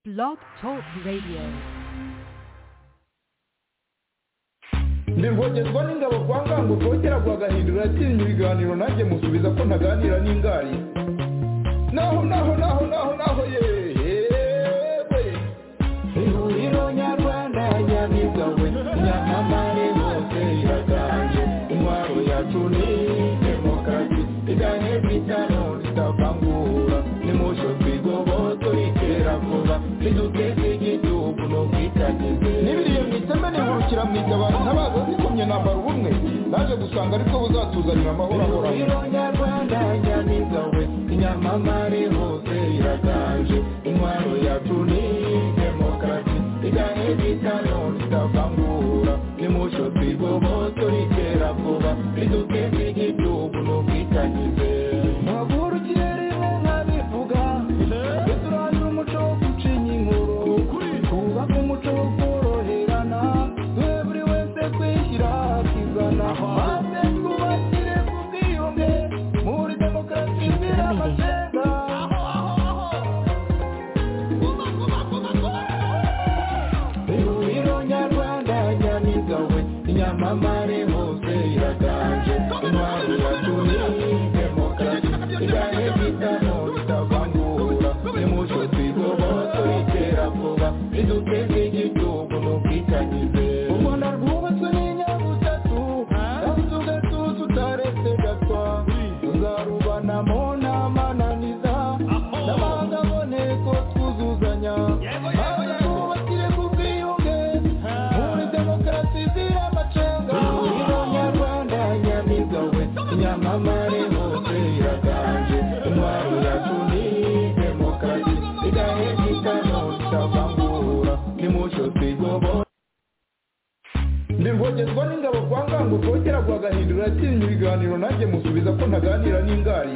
Blog Talk Radio. Ndirwogezwa n'ingabo kwa ngango rwogera rwagahindura atinya ibiganiro nanjye musubiza ko ntaganira n'ingari naho yewe ihuriro nyarwanda nyamigawe nyamamare hose iraganje intwaro yacu ni demokarasi iganye bitano ritavangura nimusho twigoboto ikera vuba riduteze igihugu no kwitagize n'ibiriye mwiteme nihurukira mwitabara ntabaza zikomye nambara ubumwe naje gusanga ariko buzatuzanira amahoro ahoraho ihuriro nyarwanda nyamigawe inyamamare hose iraganje intwaro yacu ni demokarasi iganye bitano ritavangura nimusho twigoboto ikera vuba riduteze igihugu no kwitagize ntavurukire rimwe nkabivuga duturanire umuco wo gucinya inkuru twubake umuco wo koroherana duhe buri wese kwishyira akizana maze twubakire ku bwiyunge muri demokarasi izira amacenga ihuriro nyarwanda nyamigawe inyamamare hose iraganje intwaro yacu ni demokarasi iganye bitano ritavangura nimusho twigoboto ikera vuba riduteze igihugu n'ubwitangize u Rwanda rwubatswe n'inyabutatu kandi ugatuza utaretse gatwa tuzarubanamo n'amananiza n'amahanga aboneko twuzuzanya maze twubakire ku bwiyunge muri demokarasi izira amacenga ihuriro nyarwanda nyamigawe inyamamare hose iraganje intwaro yacu ni demokarasi igahe gitano ritavangura nimusho twigoboto ndirwogezwa n'ingabo kwa ngango rwogera rwagahindura atinya ibiganiro nanjye musubiza ko ntaganira n'ingari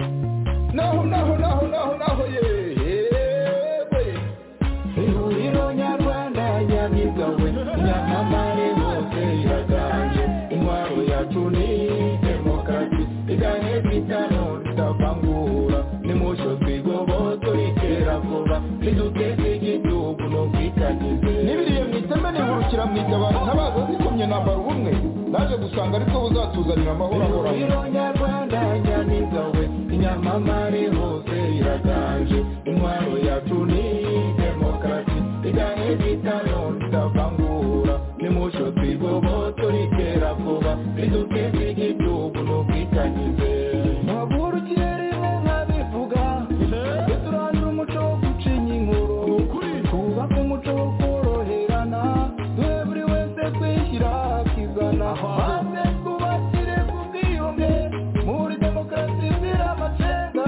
naho yewe ihuriro nyarwanda nyamigawe inyamamare hose iraganje intwaro yacu ni demokarasi iganye bitano ritavangura nimusho twigoboto ikera vuba riduteze igihugu no kwitagize n'ibiriye mwiteme nihurukira mwitabara ntabaza zikomye nambara ubumwe naje gusanga ariko buzatuzanira amahoro ahoraho ihuriro nyarwanda nyamigawe inyamamare hose iraganje intwaro yacu ni demokarasi iganye bitano ritavangura nimusho twigoboto ikera vuba riduteze igihugu no kwitagize ntavurukire rimwe nkabivuga duturanire umuco wo gucinya inkuru twubake umuco wo koroherana duhe buri wese kwishyira akizana maze twubakire ku bwiyunge muri demokarasi izira amacenga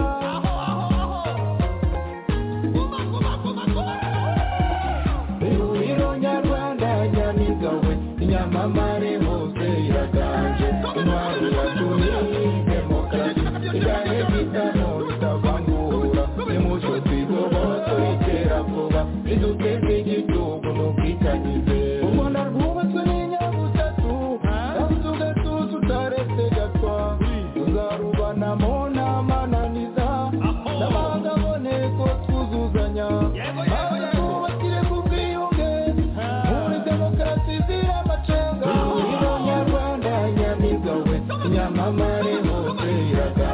ihuriro nyarwanda nyamigawe inyamamare hose iraganje intwaro yacu ni demokarasi iganye bitano ritavangura nimusho twigoboto ikera vuba riduteze igihugu n'ubwitangize u Rwanda rwubatswe n'inyabutatu kandi ugatuza utaretse gatwa tuzarubanamo n'amananiza n'amahanga aboneko twuzuzanya maze twubakire ku bwiyunge muri demokarasi izira amacenga ihuriro nyarwanda nyamigawe inyamamare hose iraganje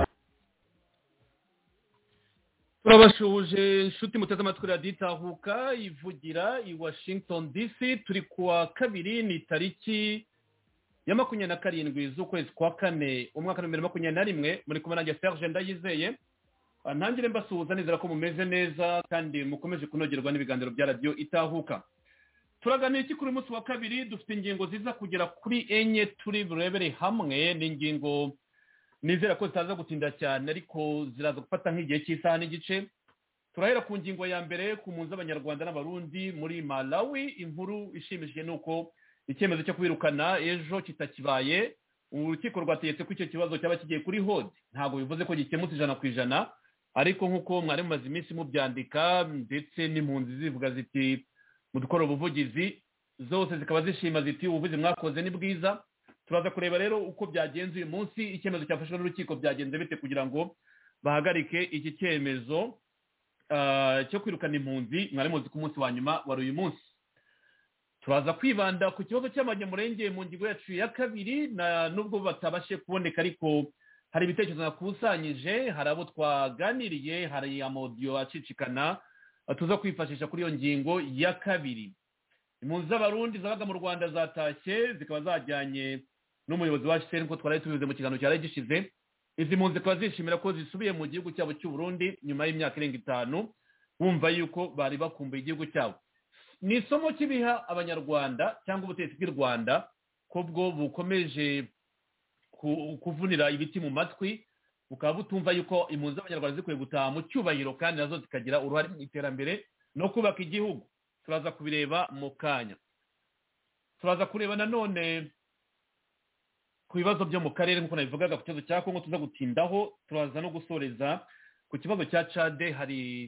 turabashuhuje inshuti muteze amatwi radiyo itahuka ivugira i Washington DC turi kuwa kabiri ni tariki ya 27 z'ukwezi kwa kane umwaka wa 2021 muri kumwe nanjye Serge Ndayizeye ntangire mbasuhuza nizera ko mumeze neza kandi mukomeje kunogerwa n'ibiganiro bya radiyo itahuka turaganira iki kuri munsi wa kabiri dufite ingingo ziza kugera kuri enye turi burebere hamwe n'ingingo nizera ko zitaza gutinda cyane ariko ziraza gufata nk'igihe cy'isaha n'igice turahera ku ngingo ya mbere ku mpunzi z'abanyarwanda n'abarundi muri Malawi inkuru ishimishije nuko icyemezo cyo kwirukana ejo kitakibaye urukiko rwategetse ko icyo kibazo cyaba kigiye kuri hodi ntabwo bivuze ko gikemutse 100% ariko nk'uko mwari mumaze iminsi mubyandika ndetse n'impunzi zivuga ziti mu dukora ubuvugizi zose zikaba zishima ziti ubuvuzi mwakoze ni bwiza turaza kureba rero uko byagenze uyu munsi icyemezo cyafashwe n'urukiko byagenze bite kugira ngo bahagarike iki cyemezo cyo kwirukana impunzi mwari muzi ku munsi wa nyuma wari uyu munsi. Turaza kwibanda ku kibazo cy'abanyamurenge mu ngingo yacu ya kabiri, nubwo batabashe kuboneka ariko hari ibitekerezo nakusanyije, hari abo twaganiriye, hari amodiyo acicikana tuza kwifashisha kuri iyo ngingo ya kabiri. Impunzi z'abarundi zabaga mu Rwanda zatashye zikaba zajyanye n'umuyobozi wa HCR ko twari tubivuze mu kiganiro cyari gishize. Izi mpunzi zikaba zishimira ko zisubiye mu gihugu cyabo cy'u Burundi nyuma y'imyaka irenga 5 bumva yuko bari bakumbuye igihugu cyabo. Ni isomo kibiha abanyarwanda cyangwa ubutegetsi bw'u Rwanda ko bwo bukomeje kuvunira ibiti mu matwi, bukaba butumva yuko impunzi z'abanyarwanda zikwiye gutaha mu cyubahiro kandi nazo zikagira uruhare mu iterambere no kubaka igihugu. Turaza kubireba mu kanya. Turaza kureba nanone ku bibazo byo mu karere nk'uko nabivugaga ku kibazo cya Kongo tuza gutindaho. Turaza no gusoreza ku kibazo cya Chad, hari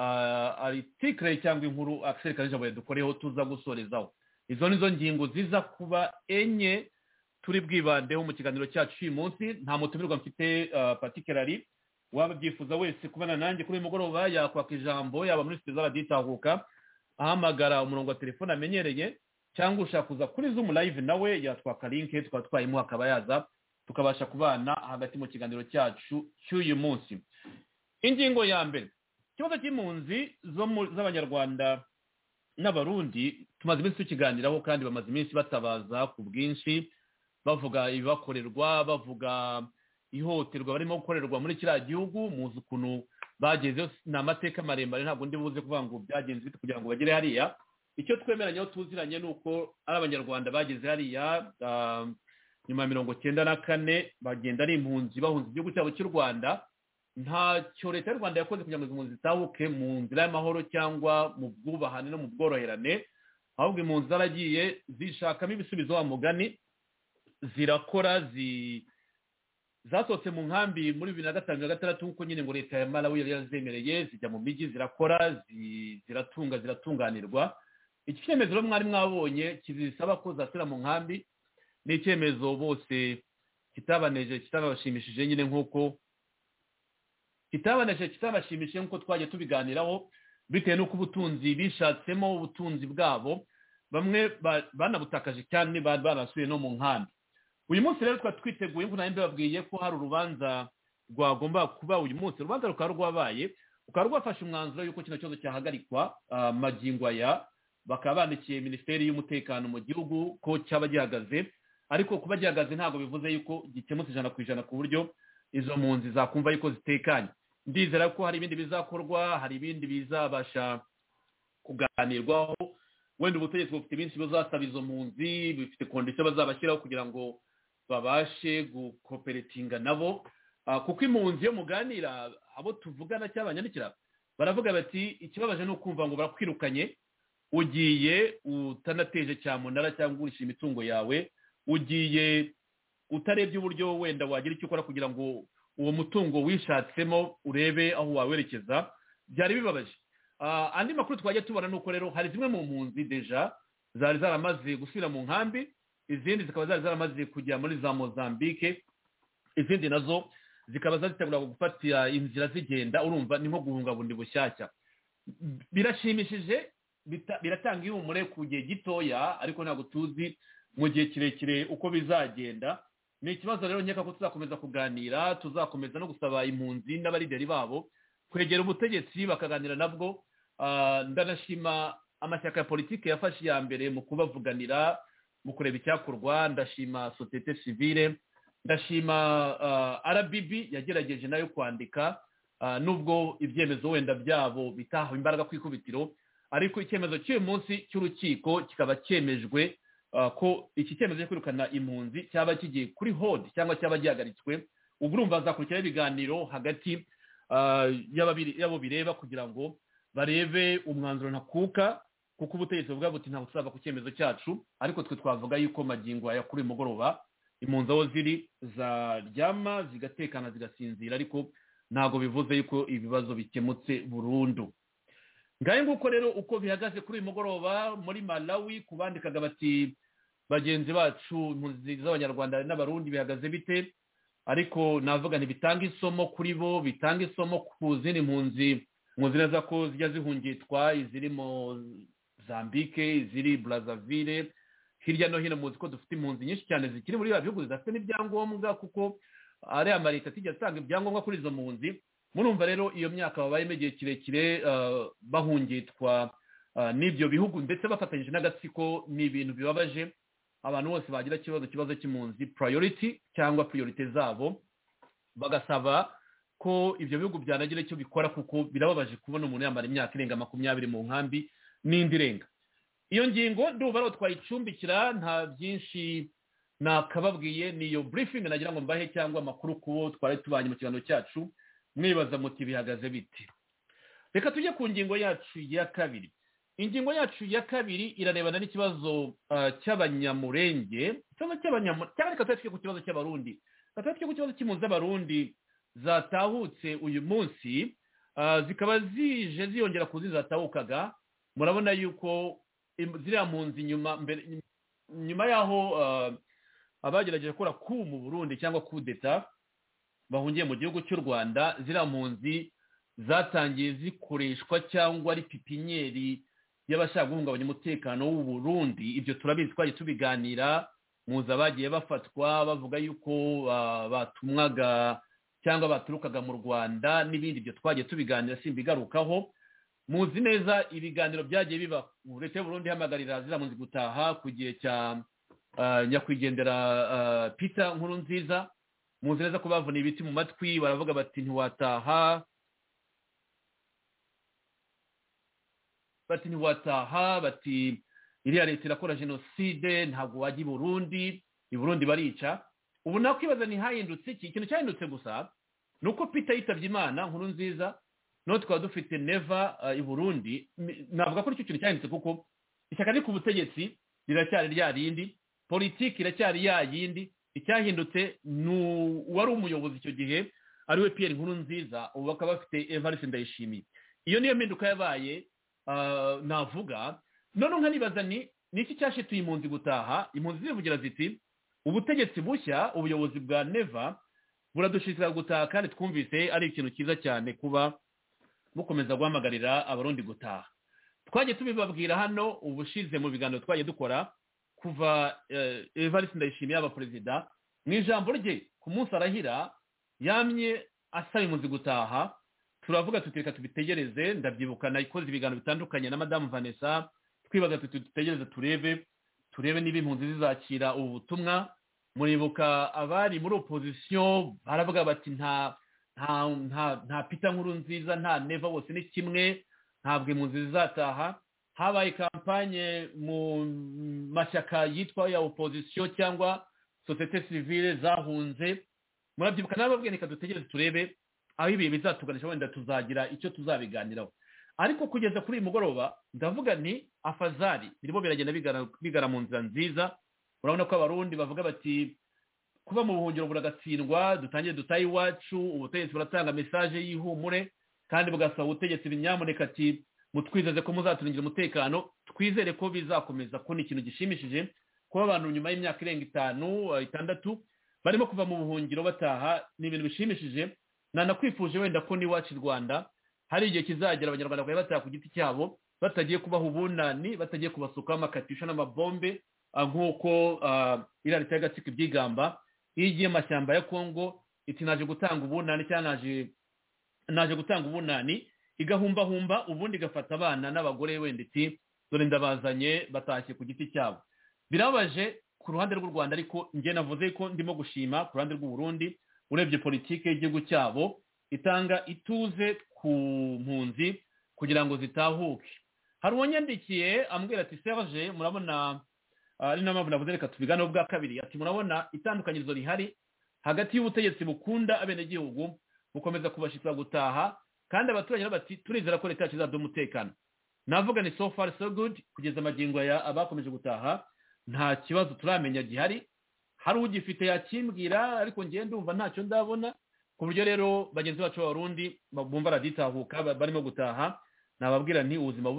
article cyangwa inkuru Axel Karijabo yadukoreho tuza gusorezaho. Izo nizo ngingo ziza kuba enye turi bwibandeho mu kiganiro cyacu uyu munsi. Nta mutumirwa mfite particularly, waba byifuza wese kubana nanjye kuri mugoroba yakwaka ijambo, yaba muri studio z'Raditahuka ahamagara umurongo wa telefone amenyereye, cyangwa ushaka kuza kuri Zoom live nawe yatwaka link tukaba twayimuha akaba yaza tukabasha kubana hagati mu kiganiro cyacu cy'uyu munsi. Ingingo ya mbere, ikibazo cy'impunzi z'abanyarwanda n'abarundi tumaze iminsi tukiganiraho kandi bamaze iminsi batabaza ku bwinshi, bavuga ibibakorerwa, bavuga ihohoterwa barimo gukorerwa muri kiriya gihugu. Muzi ukuntu bagezeho, ni amateka maremare, ntabwo ndi buze kuvuga ngo byagenze bite kugira ngo bagere hariya. Icyo twemeranyeho tuziranye ni uko ari abanyarwanda bageze hariya nyuma ya 1994 bagenda ari impunzi bahunze igihugu cyabo cy'u Rwanda. Ntacyo leta y'u Rwanda yakoze kugira ngo impunzi zitahuke mu nzira y'amahoro cyangwa mu bwubahane no mu bworoherane, ahubwo impunzi zaragiye zishakamo ibisubizo wa mugani, zirakora, zasohotse mu nkambi muri 2005-2006 nk'uko nyine ngo leta ya Malawi yari yazemereye, zijya mu mijyi zirakora, ziratunganirwa. Iki cyemezo rero mwari mwabonye kizisaba ko zasubira mu nkambi, ni icyemezo bose kitabaneje, kitabashimishije nyine nk'uko kitabashimishije nk'uko twagiye tubiganiraho, bitewe n'uko ubutunzi bishatsemo, ubutunzi bwabo bamwe banabutakaje cyane, barasubiye no mu nkambi. Uyu munsi rero twiteguye, nk'uko nawe mbabwiye ko hari urubanza rwagomba kuba uyu munsi. Urubanza rukaba rwabaye, rukaba rwafashe umwanzuro y'uko kino kibazo cyahagarikwa magingo aya. Bakaba bandikiye Minisiteri y'Umutekano mu gihugu ko cyaba gihagaze, ariko kuba gihagaze ntabwo bivuze yuko gikemutse 100% ku buryo izo mpunzi zakumva yuko zitekanye. Ndizera ko hari ibindi bizakorwa, hari ibindi bizabasha kuganirwaho. Wenda ubutegetsi bufite ibintu bizasaba izo mpunzi, bifite condition bazabashyiraho kugira ngo babashe gukoperatinga nabo, kuko impunzi yo muganira abo tuvugana cy'abanyandikira baravuga bati ikibabaje no kumva ngo barakwirukanye, ugiye utanateje cyamunara cyangwa urisha imitungo yawe, ugiye utarebye uburyo wenda wagira icyo ukora kugira ngo uwo mutungo wishatsemo urebe aho wawerekeza. Byari bibabaje. Andi makuru twajya tubona nuko rero hari zimwe mu mpunzi deja zari zaramaze gusubira mu nkambi, izindi zikaba zari zaramaze kujya muri za Mozambique, izindi nazo zikaba zazitegura gufatira inzira zigenda. Urumva ni nko guhunga bundi bushyashya. Birashimishije, biratanga ihumure ku gihe gitoya, ariko ntabwo tuzi mu gihe kirekire uko bizagenda. Ni ikibazo rero nkeka ko tuzakomeza kuganira, tuzakomeza no gusaba impunzi n'abarideri babo kwegera ubutegetsi bakaganira nabwo. Ndanashima amashyaka ya politiki yafashe iya mbere mu kubavuganira, mu kureba icyakorwa. Ndashima societe civile, ndashima RBB yagerageje nayo kwandika, nubwo ibyemezo wenda byabo bitaha imbaraga ku ikubitiro, ariko icyemezo cy'uyu munsi cy'urukiko kikaba cyemejwe ko iki cyemezo cyo kwirukana impunzi cyaba kigiye kuri hold cyangwa cyaba gihagaritswe. Ubwo urumva hazakurikiraho ibiganiro hagati y'abo bireba kugira ngo barebe umwanzuro ntakuka, kuko ubutegetsi buvuga buti ntabwo tuzava ku cyemezo cyacu, ariko twe twavuga yuko magingo aya kuri mugoroba impunzi aho ziri zaryama zigatekana zigasinzira, ariko ntabwo bivuze yuko ibibazo bikemutse burundu. Ngaye nguko rero uko bihagaze kuri mugoroba muri Malawi. Kubandikaga bati bagenzi bacu impunzi z'abanyarwanda n'abarundi bihagaze bite, ariko navuga ntibitanga isomo kuri bo, bitanga isomo ku zindi mpunzi muzi neza ko zijya zihungitwa iziri mu Zambike, iziri Brazzaville, hirya no hino muzi ko dufite impunzi nyinshi cyane zikiri muri biba bihugu zidafite n'ibyangombwa kuko ari amaleta atigeze atanga ibyangombwa kuri izo mpunzi. Murumva rero iyo myaka babayemo igihe kirekire bahungitwa n'ibyo bihugu ndetse bafatanyije n'agatsiko, ni ibintu bibabaje. Abantu bose bagira ikibazo cy'impunzi priority cyangwa priorite zabo, bagasaba ko ibyo bihugu byanagira icyo bikora kuko birababaje kubona umuntu yamara imyaka irenga 20 mu nkambi n'indi irenga. Iyo ngingo ndumva rero twayicumbikira, nta byinshi nakababwiye, niyo briefing nagira ngo mbahe cyangwa amakuru kubo twari tubanye mu kiganiro cyacu, mwibaza muti bihagaze biti. Reka tujye ku ngingo yacu ya kabiri. Ingingo yacu ya kabiri irarebana n'ikibazo cy'abanyamurenge, cyangwa reka tujye ku kibazo cy'abarundi. Reka tujye ku kibazo cy'impunzi z'abarundi zatahutse uyu munsi, zikaba zije ziyongera kuzi zatahukaga. Murabona yuko ziriya mpunzi nyuma yaho abagerageje gukora ku mu Burundi cyangwa kudeta bahungiye mu gihugu cy'u Rwanda, ziriya mpunzi zatangiye zikoreshwa cyangwa ari pipinyeri y'abashaka guhungabanya umutekano w'u Burundi. Ibyo turabizi, twagiye tubiganira, muza bagiye bafatwa bavuga yuko batumwaga cyangwa baturukaga mu Rwanda n'ibindi. Ibyo twagiye tubiganira simbigarukaho. Muzi neza ibiganiro byagiye biba, leta y'u Burundi hamagarira ziriya mpunzi gutaha ku gihe cya nyakwigendera Peter Nkurunziza. Muzi neza ko bavuna ibiti mu matwi, baravuga bati ntiwataha, bati iriya leta irakora jenoside, ntabwo wajya i Burundi barica. Ubu nakwibaza ntihahindutse iki? Ikintu cyahindutse gusa ni uko Peter yitabye Imana, Nkurunziza no tukaba dufite Neva i Burundi. Navuga ko icyo kintu cyahindutse kuko ishyaka riri ku butegetsi riracyari rya rindi, politiki iracyari ya yindi. Icyahindutse ni uwari umuyobozi icyo gihe ariwe Pierre Nkurunziza, ubu bakaba bafite Evariste Ndayishimiye. Iyo niyo mpinduka yabaye navuga. None nkanibaza ni iki cyashituye impunzi gutaha? Impunzi zivugira ziti ubutegetsi bushya, ubuyobozi bwa Neva buradushishikariza gutaha, kandi twumvise ari ikintu cyiza cyane kuba bukomeza guhamagarira abarundi gutaha. Twagiye tubibabwira hano ubushize mu biganiro twagiye dukora kuva Evariste Ndayishimiye yaba perezida. Mu ijambo rye ku munsi arahira yamye asaba impunzi gutaha. Turavuga tutireka tubitegereze, ndabyibuka nayikoze ibiganiro bitandukanye na Madame Vanessa, twibaza tutegereze turebe niba impunzi zizakira ubu butumwa. Muribuka abari muri opposition baravuga bati nta Peter Nkurunziza, nta Neva, bose ni kimwe, ntabwo impunzi zizataha. Habaye kampanye mu mashyaka yitwa ya opposition cyangwa societe civile zahunze. Murabyibuka nababwiye reka dutegereze turebe aho ibihe bizatuganisha, wenda tuzagira icyo tuzabiganiraho. Ariko kugeza kuri uyu mugoroba ndavuga nti afazari birimo biragenda bigara mu nzira nziza. Urabona ko abarundi bavuga bati kuba mu buhungiro buragatsindwa, dutangire dutahe iwacu. Ubutegetsi buratanga message y'ihumure kandi bugasaba ubutegetsi binyamuneka ati mutwizeze ko muzaturingira umutekano. Twizere ko bizakomeza, ko ni ikintu gishimishije kuba abantu nyuma y'imyaka irenga 5-6 barimo kuva mu buhungiro bataha. Ni ibintu bishimishije. Nanakwifuje wenda ko n'iwacu i Rwanda hari igihe kizagera abanyarwanda bakaba bataha ku giti cyabo, batagiye kubaha ubunani, batagiye kubasukaho amakatisha n'amabombe nk'uko iriya leta y'agatsiko ibyigamba. Iyo igiye amashyamba ya Kongo iti naje gutanga ubunani cyangwa naje gutanga ubunani, igahumbahumba ubundi igafata abana n'abagore wenda iti dore ndabazanye batashye ku giti cyabo. Birabaje ku ruhande rw'u Rwanda, ariko njye navuze ko ndimo gushima ku ruhande rw'u Burundi. Urebye politike y'igihugu cyabo itanga ituze ku mpunzi kugira ngo zitahuke. Hari uwanyandikiye ambwira ati Serge, murabona ari na mpamvu navuze reka tubiganeho bwa kabiri, ati murabona itandukanyirizo rihari hagati y'ubutegetsi bukunda abenegihugu bukomeza kubashitsa gutaha, kandi abaturage bati turizera ko leta yacu izaduha umutekano. Navuga ni so far so good. Kugeza amagingo ya abakomeje gutaha nta kibazo turamenya gihari. Hari ugifite yakimbwira, ariko ngiye ndumva ntacyo ndabona. Ku buryo rero bagenzi bacu b'abarundi bumva raditahuka barimo gutaha, nababwira nti ubuzima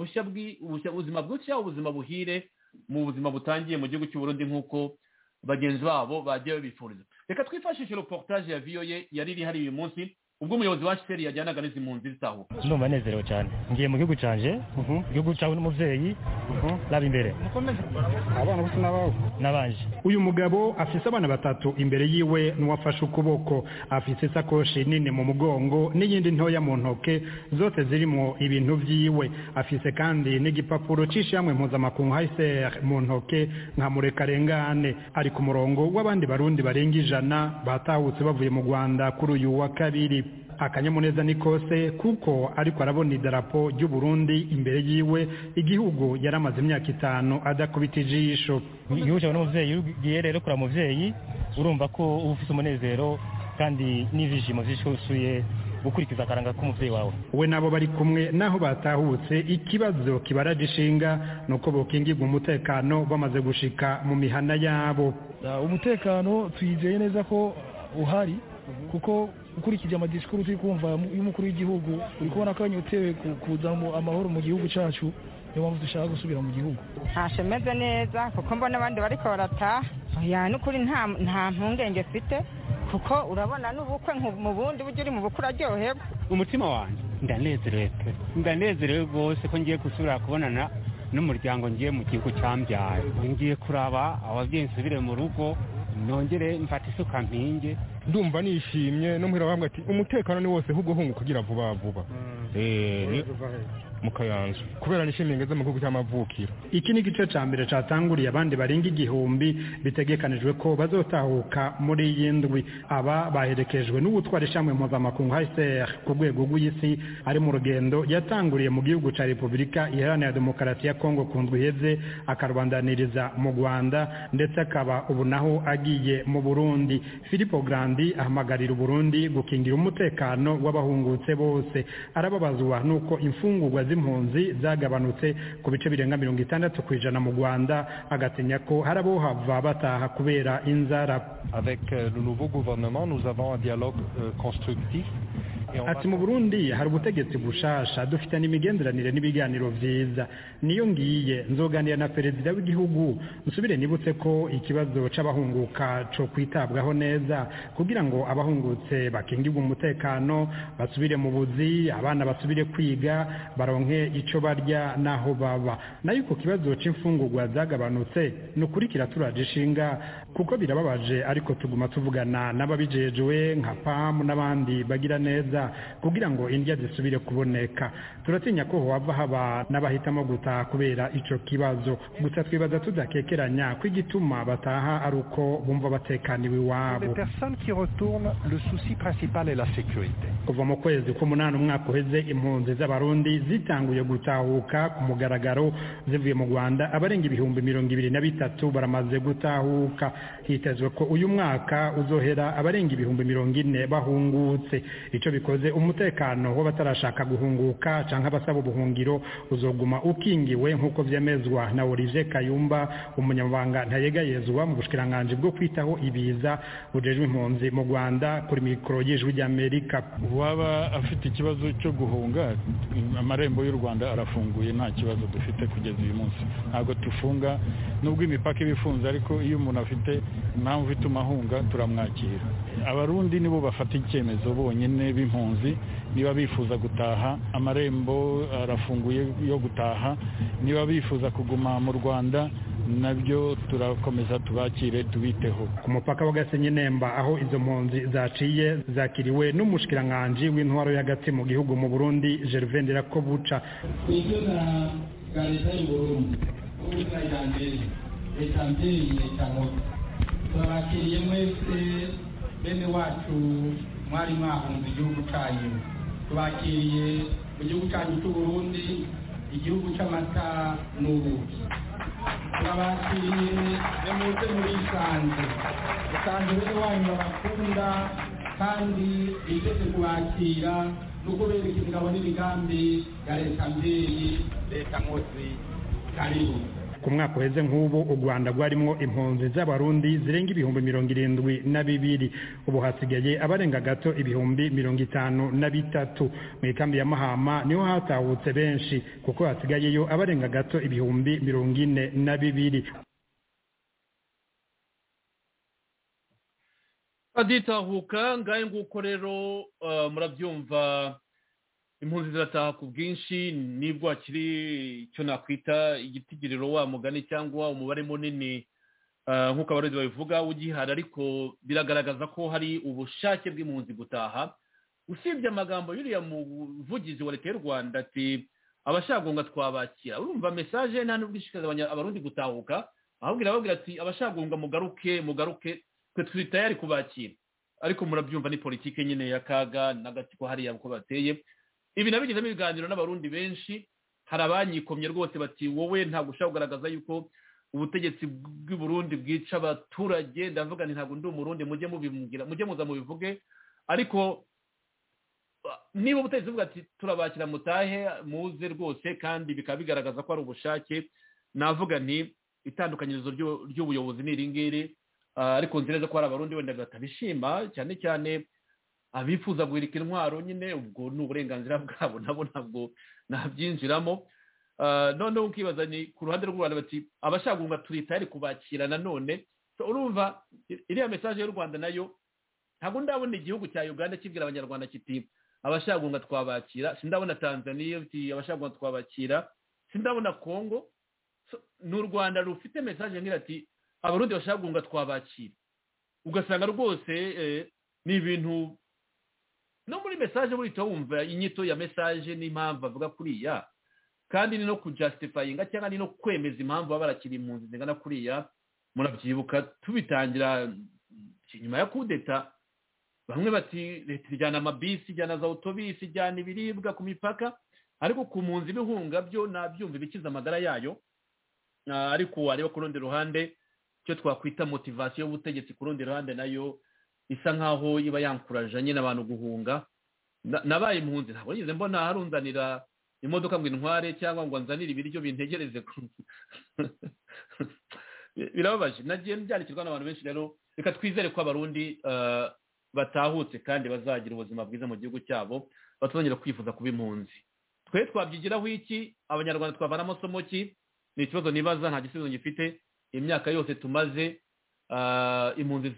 bushya, ubuzima buhire mu buzima butangiye mu gihugu cy'u Burundi nk'uko bagenzi babo bagiye babifuriza. Reka twifashishe reportage ya VOA yari iri hari uyu munsi ubwo umuyobozi wa HCR yajyanaga n'izi mpunzi zitahuka? Ndumva nezerewe cyane, ngiye mu gihugu canje, igihugu cyawe n'umuvyeyi, laba imbere abana bose n'abawe nabanje. Uyu mugabo afise abana batatu imbere yiwe n'uwafashe ukuboko, afise isakoshi nini mu mugongo n'iyindi ntoya mu ntoke, zose zirimo ibintu vyiwe. Afise kandi n'igipapuro c'ishyamwe mpuzamakungu HCR mu ntoke nka Murekarengane. Ari ku murongo w'abandi barundi barenga 100 batahutse bavuye mu Rwanda kuri uyu wa kabiri. Akanyamuneza ni kose kuko ariko arabona idarapo ry'u Burundi imbere yiwe, igihugu yaramaze imyaka 5 adakubita ijisho. Igihugu cyawe n'umuvyeyi ugiye rero kura muvyeyi, urumva ko ufite umunezero kandi n'ivishimo vyishusuye gukurikiza akaranga k'umuvyeyi wawe. We nabo bari kumwe naho batahutse, ikibazo kibaraje ishinga nuko bokingirwa umutekano bamaze gushika mu mihana yabo. Umutekano twizeye neza ko uhari, kuko ukurikije amadisikuru turi kumva y'umukuru w'igihugu, uri kubona ko anyotewe kuza amahoro mu gihugu cyacu, niyo mpamvu dushaka gusubira mu gihugu. Ntashemeze neza kuko mbona abandi bariko barataha, n'ukuri nta mpungenge mfite, kuko urabona n'ubukwe mu bundi buryo uri mu bukwe uraryoherwa. Umutima wanjye ndanezerewe rwose ko ngiye gusubira kubonana n'umuryango ngiye mu gihugu cyambyaye. Ngiye kuraba ababyeyi nsubire mu rugo, nongere mfata isuka mpinge. Ndumva nishimye no muhira bambwe ati umutekano ni wose ahubwo hungu kugira vuba mukayanza kubera nishimiye ngeze mu gihugu cy'amavukiro. Iki ni gice ca mbere catanguriye abandi barenga 1000 bitegekanijwe ko bazotahuka muri yindwi. Aba baherekejwe n'ubutwara ishamwe mpuzamakungu HCR ku rwego rw'isi, ari mu rugendo yatanguriye mu gihugu ca Repubulika Iharanira Demokarasi ya Kongo ku ndwi iheze, akarwandaniriza mu Rwanda ndetse akaba ubu naho agiye mu Burundi. Filippo Grandi ahamagarira Burundi gukingira umutekano w'abahungutse bose. Arababazwa nuko imfungurwa z'impunzi zagabanutse ku bice birenga 60% mu Rwanda, agatinya ko harabo hava bataha kubera inzara. Avec le nouveau gouvernement, nous avons un dialogue constructif. Ati mu Burundi hari ubutegetsi bushasha, dufite n'imigenderanire n'ibiganiro vyiza. Niyo ngiye nzoganira na perezida w'igihugu, nsubire nibutse ko ikibazo c'abahunguka co kwitabwaho neza kugira ngo abahungutse bakingirwe umutekano, basubire mu buzi, abana basubire kwiga, baronke ico barya naho baba. Nayo ko kibazo c'imfungurwa zagabanutse nukurikira turaje ishinga, kuko birababaje, ariko tuguma tuvugana n'ababijejwe nka PAM n'abandi bagira neza kugira ngo indya zisubire kuboneka. Turatinya ko hava haba n'abahitamo gutaha kubera ico kibazo. Gusa twibaza tudakekeranya ko igituma bataha ari uko bumva batekaniwe iwabo. Les personnes qui retournent, le souci principal est la sécurité. Kuva mu kwezi k'umunani umwaka uheze, impunzi z'abarundi zitanguye gutahuka ku mugaragaro zivuye mu Rwanda. Abarenga 23,000 baramaze gutahuka. Hitezwe ko uyu mwaka uzohera abarenga 40,000 bahungutse. Ico bikoze umutekano w'abatarashaka guhunguka canke abasaba ubuhungiro uzoguma ukingiwe nk'uko vyemezwa na Olivier Kayumba, umunyamabanga ntayegayezwa mu bushikiranganje bwo kwitaho ibiza bujejwe impunzi mu Rwanda, kuri mikoro y'Ijwi ry'Amerika. Waba afite ikibazo cyo guhunga, amarembo y'u Rwanda arafunguye, nta kibazo dufite kugeza uyu munsi. Ntabwo tufunga nubwo imipaka ibifunze, ariko iyo umuntu afite impamvu ituma ahunga turamwakira. Abarundi nibo bafata icyemezo bonyene b'impunzi, niba bifuza gutaha amarembo arafunguye yo gutaha, niba bifuza kuguma mu Rwanda nabyo turakomeza tubakire tubiteho. Ku mupaka wa Gasenyi Nemba aho izo mpunzi zaciye zakiriwe n'umushikiranganje w'intwaro y'agati mu gihugu mu Burundi, Gervais Ndirakobuca. Kwigana gareza y'Uburundi ubuzayanje etambeye cyangwa twakiriye mwese bene wacu mwari mwahunze igihugu cyanyu, tubakiriye mu gihugu cyanyu cy'u Burundi, igihugu cy'amata n'ubuki. Turabakiriye muze murisanze, usanze bene wanyu babakunda kandi biteze kubakira no kubereka imigabo n'imigambi ya leta mbyeyi, leta nkozi. Karibu. Ku mwaka uheze nk'ubu u Rwanda rwarimwo impunzi z'abarundi zirenga 72,000. Ubu hasigaye abarenga gato 53,000. Mu ikambi ya Mahama niho hatahutse benshi kuko hasigayeyo abarenga gato 42,000. aditahuka ngahe nguko rero murabyumva impunzi zirataha ku bwinshi nibwo hakiri icyo nakwita igitigiriro wa mugani cyangwa umubare munini nk'uko abarundi babivuga ugihari ariko biragaragaza ko hari ubushake bw'impunzi gutaha usibye amagambo y'uriya muvugizi wa leta y'u Rwanda ati abashagonga twabakira urumva message nta nubwo ishikaza abarundi gutahuka ahubwo irababwira ati abashagonga mugaruke twe turi tayari kubakira ariko murabyumva ni politike nyine ya kaga n'agatsiko hariya uko bateye ibi nabigizemo ibiganiro n'abarundi benshi hari abanyikomye rwose bati wowe ntabwo ushaka kugaragaza yuko ubutegetsi bw'i Burundi bwica abaturage ndavuga ni ntabwo ndi umurundi mujye mubimbwira mujye muza mubivuge ariko niba ubutegetsi buvuga ati turabakira mutahe muze rwose kandi bikaba bigaragaza ko ari ubushake navuga nti itandukanyirizo ry'ubuyobozi ni iringiri ariko nzi neza ko hari abarundi wenda batabishima cyane cyane abifuza guhirika intwaro nyine ubwo ni uburenganzira bwabo nabo ntabwo nabyinjiramo noneho ukibaza ni ku ruhande rw'u Rwanda bati abashagunga turi tayari kubakira nanone urumva iriya message y'u Rwanda nayo ntabwo ndabona igihugu cya Uganda kibwira abanyarwanda kiti abashagunga twabakira sindabona Tanzania ati abashagunga twabakira sindabona Congo n'u Rwanda rufite message ngira ati abarundi bashagunga twabakira ugasanga rwose ni ibintu no muri message buri wumva inyito ya message n'impamvu avuga kuriya kandi ni no kujustifyinga cyangwa ni no kwemeza impamvu baba barakira impunzi zingana kuriya murabyibuka tubitangira nyuma ya kudeta bamwe bati leta ijyana amabisi ijyana za autobisi ijyana ibiribwa ku mipaka ariko ku mpunzi bihunga byo nabyumva ibikiza amagara yayo ariko wareba ku rundi ruhande icyo twakwita motivation y'ubutegetsi ku rundi ruhande nayo isa nkaho iba yankuraje nyine abantu guhunga nabaye impunzi ntabwo nigeze mbona harunzanira imodoka ngo intware cyangwa ngo nzanire ibiryo bintegereze birababaje nagiye byandikirwa n'abantu benshi rero reka twizere ko abarundi batahutse kandi bazagira ubuzima bwiza mu gihugu cyabo batongera kwifuza kuba impunzi twe twabyigiraho iki abanyarwanda twavana amasomo ki ni ikibazo nibaza nta gisubizo gifite imyaka yose tumaze impunzi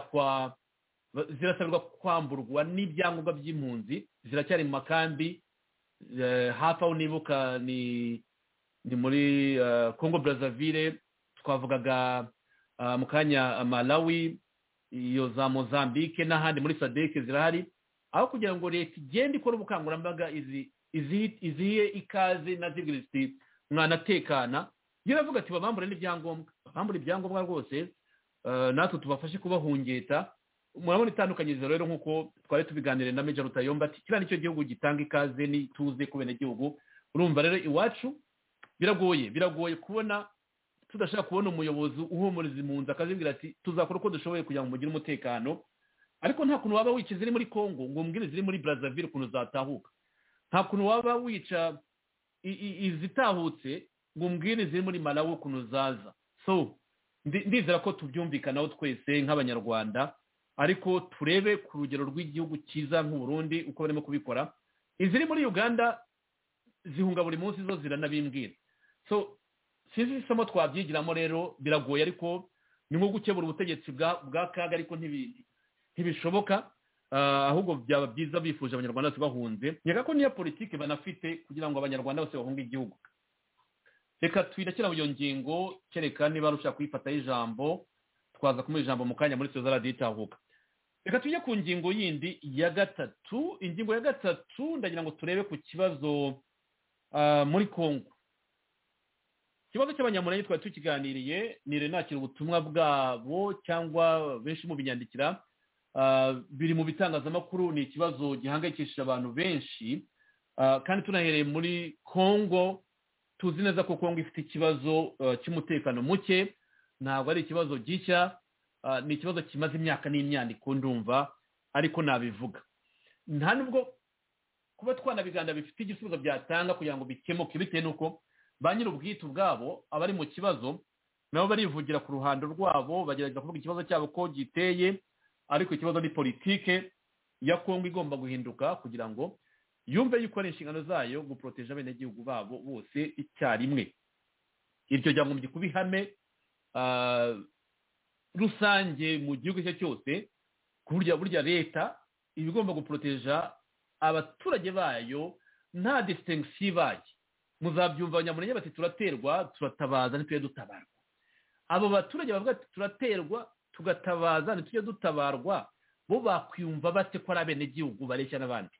zirasabirwa kwamburwa n'ibyangombwa by'impunzi ziracyari mu makambi hafi aho nibuka ni muri Congo Brazzaville twavugaga mu kanya Malawi iyo za Mozambique n'ahandi muri SADC zirahari aho kugira ngo leta igende ikora ubukangurambaga izihe ikaze na zigirisi mwanatekana yaravuga ati babambure n'ibyangombwa babambure ibyangombwa rwose natwe tubafashe kubahungeta murabona itandukanyirizo rero nk'uko twari tubiganire na Major Rutayomba ati kiriya nicyo gihugu gitanga ikaze n'ituze ku bene gihugu urumva rero iwacu biragoye kubona tudashaka kubona umuyobozi uhumuriza impunzi akazibwira ati tuzakora uko dushoboye kugira ngo mugire umutekano ariko nta kuntu waba wica ziri muri Congo ngo umbwire ziri muri Brazzaville ukuntu zatahuka nta kuntu waba wica izitahutse ngo umbwire ziri muri Malawi ukuntu zaza so ndizera ko tubyumvikanaho twese nk'abanyarwanda ariko turebe ku rugero rw'igihugu cyiza nk'u Burundi uko barimo kubikora iziri muri Uganda zihunga buri munsi zo ziranabimbwira so sinzi isomo twabyigiramo rero biragoye ariko ni nko gukebura ubutegetsi bwa kaga ariko ntibishoboka ahubwo byaba byiza bifuje abanyarwanda bose bahunze nyaka ko niyo politike banafite kugira ngo abanyarwanda bose bahunge igihugu reka twidakira iyo ngingo kereka niba rushaka kuyifataho ijambo twaza kumuha ijambo mu kanya muri Sozara Ditahuka reka tujye ku ngingo yindi ya gatatu ingingo ya gatatu ndagira ngo turebe ku kibazo muri Congo ikibazo cy'abanyamurenge twari tukiganiriye nire nakira ubutumwa bwabo cyangwa benshi mu binyandikira biri mu bitangazamakuru ni ikibazo gihangayikishije abantu benshi kandi tunahereye muri Congo tuzi neza ko Congo ifite ikibazo cy'umutekano muke ntabwo ari ikibazo gishya ni ikibazo kimaze imyaka n'imyandiko ndumva ariko nabivuga nta nubwo kuba twanabiganira bifite igisubizo byatanga kugira ngo bikemuke bitewe n'uko ba nyir'ubwite ubwabo abari mu kibazo nabo barivugira ku ruhando rwabo bagerageza kuvuga ikibazo cyabo ko giteye ariko ikibazo ni politike ya Congo igomba guhinduka kugira ngo yumve yuko ari inshingano zayo guproteja abenegihugu babo bose icyarimwe iryo ryagombye kuba ihame rusange mu gihugu cye cyose burya leta iba igomba guproteja abaturage bayo nta distinction ibaye. Muzabyumva abanyamurenge bati turaterwa turatabaza ntitujye dutabarwa. Abo baturage bavuga ati turaterwa tugatabaza ntitujye dutabarwa, bo bakwiyumva bate ko ari abenegihugu bareshya n'abandi?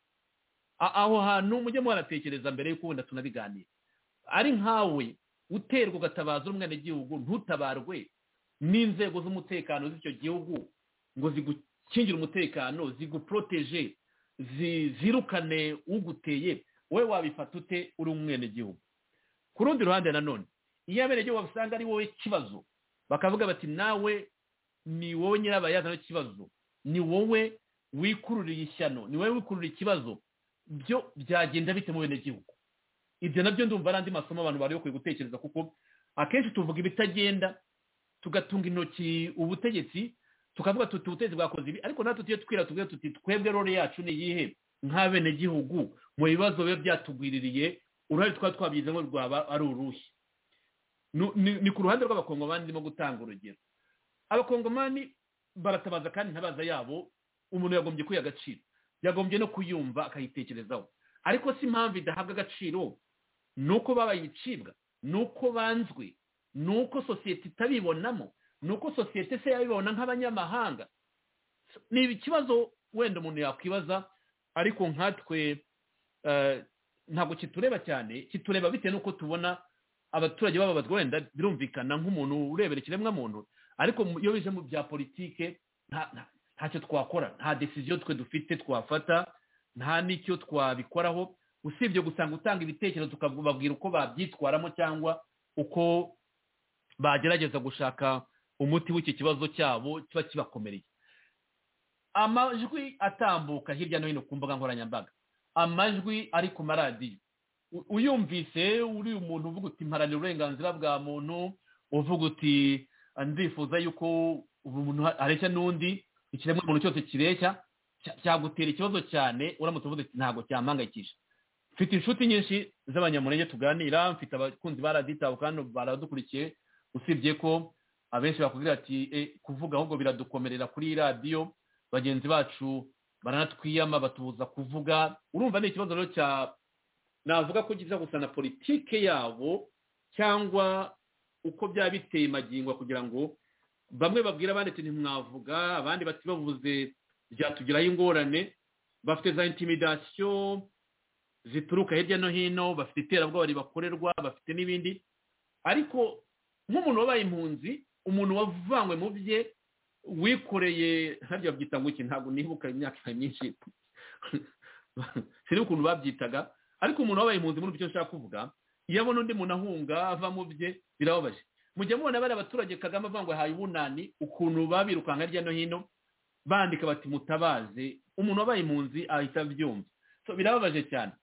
Aho hantu mujye mwaratekereza mbere y'uko wenda tunabiganira. Ari nkawe uterwa ugatabaza umwenegihugu ntutabarwe n'inzego z'umutekano z'icyo gihugu ngo zigukingira umutekano, ziguproteje, zirukane uguteye, wowe wabifata ute uri umwenegihugu? Ku rundi ruhande nanone, iyo abenegihugu basanga ari wowe kibazo, bakavuga bati nawe ni wowe nyirabayazana w'ikibazo, ni wowe wikururiye ishyano, ni wowe wikururiye ikibazo, byo byagenda bite mu benegihugu? Ibyo nabyo ndumva ari andi masomo abantu bari bakwiye gutekereza, kuko akenshi tuvuga ibitagenda tugatunga intoki ubutegetsi tukavuga tuti ubutegetsi bwakoze ibi, ariko natwe tujye twira tuvuge tuti twebwe role yacu ni iyihe nk'abenegihugu mu bibazo biba byatugwiririye, uruhare twaba twabigize ngo rwaba ari uruhe? Ni ku ruhande rw'abakongomani ndimo gutanga urugero. Abakongomani baratabaza kandi ntabaza yabo umuntu yagombye kwiha agaciro, yagombye no kuyumva akayitekerezaho, ariko si impamvu idahabwa agaciro nuko babaye ibicibwa, nuko banzwe, nuko sosiyete itabibonamo, nuko sosiyete se yabibona nk'abanyamahanga. Ni ikibazo wenda umuntu yakwibaza, ariko nkatwe ntabwo kitureba cyane, kitureba bitewe n'uko tubona abaturage bababazwa. Wenda birumvikana nk'umuntu urebera ikiremwa muntu, ariko iyo bije mu bya politike ntacyo twakora, nta decision twe dufite twafata, nta n'icyo twabikoraho, usibye gusanga utanga ibitekerezo tukababwira uko babyitwaramo cyangwa uko bagerageza gushaka umuti w'iki kibazo cyabo kiba kibakomereye. Amajwi atambuka hirya no hino ku mbuga nkoranyambaga, amajwi ari ku maradiyo, uyumvise uri umuntu uvuga uti mparanira uburenganzira bwa muntu, uvuga uti ndifuza yuko umuntu areshya n'undi, ikiremwa muntu cyose kireshya, cyagutera ikibazo cyane uramutse uvuze ntabwo cyampangayikisha. Mfite inshuti nyinshi z'abanyamurenge tuganira, mfite abakunzi ba radiyo itahuka kandi baradukurikiye, usibye ko abenshi bakubwira ati kuvuga ahubwo biradukomerera kuri radiyo, bagenzi bacu baranatwiyama batubuza kuvuga. Urumva ni ikibazo rero navuga ko giza gusa na politike yabo cyangwa uko byaba biteye magingwa, kugira ngo bamwe babwira abandi ati ntimwavuga, abandi bati bavuze byatugiraho ingorane. Bafite za intimidation zituruka hirya no hino, bafite iterabwoba ribakorerwa, bafite n'ibindi. Ariko nk'umuntu wabaye impunzi, umuntu wavanywe mu bye, wikoreye harya babyita ngo iki, ntabwo nibuka imyaka myinshi sinibuka ukuntu babyitaga, ariko umuntu wabaye impunzi muri byo nshaka kuvuga, iyo abona undi muntu ahunga ava mu bye birababaje. Mujya mubona bari abaturage Kagame avangwa haye ubunani, ukuntu babirukanga hirya no hino bandika bati mutabaze, umuntu wabaye impunzi ahita abyumva. So birababaje cyane.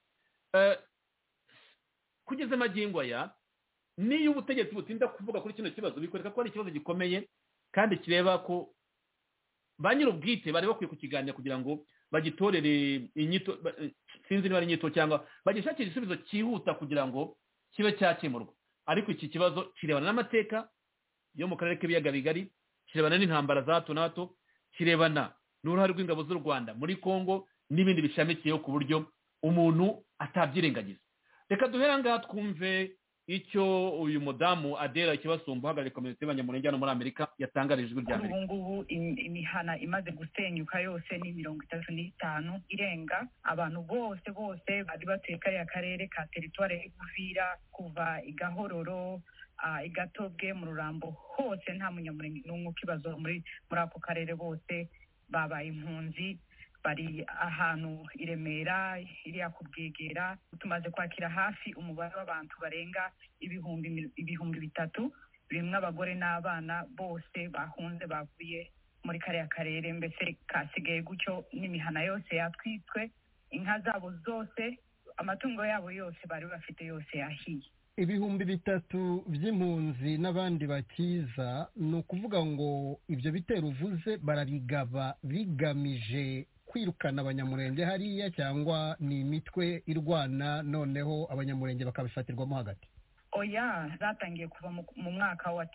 Kugeza magingo aya, niyo ubutegetsi butinda kuvuga kuri kino kibazo, bikwereka ko ari ikibazo gikomeye kandi kireba ko ba nyir'ubwite bari bakwiye kukiganira kugira ngo bagitorere inyito, sinzi niba ari inyito cyangwa bagishakire igisubizo cyihuta kugira ngo kibe cyakemurwa. Ariko iki kibazo kirebana n'amateka yo mu karere k'ibiyaga bigari, kirebana n'intambara za hato na hato, kirebana n'uruhare rw'ingabo z'u Rwanda muri Kongo n'ibindi bishamikiyeho ku buryo umuntu atabyirengagiza. Reka duhera ngaha twumve icyo uyu mudamu Adela Kibasumba uhagarariye komite y'abanyamurenge hano muri Amerika yatangarije ijwi rya Amerika. Ubu ngubu imihana imaze gusenyuka yose ni 35 irenga. Abantu bose bari batuye kariya karere ka teritwari y'Uvira, kuva igahororo igatobwe mu Rurambo, hose nta munyamurenge n'umwe ukibazo muri ako karere, bose babaye impunzi. Bari ahantu i Remera, iriya ku Bwegera. Tumaze kwakira hafi umubare w'abantu barenga ibihumbi 3, birimwo abagore n'abana, bose bahunze bavuye muri kariya karere. Mbese kasigaye gutyo, n'imihana yose yatwitswe, inka zabo zose, amatungo yabo yose bari bafite yose yahiye. 3,000 by'impunzi n'abandi bakiza, ni ukuvuga ngo ibyo bitero uvuze barabigaba bigamije kwirukana abanyamurenge hariya, cyangwa ni imitwe irwana noneho abanyamurenge bakabifatirwamo hagati? oya zatangiye kuva mu mwaka wa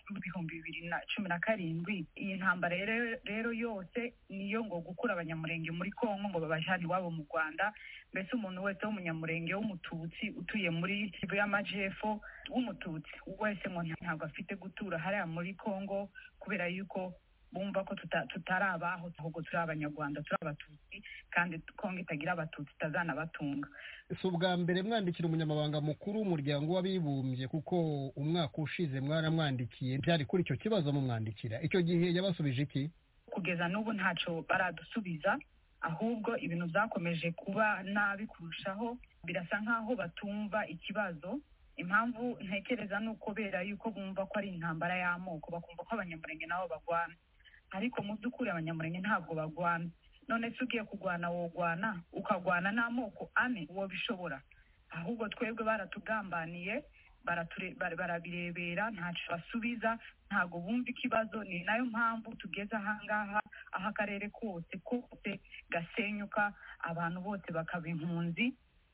2017. Iyi ntambara rero yose niyo ngo gukura abanyamurenge muri Kongo ngo babajane iwabo mu Rwanda. Mbese umuntu wese w'umunyamurenge w'umututsi utuye muri Kivu y'Amajepfo w'umututsi wese ngo ntabwo afite gutura hariya muri Kongo, kubera yuko bumva ko tutari abaho, ahubwo turi abanyarwanda, turi abatutsi, kandi Kongo itagira abatutsi itazanabatunga. Si ubwa mbere mwandikira umunyamabanga mukuru w'umuryango w'abibumbye, kuko umwaka ushize mwaramwandikiye, byari kuri icyo kibazo mumwandikira. Icyo gihe yabasubije iki? Kugeza n'ubu ntacyo baradusubiza, ahubwo ibintu byakomeje kuba nabi kurushaho. Birasa nk'aho batumva ikibazo. Impamvu ntekereza ni ukubera yuko bumva ko ari intambara y'amoko, bakumva ko abanyamurenge nabo bagwana, ariko mu by'ukuri abanyamurenge ntabwo bagwana. None se ugiye kugwana wogwana ukagwana n'amoko ane, uwo bishobora? Ahubwo twebwe baratugambaniye, barabirebera, ntacyo basubiza, ntabwo bumva ikibazo. Ni nayo mpamvu tugeze ahangaha, aho akarere kose gasenyuka, abantu bose bakaba impunzi.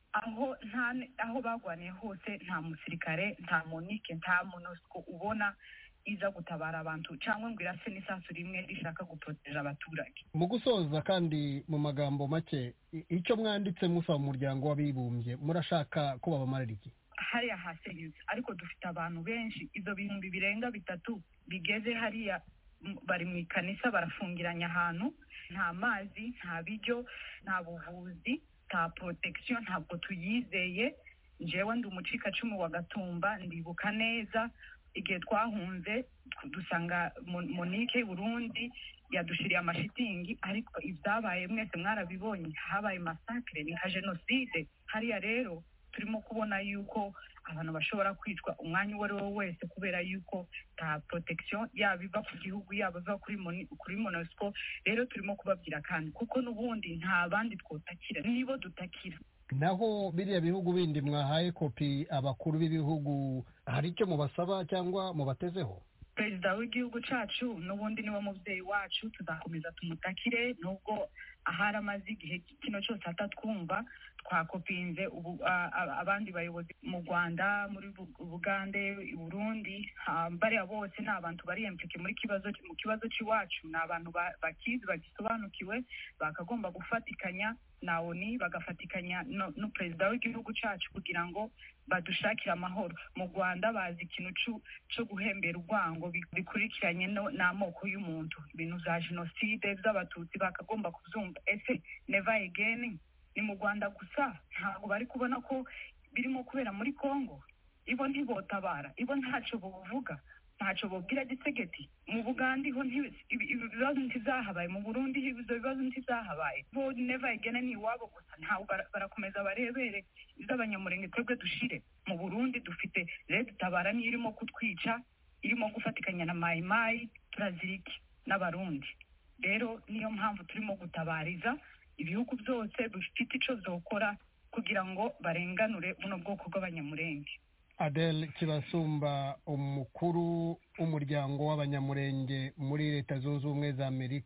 Aho bagwaniye hose nta musirikare, nta monike, nta MONUSCO ubona iza gutabara abantu, cyangwa ngo irase n'isasu rimwe rishaka guproteja abaturage. Mu gusoza kandi mu magambo make, icyo mwanditse musaba umuryango w'abibumbye murashaka ko babamarira iki? Hariya hasenyutse, ariko dufite abantu benshi, izo bihumbi birenga 3 bigeze hariya, bari mu ikanisa barafungiranye ahantu, nta mazi, nta biryo, nta buvuzi, nta protection, ntabwo tuyizeye. Njyewe ndi umucikacumu wa Gatumba, ndibuka neza igihe twahunze dusanga Monique Burundi yadushiriye amashitingi, ariko ibyabaye mwese mwarabibonye, habaye massacre, ni genocide. Hariya rero turimo kubona yuko abantu bashobora kwicwa umwanya uwo ari wo wese, kubera yuko nta protection yaba iva ku gihugu, yaba iva kuri MONUSCO. Rero turimo kubabwira kandi kuko n'ubundi nta bandi twotakira, nibo dutakira. Naho biriya bihugu bindi mwahaye kopi abakuru b'ibihugu, hari icyo mubasaba cyangwa mubatezeho? Perezida w'igihugu cyacu n'ubundi niwe mubyeyi wacu, tuzakomeza tumutakire, nubwo ahari amaze igihe kino cyose atatwumva. Twakopinze abandi bayobozi mu Rwanda, muri Bugande, i Burundi, bariya bose ni abantu bari implike mu kibazo cy'iwacu, ni abantu bakizi, bagisobanukiwe, bakagomba gufatikanya na ONU, bagafatikanya no perezida w'igihugu cyacu kugira ngo badushakire amahoro. Mu Rwanda bazi ikintu cyo guhembera urwango bikurikiranye n'amoko y'umuntu, ibintu za genocide z'abatutsi bakagomba kubyumva. Ese never again ni mu Rwanda gusa? Ntabwo bari kubona ko birimo kubera muri Kongo? Ibo ntibotabara, ibo ntacyo buvuga, ntacyo bobwira Gisegeti. Mu Bugande ho ibibazo ntizahabaye, mu Burundi ibyo bibazo ntizahabaye. Bo never again ni iwabo gusa, ntabwo barakomeza barebere iz'abanyamurenge twebwe dushire. Mu Burundi dufite Red Tabara niyo irimo kutwica, irimo gufatikanya na Mai Mai, turaziriki n'abarundi. Rero niyo mpamvu turimo gutabariza ibihugu byose bifite icyo zokora kugira ngo barenganure buno bwoko bw'abanyamurenge. Adele Kibasumba, umukuru w'umuryango w'abanyamurenge muri Leta Zunze Ubumwe za Amerika.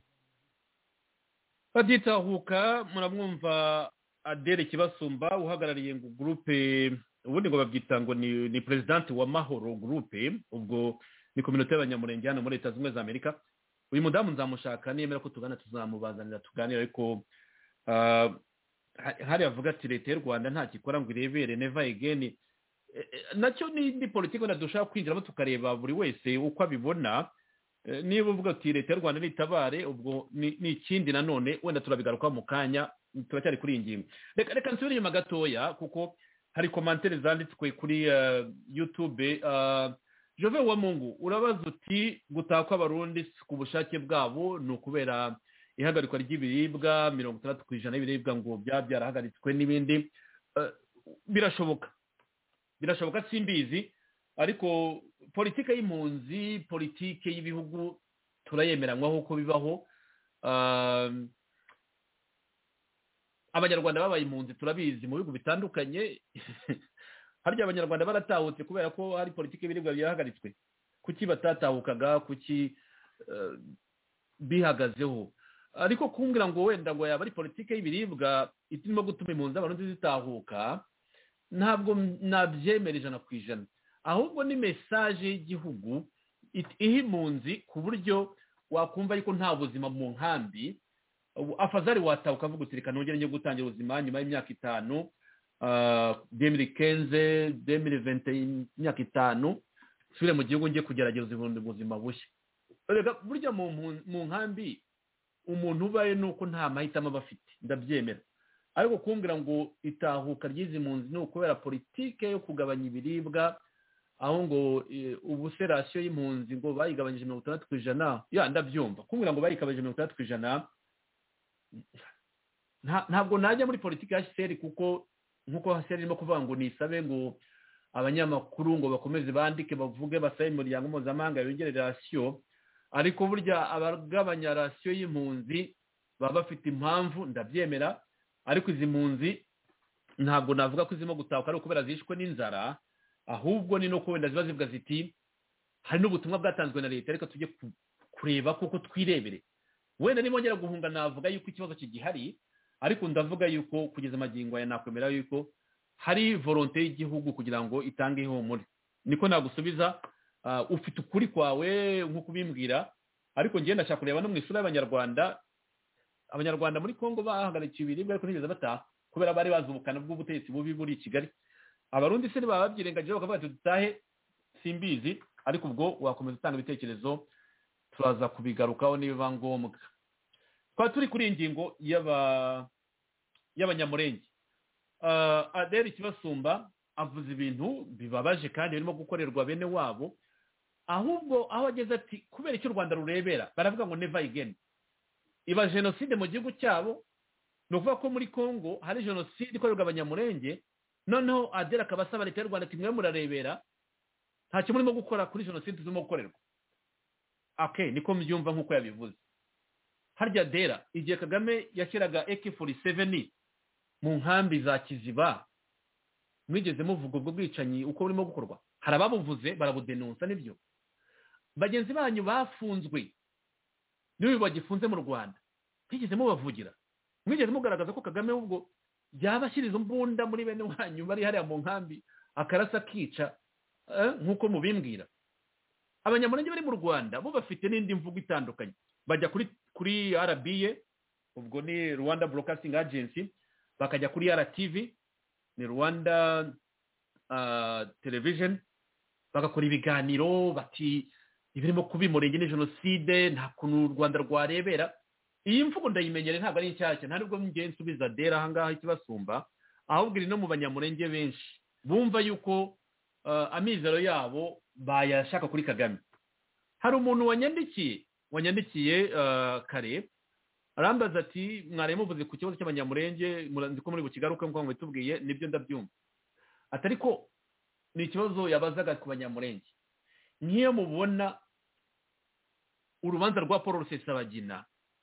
Baditahuka, muramwumva Adele Kibasumba uhagarariye ngo groupe, ubundi ngo babyita ngo ni president wa Mahoro groupe, ubwo ni community y'abanyamurenge hano muri Leta Zunze Ubumwe za Amerika. Uyu mudamu nzamushaka, niyemera ko tugana tuzamubazanira tuganira, ariko hari avuga ati leta y'u Rwanda nta gikora ngo irebere never again. Nacyo ni politiki dushaka kwinjiramo tukareba buri wese uko abibona. Niba uvuga ati leta y'u Rwanda nitabare, ubwo ni ikindi nanone, wenda turabigaruka mu kanya, turacyari kuri iyi ngingo. Reka nsubire inyuma gatoya, kuko hari komantere zanditswe kuri YouTube. Jove wa Mungu urabaza uti gutaha kw'abarundi ku bushake bwabo ni ukubera ihagarikwa ry'ibiribwa 60% y'ibiribwa ngo byarahagaritswe n'ibindi. Birashoboka simbizi, ariko politike y'impunzi, politike y'ibihugu turayemeranywaho uko bibaho. Abanyarwanda babaye impunzi turabizi mu bihugu bitandukanye. Harya abanyarwanda baratahutse kubera ko hari politike y'ibiribwa byahagaritswe? Kuki batatahukaga? Kuki bihagazeho? Ariko kumbwira ngo wenda ngo yaba ari politike y'ibiribwa itirimo gutuma impunzi abantu zitahuka, ntabwo nabyemera 100%. ahubwo ni mesaje y'igihugu iha impunzi ku buryo wakumva yuko nta buzima mu nkambi, afazari wataha ukavuga uti reka nongere njye gutangira ubuzima nyuma y'imyaka 5, 2015 2020, imyaka 5 nsubire mu gihugu njye kugerageza ubundi buzima bushya. Burya mu nkambi umuntu ubaye nuko nta mahitamo aba afite, ndabyemera. Ariko kumbwira ngo itahuka ry'izi mpunzi ni ukubera politike yo kugabanya ibiribwa, aho ngo ubuserasiyo y'impunzi ngo bayigabanyije 60%, ya ndabyumva. Kumbwira ngo bayikabanyije 60%, ntabwo najya muri politike ya HCR, kuko nkuko HCR irimo kuvuga ngo nisabe ngo abanyamakuru ngo bakomeze bandike bavuge basabe umuryango mpuzamahanga yongere rasiyo, ariko burya abagabanya rasiyo y'impunzi baba bafite impamvu, ndabyemera. Ariko izi mpunzi ntabwo navuga ko zirimo gutahuka ari ukubera zishwe n'inzara, ahubwo ni no wenda ziba zivuga ziti hari n'ubutumwa bwatanzwe na leta, reka tujye kureba kuko twirebere. Wenda nimongera guhunga navuga yuko ikibazo kigihari, ariko ndavuga yuko kugeza amagingo aya nakwemera yuko hari volonté y'igihugu kugira ngo itange ihumure. Niko nagusubiza, ufite ukuri kwawe nk'uko ubimbwira, ariko ngenda ndashaka kureba no mu isura y'Abanyarwanda. Abanyarwanda muri Kongo bahagarikiye ibiribwa ariko ntibigeze bataha kubera bari bazi ubukana bw'ubutegetsi bubi buri i Kigali. Abarundi se baba babyirengagije bakavuga ati dutahe, simbizi, ariko ubwo wakomeza utanga ibitekerezo turaza kubigarukaho niba ngombwa. Kwa turi kuri ingingo y'abanyamurenge. Adele Kibasumba avuze ibintu bibabaje kandi birimo gukorerwa bene wabo, ahubwo aho ageze ati kubera icyo u Rwanda rurebera baravuga ngo never again. Iba jenoside mu gihugu cyabo, no kuvuga ko muri Kongo hari jenoside ikorerwa abanyamurenge, noneho Adele akabasaba leta y'u Rwanda ati mwe murarebera nta cyo murimo gukora kuri jenoside zirimo gukorerwa. Niko mbyumva nk'uko yabivuze. Harya Adele igihe Kagame yashyiraga AK47 mu nkambi za Kiziba, mwigeze muvuga ubwo bwicanyi uko burimo gukorwa? Hari ababuvuze barabudenonsa, nibyo bagenzi banyu bafunzwe niwe bagifunze mu Rwanda, mwigeze mubavugira? Mwigeze mugaragaza ko Kagame ubwo yabashyiriza imbunda muri bene wanyu bari hariya mu nkambi akarasa kica nk'uko mubimbwira? Abanyamurenge bari mu Rwanda bo bafite n'indi mvugo itandukanye, bajya kuri RBA, ubwo ni Rwanda Broadcasting Agency, bakajya kuri RTV, ni Rwanda Television, bagakora ibiganiro bati ibirimo kubimurenge ni jenoside, nta kuntu u Rwanda rwarebera. Iyi mvugo ndayimenyere, ntabwo ari inshyashya, nta nubwo ngiye nsubiza Adele ahangaha Ikibasumba, ahubwo iri no mu banyamurenge benshi bumva yuko amizero yabo bayashaka kuri Kagame. Hari umuntu wanyandikiye kare arambaza ati mwari muvuze ku kibazo cy'abanyamurenge, nzi ko muri bukigaruke nk'uko mwitubwiye, nibyo ndabyumva. Atari ko ni ikibazo yabazaga ku banyamurenge. Nk'iyo mubona urubanza rwa Paul Rusesabagina,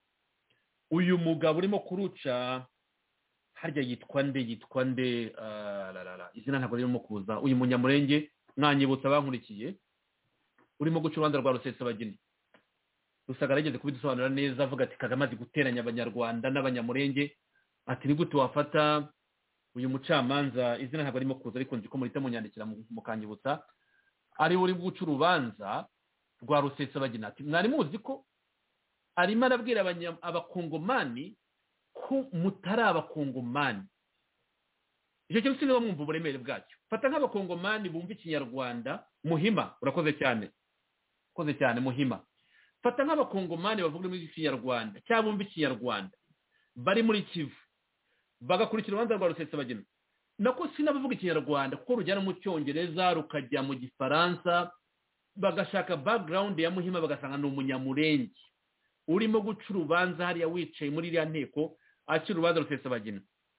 uyu mugabo urimo kuruca, harya yitwa nde izina ntabwo ririmo kuza, uyu munyamurenge mwanyibutsa bankurikiye, urimo guca urubanza rwa Rusesabagina. Rusagara yigeze kubidusobanura neza avuga ati Kagame azi guteranya abanyarwanda n'abanyamurenge, ati ni gute wafata uyu mucamanza, izina ntabwo arimo kuza ariko nzi ko muhita munyandikira mukanyibutsa, ari uri guca urubanza rwa Rusesabagina. Ati mwari muzi ko arimo arabwira abakongomani ko mutari abakongomani. Icyo kintu sinzi mwumva uburemere bwacyo. Fata nk'abakongomani bumva ikinyarwanda. Muhima, urakoze cyane, Muhima. Fata nk'abakongomani bavuga muri ikinyarwanda cyangwa bumva ikinyarwanda bari muri Kivu, bagakurikira urubanza rwa Rusesabagina. Nako sinabavuga ikinyarwanda kuko rujyana mu cyongereza rukajya mu gifaransa, bagashaka background ya Muhima bagasanga ni umunyamurenge urimo guca urubanza hariya wicaye muri iriya nteko akira urubanza Rusesabagina.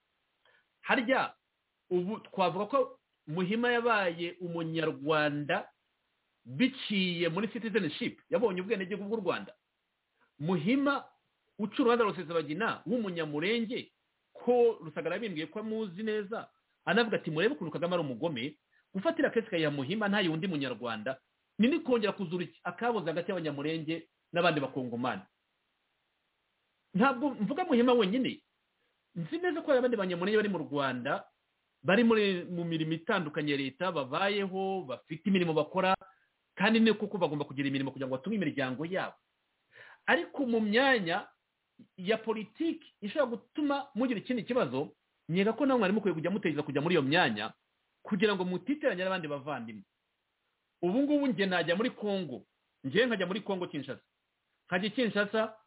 Harya ubu twavuga ko Muhima yabaye umunyarwanda biciye muri citizenship, yabonye ubwenegihugu bw'u Rwanda. Muhima uca urubanza Rusesabagina w'umunyamurenge, ko Rusagara bimbwiye ko amuzi neza, anavuga ati murebe ukuntu Kagame ari umugome, gufatira kesi ya Muhima nta yundi munyarwanda, ni kongera kuzura akaboza hagati y'abanyamurenge n'abandi bakongomani. Ntabwo mvuga Muhima wenyine, nzi neza ko abandi banyamurenge bari mu Rwanda bari mu mirimo itandukanye ya leta babayeho bafite imirimo bakora kandi ni kuko bagomba kugira imirimo kugira ngo batunge imiryango yabo ariko mu myanya ya politiki ishobora gutuma mugira ikindi kibazo nyega ko namwe mwari mukwiye kujya mutekereza kujya muri iyo myanya kugira ngo mutiteranye n'abandi bavandimwe ubu ngubu njye najya muri Kongo njye nkajya muri Kongo Kinshasa nkajya Kinshasa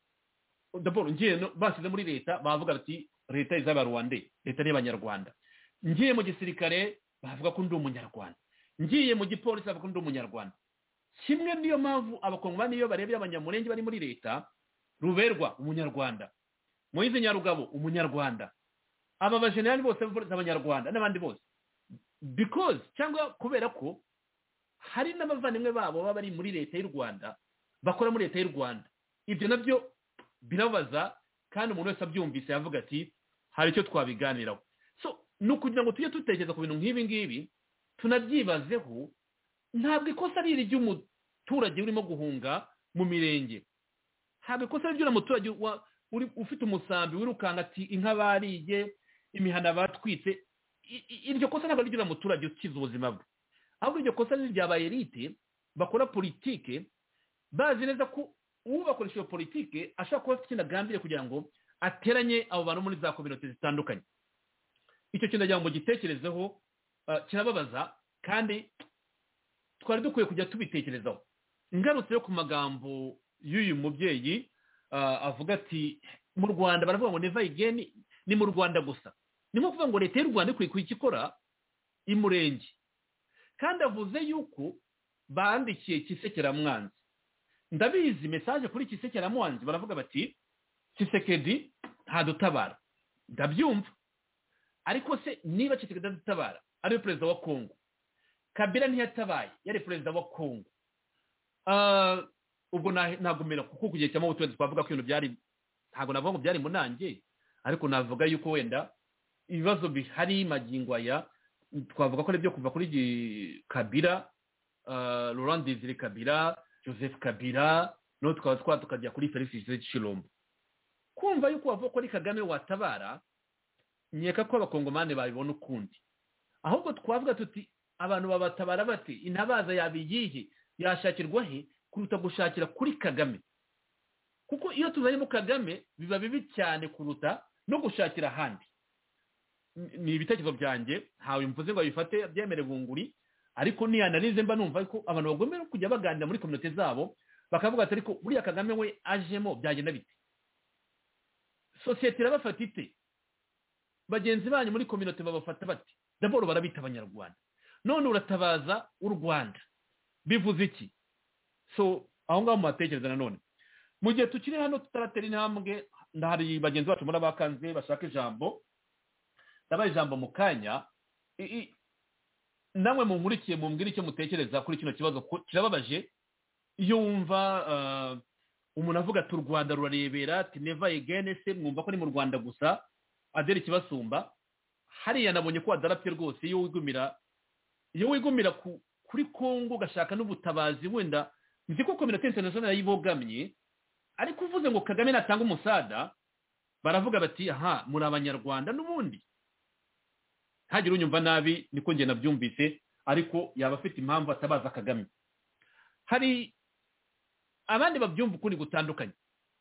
d'abord njye basize muri leta bavuga bati leta iz'abarwande leta y'abanyarwanda ngiye mu gisirikare bavuga ko ndi umunyarwanda ngiye mu gipolisi bavuga ko ndi umunyarwanda kimwe niyo mpamvu abakongomani iyo barebye abanyamurenge bari muri leta Ruberwa umunyarwanda Moise Nyarugabo umunyarwanda aba bajenerali bose b'abanyarwanda n'abandi bose because cyangwa kubera ko hari n'abavandimwe babo baba bari muri leta y'u Rwanda bakora muri leta y'u Rwanda ibyo nabyo birabaza kandi umuntu wese abyumvise yavuga ati hari icyo twabiganiraho so nuko kugira ngo tujye tutekereza ku bintu nk'ibi ngibi tunabyibazeho ntabwo ikosa ari iry'umuturage urimo guhunga mu mirenge ntabwo ikosa ari iry'umuturage ufite umusambi wirukanga ati inka bariye imihana batwitse iryo kosa ntabwo ari iry'umuturage ukiza ubuzima bwe ahubwo iryo kosa ni irya bayelite bakora politike bazi neza ko ubakoresha iyo politike ashobora kuba afite ikintu agambiriye kugira ngo ateranye abo bantu muri za kominote zitandukanye icyo kintu nagira ngo gitekerezeho kirababaza kandi twari dukwiye kujya tubitekerezaho ingarutse yo ku magambo y'uyu mubyeyi avuga ati mu Rwanda baravuga ngo never again ni mu Rwanda gusa ni nko kuvuga ngo leta y'u Rwanda ikwiye kuyikora imurenge kandi avuze yuko bandikiye Kisekeramwanzi ndabizi message kuri Kisekeramwanzi baravuga bati Kisekedi ntadutabara ndabyumva ariko se niba Kisekedi adutabara ari perezida wa Kongo Kabila ntiyatabaye yari perezida wa Kongo ubwo nagumira kuko kugiye cyamo utundi twavuga ko ibintu byari ntago navuga ngo byari munange ariko navuga yuko wenda ibibazo bihari magingo aya twavuga ko ari byo kuva kuri Kabila Laurent Désiré Kabila Joseph Kabila no tukaba tukajya kuri Felix Tshisekedi kumva yuko bavuga ko ari Kagame watabara nyeka ko abakongomane babibona ukundi ahubwo twavuga tuti abantu babatabara bati intabaza yabiyihe yashakirwa he kuruta gushakira kuri Kagame kuko iyo tuzanye mu Kagame biba bibi cyane kuruta no gushakira ahandi ni ibitekerezo byanjye ntawe mvuze ngo abifate byemere bunguri ariko ni analize mba numva ko abantu bagomba kujya baganira muri community zabo bakavuga ati ariko buriya Kagame we ajemo byagenda bite societe irabafata ite bagenzi banyu muri community babafata bati d'abord barabita abanyarwanda none uratabaza u Rwanda bivuze iki so aho ngaho mubatekereza nanone mu gihe tukiri hano tutaratera intambwe ndahari bagenzi bacu muri abakanze bashaka ijambo ndabaye ijambo mu kanya namwe munkurikiye mumbwira icyo mutekereza kuri kino kibazo kirababaje iyo wumva umuntu avuga ati u Rwanda rurarebera ati never again se mwumva ko ni mu Rwanda gusa adera ikibasumba hariya nabonye ko adarapye rwose iyo wigumira kuri Kongo gashaka n'ubutabazi wenda nzi ko community international yibogamye ariko uvuze ngo Kagame natanga umusada baravuga bati aha muri abanyarwanda n'ubundi hagira unyumva nabi niko nge nabyumvise ariko yaba afite impamvu atabaza Kagame hari abandi babyumva ukundi gutandukanye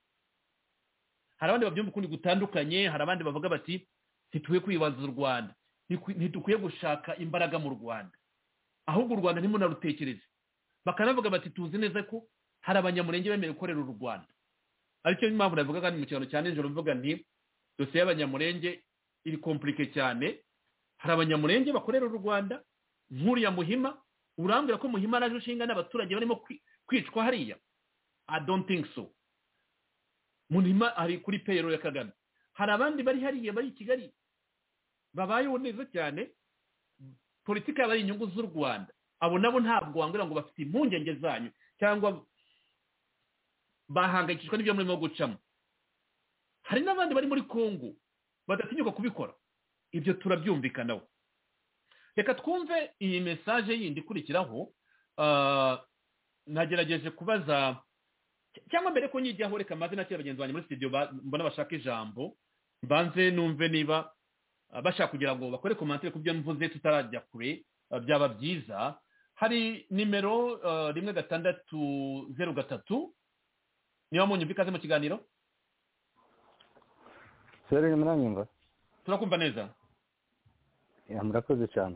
hari abandi bavuga bati ntituye kwibaza u Rwanda ntitukwiye gushaka imbaraga mu Rwanda ahubwo u Rwanda ntimunarutekereze bakanavuga bati tuzi neza ko hari abanyamurenge bemerewe gukorera u Rwanda aricyo impamvu navuga kandi mu kiganiro cyane nijoro mvuga nti dosiye y'abanyamurenge iri komplike cyane hari abanyamurenge bakorera u Rwanda nk'uriya Muhima urambwira ko Muhima araje ushinga n'abaturage barimo kwicwa hariya I don't think so Muhima ari kuri payroll ya Kagame hari abandi bari hariya bari i Kigali babayeho neza cyane politika yaba ari inyungu z'u Rwanda abo nabo ntabwo wambwira ngo bafite impungenge zanyu cyangwa bahangayikishwa n'ibyo murimo gucamo hari n'abandi bari muri Kongo badatinyuka kubikora ibyo turabyumvikanaho reka twumve iyi message yindi ikurikiraho nagerageje kubaza cyangwa mbere ko nyijyaho reka maze nakira bagenzi banjye muri studio mbona bashaka ijambo mbanze numve niba bashaka kugira ngo bakore komantere ku byo mvuze tutarajya kure byaba byiza. Hari nimero 1603 niba munyumva ikaze mu kiganiro. Sere muranyumva? Turakumva neza. Ya murakoze cyane.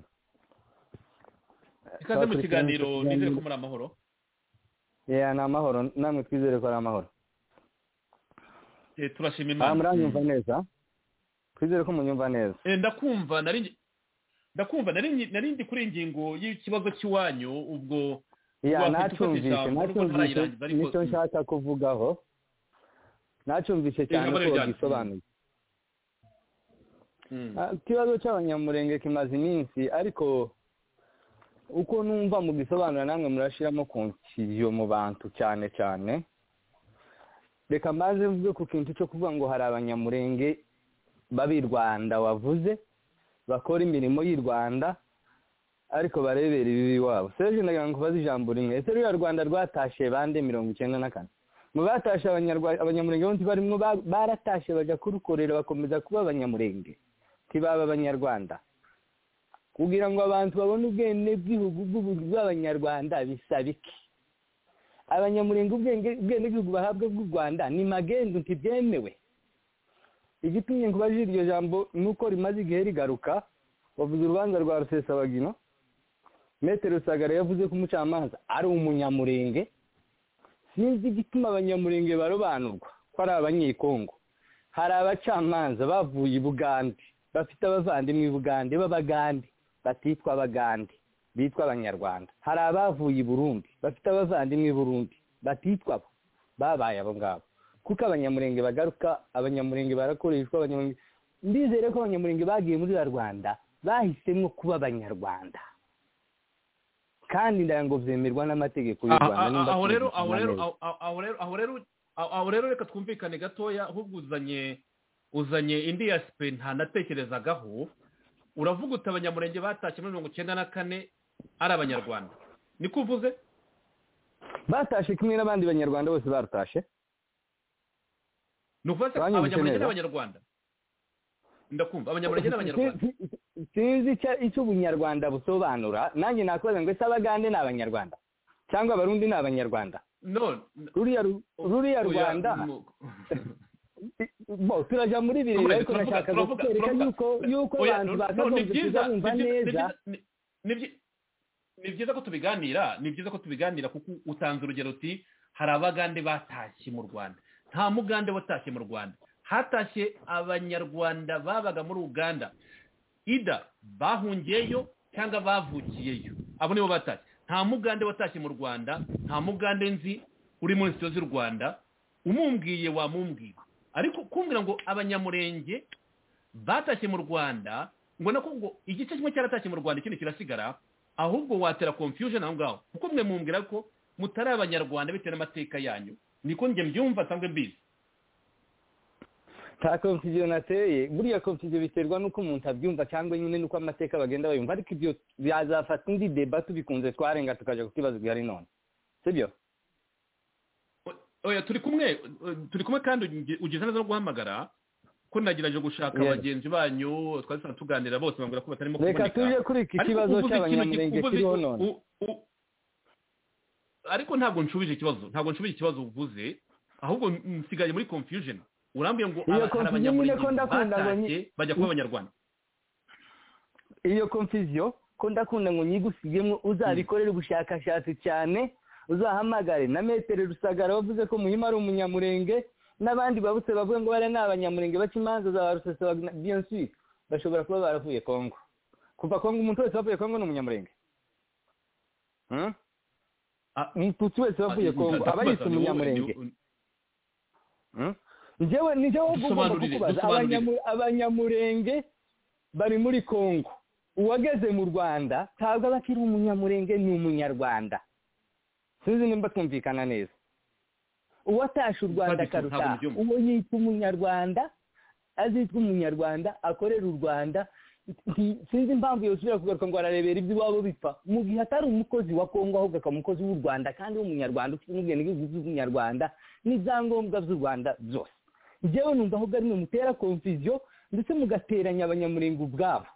Ikaze mu kiganiro nizere ko muri amahoro. Ya na amahoro namwe twizere ko ari amahoro. Turashima Imana. Muranyumva neza? Twizere ko munyumva neza. Ndakumva narindi kuri ingingo y'ikibazo cy'iwanyu ubwo ya nacyumvise nicyo nshaka kuvugaho. Nacyumvise cyane ko gisobanuye. Ikibazo cy'abanyamurenge kimaze iminsi ariko uko numva mu gisobanura namwe murashiramo konsiyo mu bantu cyane cyane. Reka mbaze mvuge ku kintu cyo kuvuga ngo hari abanyamurenge babi Rwanda wavuze bakora imirimo y'u Rwanda ariko barebera ibibi wabo. Serge ndagira ngo bazi ijambo rimwe. Ese rya Rwanda rwatashe bande 94 mu batashe abanyamurenge bonti barimo baratashe baja kurukorera bakomeza kuba abanyamurenge kibaba abanyarwanda kugira ngo abantu babone ubwene bw'ibihugu bw'abanyarwanda bisabiki. Abanyamurenge ubwene bw'ibihugu bahabwa bw'u Rwanda ni magendo ntibyemewe. Igitumye ngo baje iryo jambo nuko rimaze igihe rigaruka bavuze urubanza rwa Rusesabagina. Metero Rusagara yavuze ko umucamanza ari umunyamurenge. Sinzi igituma abanyamurenge barobanurwa ko ari abanyekongo. Hari abacamanza bavuye i Bugande bafite abavandimwe i Bugande b'abagande batitwa abagande bitwa abanyarwanda. Hari abavuye i Burundi bafite abavandimwe i Burundi batitwa babaye abo ngabo. Kuko abanyamurenge bagaruka abanyamurenge barakoreshwa abanyamurenge ndizere ko abanyamurenge bagiye muri Rwanda bahisemo kuba abanyarwanda kandi ndayango vyemerwa n'amategeko y'u Rwanda. Aho rero reka twumvikane gatoya ahubwo uzanye indi aspect nta natekerezagaho. Uravuga uti abanyamurenge batashye muri 94 ari abanyarwanda niko uvuze? Batashe kimwe n'abandi banyarwanda bose barutashe. Nuvuze abanyamurenge n'abanyarwanda. Ndakumva abanyamurenge n'abanyarwanda. Sinzi icyo ubunyarwanda busobanura. Nanjye nakoze ngo ese abagande n'abanyarwanda cyangwa abarundi n'abanyarwanda. No. Ruriya Rwanda. Bo turaja muri birere ariko nashaka kwereka yuko abantu bakagombye kumva neza. Ni byiza ko tubiganira kuko utanze urugero uti hari abagande batashye mu Rwanda. Nta mugande watashye mu Rwanda. Hatashye abanyarwanda babaga muri Uganda. Ida bahungiyeyo cyangwa bavukiyeyo. Abo nibo batashye. Nta mugande watashye mu Rwanda, nta mugande nzi uri muri sityo z'u Rwanda. Umumbwiye wamumbwira. Ariko kumbwira ngo abanyamurenge batashye mu Rwanda ngo nako ngo igice kimwe cyaratashye mu Rwanda ikindi kirasigara ahubwo watera confusion aho ngaho. Kuko mwe mumbwira ko mutari abanyarwanda bitewe n'amateka yanyu. Niko nge mbyumva sangwe mbizi. Ta confusion nateye buriya confusion biterwa nuko umuntu abyumva cyangwa nyine nuko amateka bagenda bayumva ariko ibyo byazafata indi debate bikunze twarenga tukaje kukibazo gihari none. Sibyo? Oya turi kumwe kandi ugeze neza no guhamagara ko nagiraje gushaka abagenzi banyu twazana tuganira bose bambwira ko batarimo kuboneka. Reka tuje kuri iki kibazo cy'abanyamurenge kiriho none. Ariko ntabwo nshubije ikibazo uvuze ahubwo nsigaye muri confusion. Urambye ngo abanyamurenge bajya kuba abanyarwanda. Iyo confusion ko ndakunda ngo nyigusigemo uzabikorera ubushakashatsi cyane uzahamagare na Metero Rusagara wavuze ko Muhima ari umunyamurenge n'abandi babutse bavuga ngo bare n'abanyamurenge bakimanza za Rusesabagina bien sûr bashobora kuba baravuye Kongo. Kuva Kongo umuntu wese wavuye Kongo n'umunyamurenge. Umuntu wese wavuye Kongo aba yise umunyamurenge. Njyewe ugomba kukubaza abanyamurenge bari muri Kongo. Uwageze mu Rwanda ntabwo abakiri umunyamurenge ni umunyarwanda. Sinzi nimba twumvikana neza. Uwatashe u Rwanda karuta uwo yitwa umunyarwanda azitwa umunyarwanda akorera u Rwanda. Sinzi impamvu yosubira kugaruka ngo ararebera ibyo wabo bipfa mu gihe atari umukozi wa Kongo ahubwo akamukozi w'u Rwanda kandi w'umunyarwanda ufite n'ubwene bw'umunyarwanda n'ibyangombwa by'u Rwanda byose. Njyewe numva ahubwo ari mutera confusion ndetse mugateranya abanyamurenge ubwabo.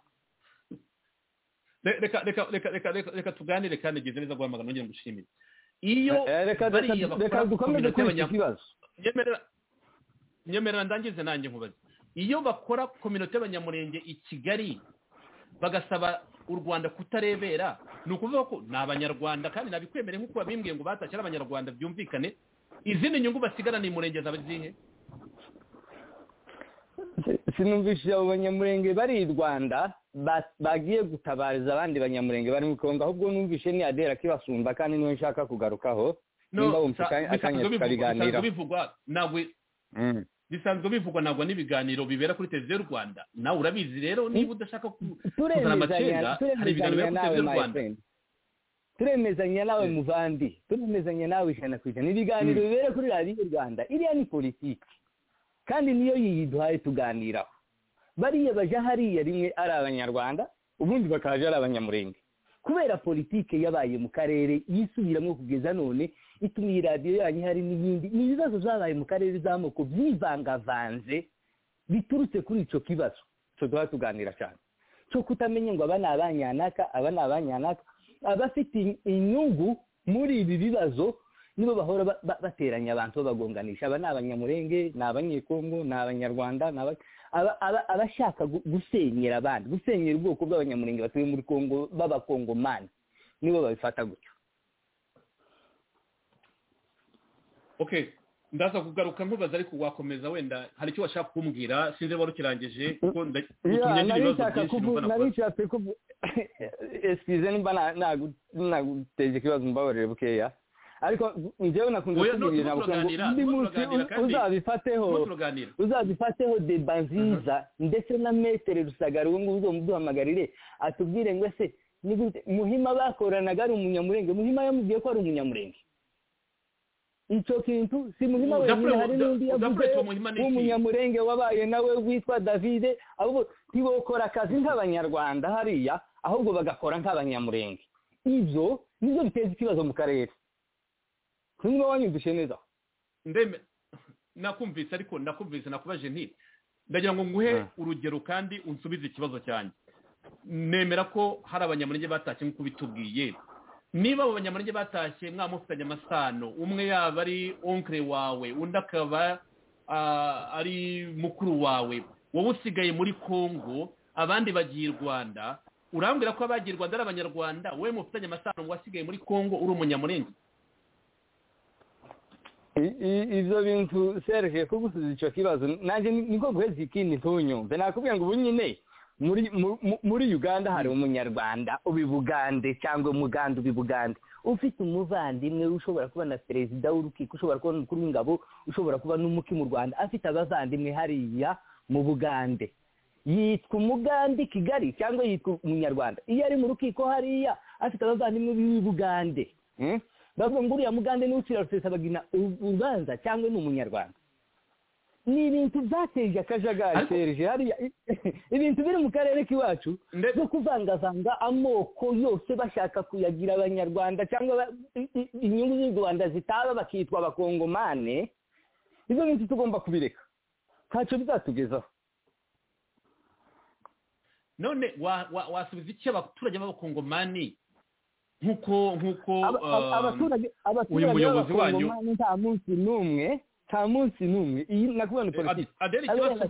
reka tuganire kandi geze neza guhamagara nongere ngushimire. Iyo reka dukomeze kuri iki kibazo. Nyemerera ndangize nanjye nkubaze. Iyo bakora kominote y'abanyamurenge i Kigali bagasaba u Rwanda kutarebera, ni ukuvuga ko ni abanyarwanda kandi nabikwemere nk'uko babimbwiye ngo batashye ari abanyarwanda byumvikane, izindi nyungu basigana ni murenge zaba zihe? Sinumvishije abo banyamurenge bari i Rwanda bagiye gutabariza abandi banyamurenge bari mu Kongo, ahubwo numvishe ni Adera kibasumba kandi niwe nshaka kugarukaho. Bisanzwe bivugwa ntabwo n'ibiganiro bibera kuri televiziyo y'u Rwanda. Nawe urabizi rero, niba udashaka kuzana amacenga, hari ibiganiro bibera kuri televiziyo y'u Rwanda. Turemezanya nawe muvandi, turemezanya nawe 100%. Ibiganiro bibera kuri radiyo y'u Rwanda iriya ni politiki kandi niyo yiduhaye tuganiraho. Bariya baja hariya rimwe ari abanyarwanda, ubundi bakaje ari abanyamurenge, kubera politiki yabaye mu karere yisubiramo kugeza none itumye radiyo yanyu hari n'ibindi ibibazo zabaye mu karere z'amoko byivangavanze biturutse kuri ico kibazo cyo duha tuganira cyane cyo kutamenya ngo aba ni abanyanaka abafite inyungu muri ibi bibazo nibo bahora bateranya abantu bagonganisha. Aba ni abanyamurenge, ni abanyekongo, ni abanyarwanda, abashaka gusenyera abandi, gusenyera ubwoko bw'abanyamurenge batuye muri Kongo b'abakongomani, nibo babifata gutyo. Okay, ndaza kugaruka nkubaza ariko wakomeza wenda hari icyo washaka kumbwira, sinzi wari ukirangije kuko utumye n'ibibazo byinshi numva narishatse kuvuga. Excuse nimba naguteje ikibazo mbabarire bukeya, ariko njyewe nakunze kubwira uzabifateho deba nziza ndetse na Metere Rusagara ubu ngubu uzomuduhamagarire atubwire ngo ese Muhima bakoranaga ari umunyamurenge, Muhima yamubwiye ko ari umunyamurenge. Icyo kintu si Muhima wenyine, hari n'undi yavuze umunyamurenge wabaye nawe witwa Davide, ahubwo ntibokora akazi nk'abanyarwanda hariya ahubwo bagakora nk'abanyamurenge. Ibyo nibyo biteza ikibazo mu karere. Kumwe wanyumvishe neza? Ndeme nakumvise ariko nakubaje nti ndagira ngo nguhe urugero kandi unsubize ikibazo cyanjye. Nemera ko hari abanyamurenge batashye nk'uko bitubwiye. Niba abo banyamurenge batashye mwamufitanye amasano, umwe yaba ari onkre wawe, undi akaba ari mukuru wawe, wowe usigaye muri Kongo, abandi bagiye i Rwanda, urambwira ko abagiye i Rwanda ari abanyarwanda, wowe mufitanye amasano ngo wasigaye muri Kongo uri umunyamurenge? Ibyo bintu Serge kugusubiza icyo kibazo nanjye niko guheza ikindi ntunyumve. Nakubwiye ngo ubu nyine muri Uganda hari umunyarwanda ubibugande cyangwa umuganda ubibugande, ufite umuvandimwe ushobora kuba na perezida w'urukiko, ushobora kuba n'umukuru w'ingabo, ushobora kuba n'umuki mu Rwanda, afite abavandimwe hariya mu Bugande, yitwa umugande Kigali cyangwa yitwa umunyarwanda. Iyo ari mu rukiko hariya afite abavandimwe b'Ibugande, bavuga ngo uriya mugande n'ucira Rusesabagina ubanza cyangwa ni umunyarwanda. Ni ibintu byateje akajagari Serge hariya, ibintu biri mu karere k'iwacu byo kuvangavanga amoko yose bashaka kuyagira abanyarwanda cyangwa inyungu z'u Rwanda zitaba bakitwa abakongomane. Ibyo bintu tugomba kubireka, ntacyo bizatugezaho. None wasubiza iki abaturage b'abakongomani nkuko uyu muyobozi wanyu nta munsi n'umwe iyi nakubona politiki Adere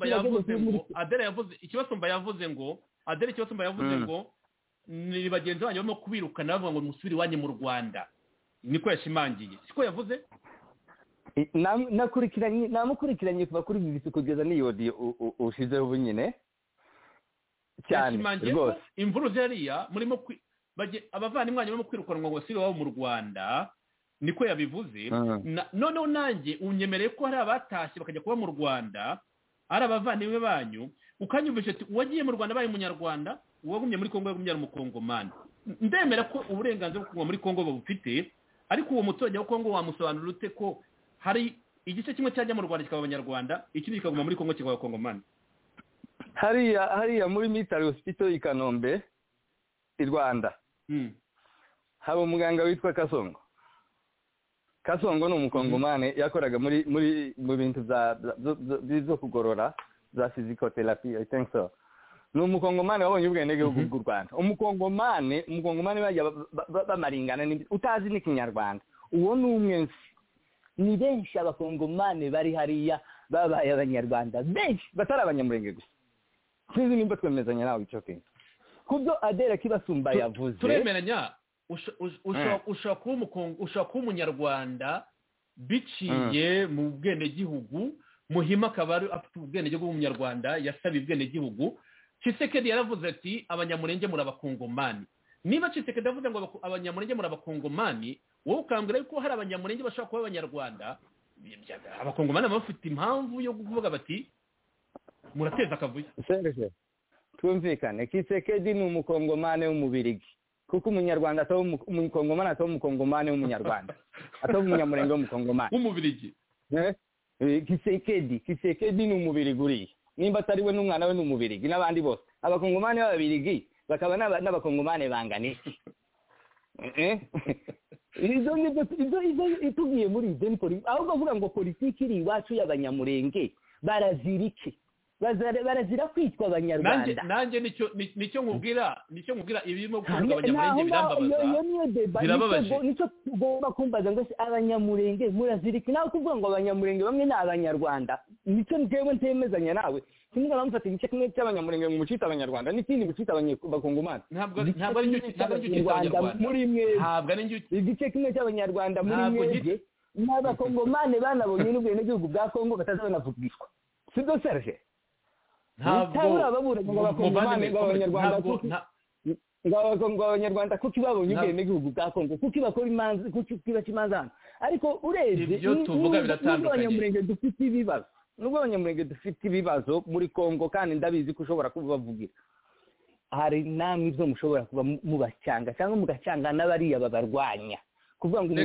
ikibazo yavuze ngo ni bagenzi banyu barimo kubirukana bavuga ngo musubire iwanyu mu Rwanda, niko yashimangiye, siko yavuze? namukurikiranye kuva kuri BBC kugeza n'iyo audio ushizeho ubu nyine cyane rwose. Imvuru zariya murimo abavandimwe banyu barimo kwirukanwa ngo basubire iwabo mu Rwanda, niko yabivuze. Noneho nanjye unyemereye ko hari abatashye bakajya kuba mu Rwanda ari abavandimwe banyu, ukanyumvisha ati uwagiye mu Rwanda baye umunyarwanda, uwagumye muri Kongo yagumye ari umukongomani. Ndemera ko uburenganzira bwo kuba muri Kongo babufite, ariko uwo muturage wa Kongo wamusobanurira ute ko hari igice kimwe cyajya mu Rwanda kikaba abanyarwanda, ikindi kikaguma muri Kongo kikaba abakongomani? Hariya muri Military Hospital i Kanombe i Rwanda hari umuganga witwa Kasongo ni umukongomane, yakoraga mu bintu byo kugorora za physiotherapy I think so ni umukongomani wabonye ubwenegihugu bw'u Rwanda umukongomani bajya bamaringana utazi n'ikinyarwanda uwo ni umwe ni benshi abakongomani bari hariya babaye abanyarwanda benshi batari abanyamurenge gusa sinzi nimba twemezanya nawe icyo kintu kubyo Adele Kibasumba yavuze turemeranya ushaka kuba umunyarwanda biciye mu bwenegihugu Muhima akaba afite ubwenegihugu bw'umunyarwanda yasabiye ubwenegihugu Tshisekedi yaravuze ati abanyamurenge muri abakongomani niba Tshisekedi avuze ngo abanyamurenge muri abakongomani wowe ukambwira yuko hari abanyamurenge bashaka kuba abanyarwanda abakongomani bafite impamvu yo kuvuga bati murateza akavuyo Serge twumvikane Tshisekedi ni umukongomani w'umubirigi kuko umunyarwanda ataba umukongomani ataba umukongomani w'umunyarwanda ataba umunyamurenge w'umukongomani w'umubirigi Tshisekedi ni umubirigi uriya nimba atari we n'umwana we n'umubirigi n'abandi bose abakongomani b'ababirigi bakaba n'abakongomani bangana izo itugiye muri izo ahubwo avuga ngo politiki iri iwacu y'abanyamurenge barazirike barazira kwitwa abanyarwanda nanjye nicyo nkubwira ibirimo kuvuga abanyamurenge birambabaza birababaje nicyo tugomba kumbaza ngo abanyamurenge murazirike nawe kuvuga ngo abanyamurenge bamwe ni abanyarwanda nicyo njyewe ntemezanya nawe kimwe bamufata igice kimwe cy'abanyamurenge mu mucita abanyarwanda n'ikindi gucita abakongomani ntabwo ari abanyarwanda muri mwe igice kimwe cy'abanyarwanda muri mwebwe n'abakongomani banabonye n'ubwenegihugu bwa Kongo batazanavugishwa sibyo Serge ntabwo ababura ngo abakongomani abanyarwanda kuki babonye ubwenegihugu bwa Kongo kuki bakora imanza kuki kiba kimanzana ariko urebye ibyo tuvuga biratandukanye nubwo abanyamurenge dufite ibibazo muri Kongo kandi ndabizi ko ushobora kubavugira hari namwe ibyo mushobora kuba mubacyanga cyangwa mugacanga n'abariya babarwanya kuvuga ngo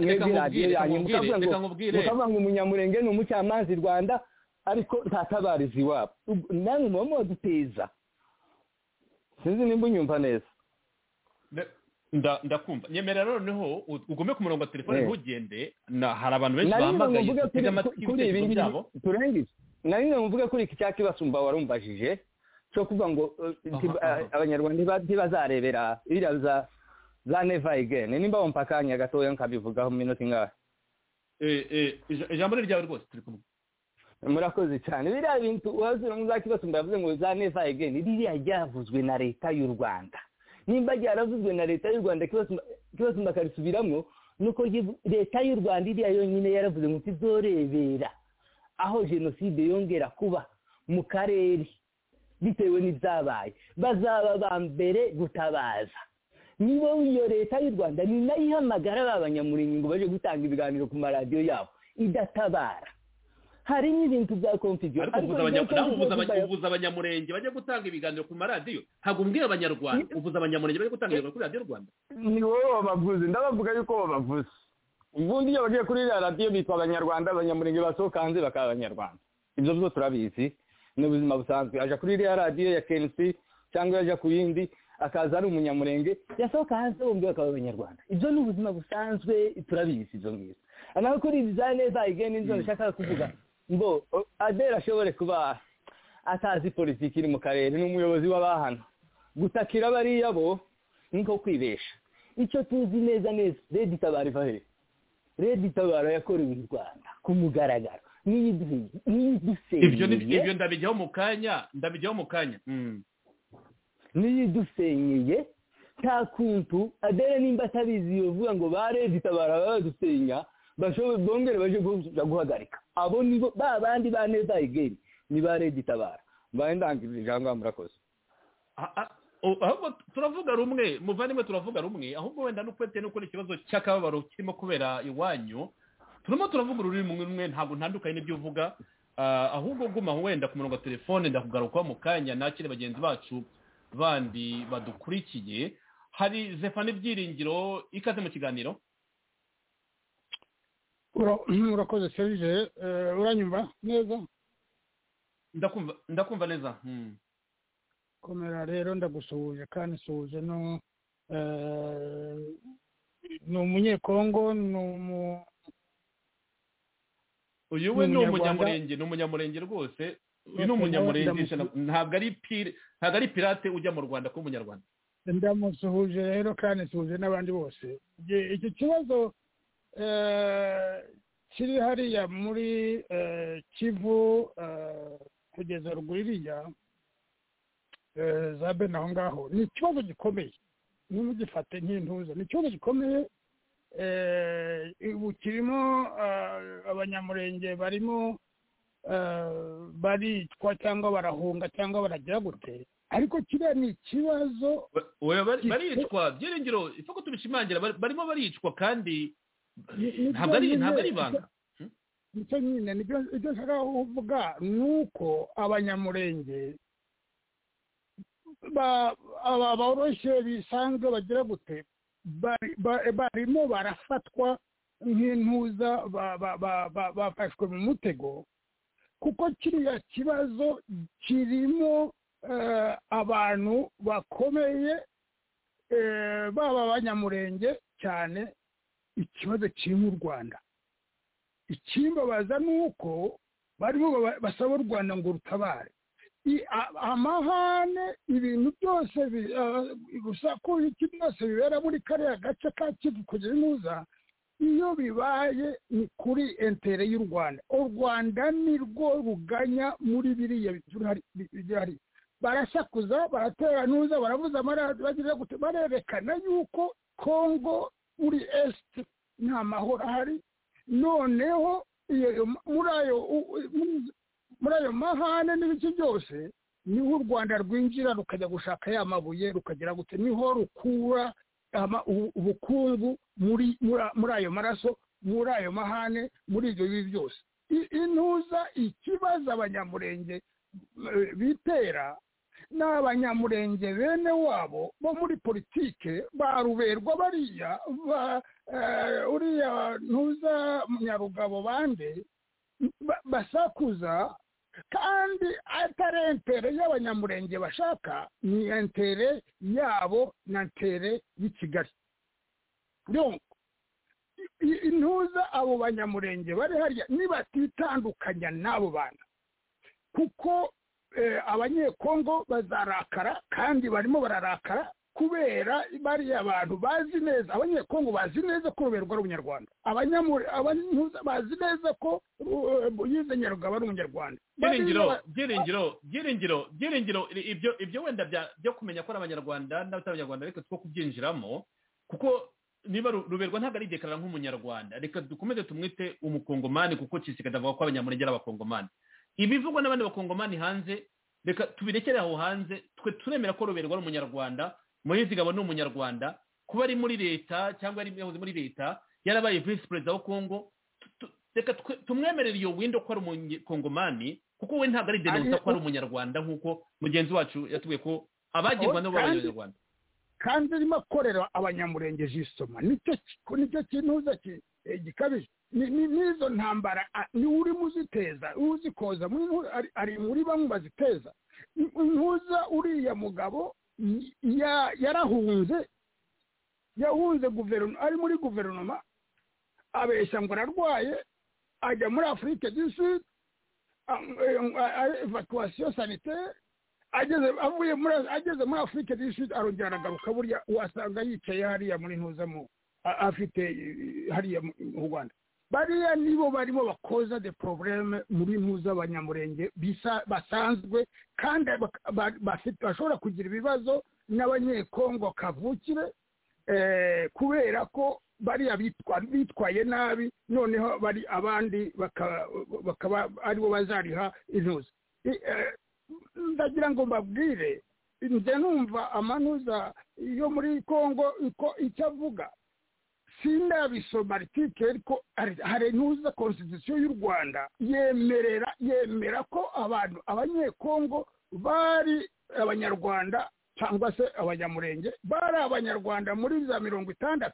mukavuga ngo umunyamurenge ni umucamanza i Rwanda ariko ntatabariza iwabo namwe muba mwaduteza sinzi nimba unyumva neza ndakumva nyemerera noneho ugume ku murongo wa telefone ntugende hari abantu benshi bahamagaye batega amatwi ibitekerezo byabo turengeje nari mvuga kuri iki cyaka Kibasumba warumbajije cyo kuvuga ngo abanyarwanda ntibazarebera biriya za never again nimba wampakanya gatoya nkabivugaho mu minota ingahe ijambo ryawe rwose turi kumwe murakoze cyane biriya bintu wazira mu za Kibasumba yavuze ngo za never again ririya ryavuzwe na leta y'u Rwanda nimba ryaravuzwe na leta y'u Rwanda Kibasumba akarisubiramo nuko leta y'u Rwanda iriya yonyine yaravuze ngo tizorebera aho jenoside yongera kuba mu karere bitewe n'ibyabaye bazaba ba mbere gutabaza niba iyo leta y'u Rwanda ni nayo ihamagara b'abanyamurenge ngo baje gutanga ibiganiro ku maradiyo yabo idatabara hari n'ibintu bya confusion uvuza abanyamurenge bajya gutanga ibiganiro ku maradiyo ntabwo umbwira abanyarwanda uvuza abanyamurenge bajya gutanga ibiganiro kuri radiyo Rwanda ni wowe wabavuze ndabavuga yuko wabavuze ubundi iyo bagiye kuri radiyo bitwa abanyarwanda abanyamurenge basohoka hanze bakaba abanyarwanda ibyo byo turabizi n'ubuzima busanzwe aja kuri iriya radiyo ya KNC cyangwa yaja ku yindi akaza ari umunyamurenge yasohoka hanze bombi bakaba abanyarwanda ibyo ni ubuzima busanzwe turabizi ibyo ngibyo naho kuri design za again nizo nshaka kuvuga ngo Adele ashobore kuba atazi politiki iri mu karere n'umuyobozi w'abahana gutakira bariya bo niko kwibesha icyo tuzi neza Red Tabara ivahe Red Tabara yakorewe u Rwanda ku mugaragaro ibyo ndabijyaho mu kanya niyidusenyeye nta kuntu Adele nimba atabizi yovuga ngo ba Red Tabara badusenya bashobe bongere baje guhagarika abo nibo babandi ba neza again ni ba Red Tabara bandangije ijambo murakoze ahubwo turavuga rumwe muvandimwe turavuga rumwe ahubwo wenda n'ukwete nuko ikibazo cy'akababaro kirimo kubera iwanyu turimo turavuga ururimi rumwe ntabwo ntandukanye n'ibyo uvuga ahubwo guma wenda ku murongo wa telefone ndakugaruka mu kanya nakire bagenzi bacu bandi badukurikiye hari Zefani Byiringiro ikaze mu kiganiro urakoze Serge uranyumva neza ndakumva neza komera rero ndagusuhuje kandi suhuje no ni umunyekongo uyu we ni umunyamurenge rwose uyu ni umunyamurenge ntabwo ari pirate ujya mu Rwanda kuba umunyarwanda. Ndamusuhuje rero kandi nsuhuje n'abandi bose. Iki kibazo kiri hariya muri Kivu kugeza ruguririya za Bena aho ngaho ni ikibazo gikomeye, nimugifate nk'intuza, ni ikibazo gikomeye. Ubu kirimo abanyamurenge barimo baricwa cyangwa barahunga cyangwa baragira gute, ariko kiriya ni ikibazo baricwa. Byiringiro ifo tubishimangira, barimo baricwa kandi ntabwo ari ibanga. Nicyo nyine nibyo nshaka kuvuga, nuko abanyamurenge aboroshye bisanzwe bagira gute barimo barafatwa nk'intuza bafashwe mu mutego, kuko kiriya kibazo kirimo abantu bakomeye baba abanyamurenge cyane. Ikibazo kiri mu Rwanda, ikimbabaza ni uko barimo basaba u Rwanda ngo rutabare. Amahane ibintu byose gusaku iki byose bibera muri kariya gace ka Kivu kugera inuza, iyo bibaye ni kuri entere y'u Rwanda. U Rwanda ni rwo ruganya muri biriya bihari. Barasakuza, baratera nuza, baravuza amaradiyo, barerekana yuko Kongo muri est nta mahoro ahari. Noneho muri ayo mahane n'ibiki byose niho u Rwanda rwinjira rukajya gushaka ya mabuye, rukagira gute, niho rukura ubukungu muri ayo maraso, muri ayo mahane, muri ibyo bibi byose. Intuza ikibazo abanyamurenge bitera n'abanyamurenge bene wabo bo muri politike baruberwa bariya uriya ntuza Munyarugabo bande basakuza, kandi atari entere y'abanyamurenge bashaka, ni entere yabo na entere y'i Kigali. Donc intuza abo banyamurenge bari hariya nibatitandukanya n'abo bana, kuko abanyekongo bazarakara, kandi barimo bararakara kubera bariya abantu bazi neza, abanyekongo bazi neza ko ruberwa ari umunyarwanda, abanyamuza bazi neza ko yize Nyarugabo ari umunyarwanda. Byiringiro ibyo wenda byo kumenya ko ari abanyarwanda n'abatari abanyarwanda reka two kubyinjiramo, kuko niba ruberwa ntabwo ari dekarara nk'umunyarwanda, reka dukomeze tumwite umukongomani, kuko kisigada avuga ko abanyamurenge ari abakongomani. Ibivugwa n'abandi bakongomani hanze reka tubirekere aho hanze, twe turemera ko ruberwa ari umunyarwanda. Moise Gabo ni umunyarwanda, kuba ari muri leta cyangwa ari yahoze muri leta, yarabaye vice president wa Kongo, reka tumwemerera iyo windo ko ari umukongomani, kuko we ntabwo ari denonsa ko ari umunyarwanda, nk'uko mugenzi wacu yatubwiye ko abagirwa n'abo b'abanyarwanda. Kandi arimo akorera abanyamurenge jisoma, nicyo kintuza gikabije. N'izo ntambara ni uri muziteza, uzikoza ari muri bamwe baziteza. Ntuza uriya mugabo yahunze guverinoma, ari muri guverinoma, abeshya ngo ararwaye, ajya muri Afrique du Sud, evacuation sanitaire, ageze muri Afrique du Sud arongera aragaruka, burya wasanga yicaye hariya muri ntuzamo afite hariya mu Rwanda. Bariya nibo barimo bakoza de problème muri ntuza abanyamurenge basanzwe, kandi bashobora kugira ibibazo n'abanyekongo kavukire, kubera ko bariya bitwaye nabi, noneho bari abandi bakaba aribo bazariha intuza. Ndagira ngo mbabwire, njye numva amanuza yo muri Kongo icyo avuga sindabisoma article, ariko hari ntuza constitution y'u Rwanda yemera ko abanyekongo bari abanyarwanda cyangwa se abanyamurenge bari abanyarwanda muri za 60,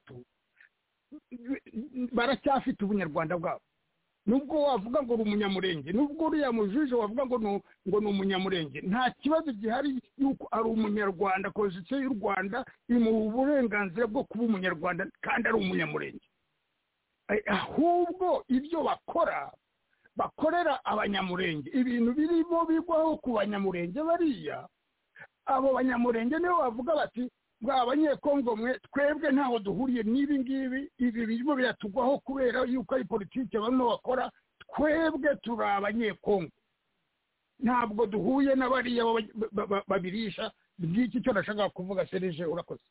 baracyafite ubunyarwanda bwabo. Nubwo wavuga ngo uri umunyamurenge, nubwo uriya mujije wavuga ngo ni umunyamurenge, nta kibazo gihari yuko ari umunyarwanda. Constitution y'u Rwanda imuha uburenganzira bwo kuba umunyarwanda kandi ari umunyamurenge. Ahubwo ibyo bakora bakorera abanyamurenge ibintu birimo bigwaho ku banyamurenge bariya abo banyamurenge nibo bavuga bati bwa abanyekongo mwe twebwe ntaho duhuriye n'ibi ngibi ibi birimo biratugwaho kubera yuko ari politike barimo bakora twebwe turi abanyekongo ntabwo duhuye n'abariya babirisha by'iki cyo nashaka kuvuga Serge urakoze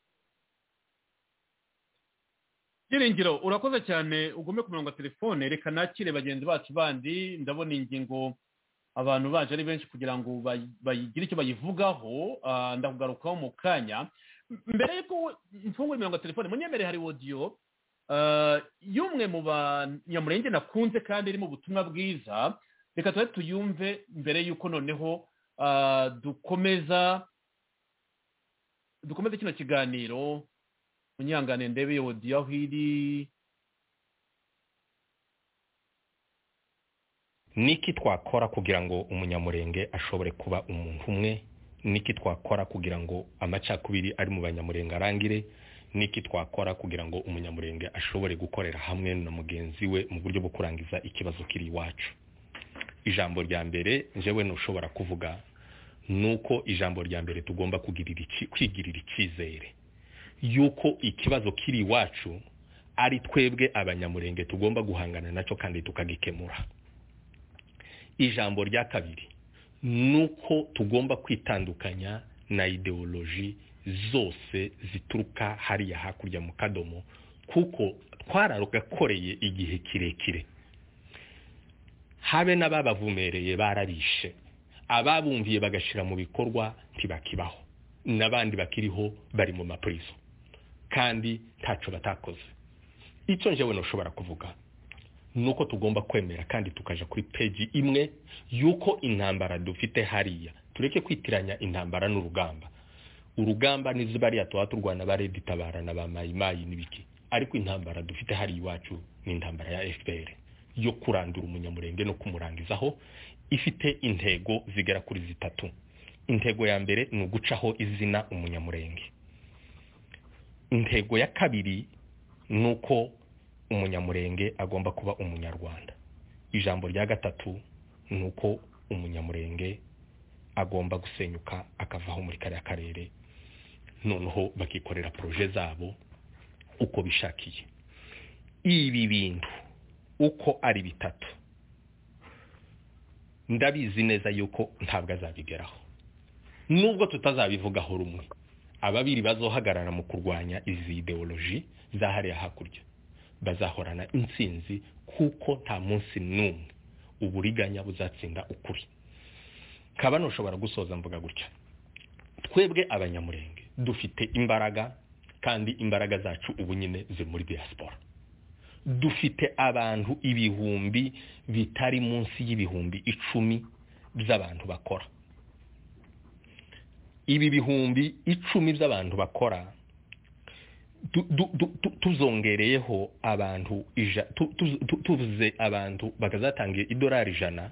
Byiringiro urakoze cyane ugume ku murongo wa telefone reka nakire bagenzi bacu bandi ndabona ingingo abantu baje ari benshi kugira ngo bayigire icyo bayivugaho ndakugarukaho mu kanya mbere yuko mfungura imirongo ya telefone munyemere hari audio y'umwe mu banyamurenge nakunze kandi iri mu butumwa bwiza reka tuba tuyumve mbere yuko noneho dukomeza kino kiganiro munyangane ndebe iyo audio aho iri. Niki twakora kugira ngo umunyamurenge ashobore kuba umuntu umwe? Niki twakora kugira ngo amacakubiri ari mu banyamurenge arangire? Niki twakora kugira ngo umunyamurenge ashobore gukorera hamwe na mugenzi we mu buryo bwo kurangiza ikibazo kiri iwacu? Ijambo rya mbere jewe nushobora kuvuga nuko ijambo rya mbere tugomba kwigirira icyizere yuko ikibazo kiri iwacu ari twebwe abanyamurenge tugomba guhangana nacyo kandi tukagikemura. Ijambo rya kabiri nuko tugomba kwitandukanya na ideoloji zose zituruka hariya hakurya mu kadomo kuko twararugakoreye igihe kirekire habe n'ababavumereye bararishe ababumviye bagashira mu bikorwa ntibakibaho n'abandi bakiriho bari mu maprizo kandi ntaco batakoze. Icyo njewe noshobora kuvuga nuko tugomba kwemera kandi tukaja kuri page imwe yuko intambara dufite hariya tureke kwitiranya intambara n'urugamba. Urugamba nizibari atwa turwana bare ditabara na bamayimayi nibiki ariko intambara dufite hari iwacu ni intambara ya FPR yo kurandura umunyamurenge no kumurangizaho ifite intego zigera kuri zitatu. Intego ya mbere ni ugucaho izina umunyamurenge. Intego ya kabiri nuko umunyamurenge agomba kuba umunyarwanda. Ijambo rya gatatu nuko umunyamurenge agomba gusenyuka akavaho muri kare akarere noneho bakikorera proje zabo uko bishakiye. Ibi bintu uko ari bitatu ndabizi neza yuko ntabwo azabigeraho nubwo tutazabivugaho rumwe. Ababiri bazohagarara mu kurwanya izi ideoloji zahariya hakurya bazahorana intsinzi kuko nta munsi n'umwe uburiganya buzatsinda ukuri. Kabano ushobora gusoza mvuga gutya, twebwe abanyamurenge dufite imbaraga kandi imbaraga zacu ubu nyine ziri muri diaspora. Dufite abantu ibihumbi bitari munsi y'ibihumbi 10 by'abantu bakora. Ibi bihumbi 10 by'abantu bakora tuzongereyeho abantu tuvuze abantu bakazatangira $100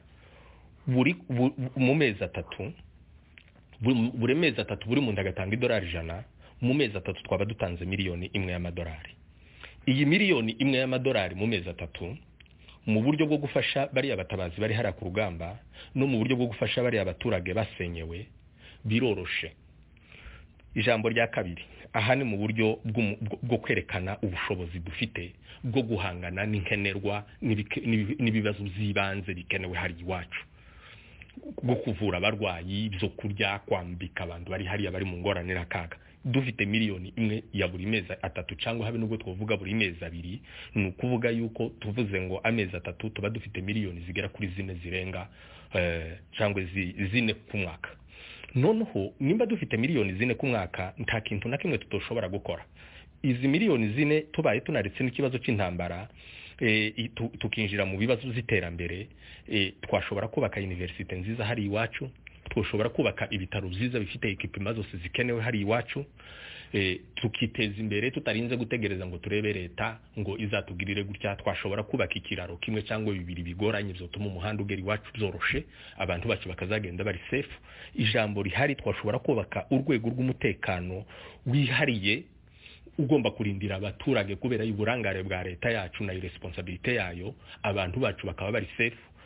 mu mezi atatu. Buri mezi atatu buri muntu agatanga $100 mu mezi atatu twaba dutanze $1,000,000 y'amadolari. Iyi $1,000,000 y'amadolari mu mezi atatu mu buryo bwo gufasha bari abatabazi bari hara ku rugamba no mu buryo bwo gufasha bari abaturage basenyewe biroroshe. Ijambo rya kabiri aha ni mu buryo bwo kwerekana ubushobozi dufite bwo guhangana n'inkenerwa n'ibibazo by'ibanze bikenewe hari iwacu, bwo kuvura abarwayi, byo kurya, kwambika abantu bari hariya bari mu ngorane n'akaga. Dufite $1,000,000 ya buri mezi atatu cyangwa habe nubwo twavuga buri mezi abiri, ni ukuvuga yuko tuvuze ngo amezi atatu tuba dufite $1,000,000 zigera kuri 4 zirenga cyangwa 4 ku mwaka. Noneho nimba dufite $1,000,000 ku mwaka nta kintu na kimwe tutoshobora gukora. Izi $1,000,000 tubaye tunaretse n'ikibazo cy'intambara tukinjira mu bibazo by'iterambere, twashobora kubaka university nziza hari iwacu, twashobora kubaka ibitaro byiza bifite equipment zose zikenewe hari iwacu, tukiteza imbere tutarinze gutegereza ngo turebe leta ngo izatugirire gutya. Twashobora kubaka ikiraro kimwe cyangwa bibiri bigoranye byotuma umuhanda ugera iwacu byoroshe, abantu bacu bakazagenda bari safe. Ijambo rihari twashobora kubaka urwego rw'umutekano wihariye ugomba kurindira abaturage kubera y'uburangare bwa leta yacu na irresponsibility yayo, abantu bacu bakaba bari safe,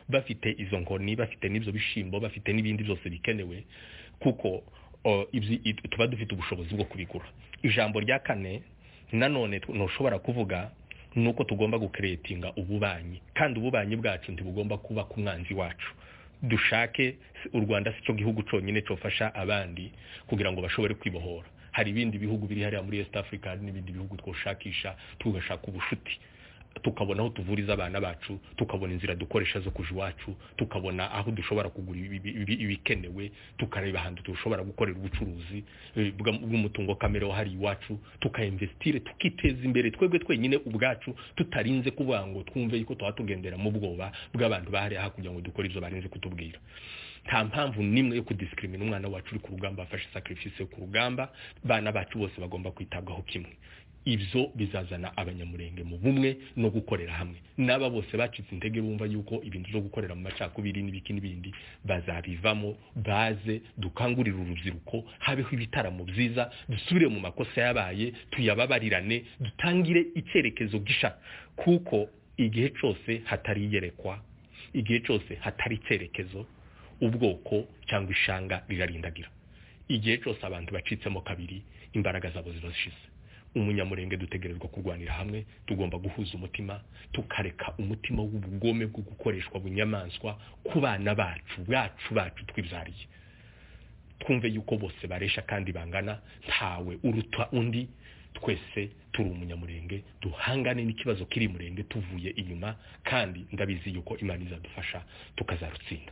bafite izo nkoni bafite n'ibyo bishimbo bafite n'ibindi byose bikenewe kuko tuba dufite ubushobozi bwo kubigura. Ijambo rya kane nanone ntushobora kuvuga nuko tugomba gucreatinga ububanyi, kandi ububanyi bwacu ntibugomba kuba ku mwanzi wacu. Dushake u Rwanda si cyo gihugu cyonyine cyofasha abandi kugira ngo bashobore kwibohora. Hari ibindi bihugu biri hariya muri East Africa n'ibindi bihugu twoshakisha tugashaka ubushuti, tukabona aho tuvuriza abana bacu, tukabona inzira dukoresha zo kuja iwacu, tukabona aho dushobora kugura ibikenewe, tukareba ahantu dushobora gukorera ubucuruzi bw'umutungo kamere wa hari iwacu, tukainvestire tukiteza imbere twebwe twenyine ubwacu, tutarinze kuvuga ngo twumve yuko twatugendera mu bwoba bw'abantu bahari aha kugira ngo dukore ibyo barinze kutubwira. Nta mpamvu nimwe yo kudiscrimina umwana wacu uri ku rugamba afashe sacrifice yo ku rugamba. Bana bacu bose bagomba kwitabwaho kimwe. Ibyo bizazana abanyamurenge mu bumwe no gukorera hamwe. N'aba bose bacitse intege bumva yuko ibintu byo gukorera mu macakubiri n'ibiki n'ibindi bazabivamo, baze dukangurira urubyiruko, habeho ibitaramo byiza, dusubire mu makosa yabaye, tuyababarirane, dutangire icyerekezo gisha, kuko igihe cyose hatari yerekwa, igihe cyose hatari icyerekezo, ubwoko cyangwa ishanga rirarindagira. Igihe cyose abantu bacitsemo kabiri, imbaraga zabo zibashize. Umunyamurenge dutegerezwa kurwanira hamwe, tugomba guhuza umutima, tukareka umutima w'ubugome bwo gukoreshwa bunyamaswa ku bana bacu twibyariye. Twumve yuko bose baresha kandi bangana, ntawe uruta undi, twese turi umunyamurenge, duhangane n'ikibazo kiri murenge tuvuye inyuma, kandi ndabizi yuko Imana izadufasha tukazarutsinda.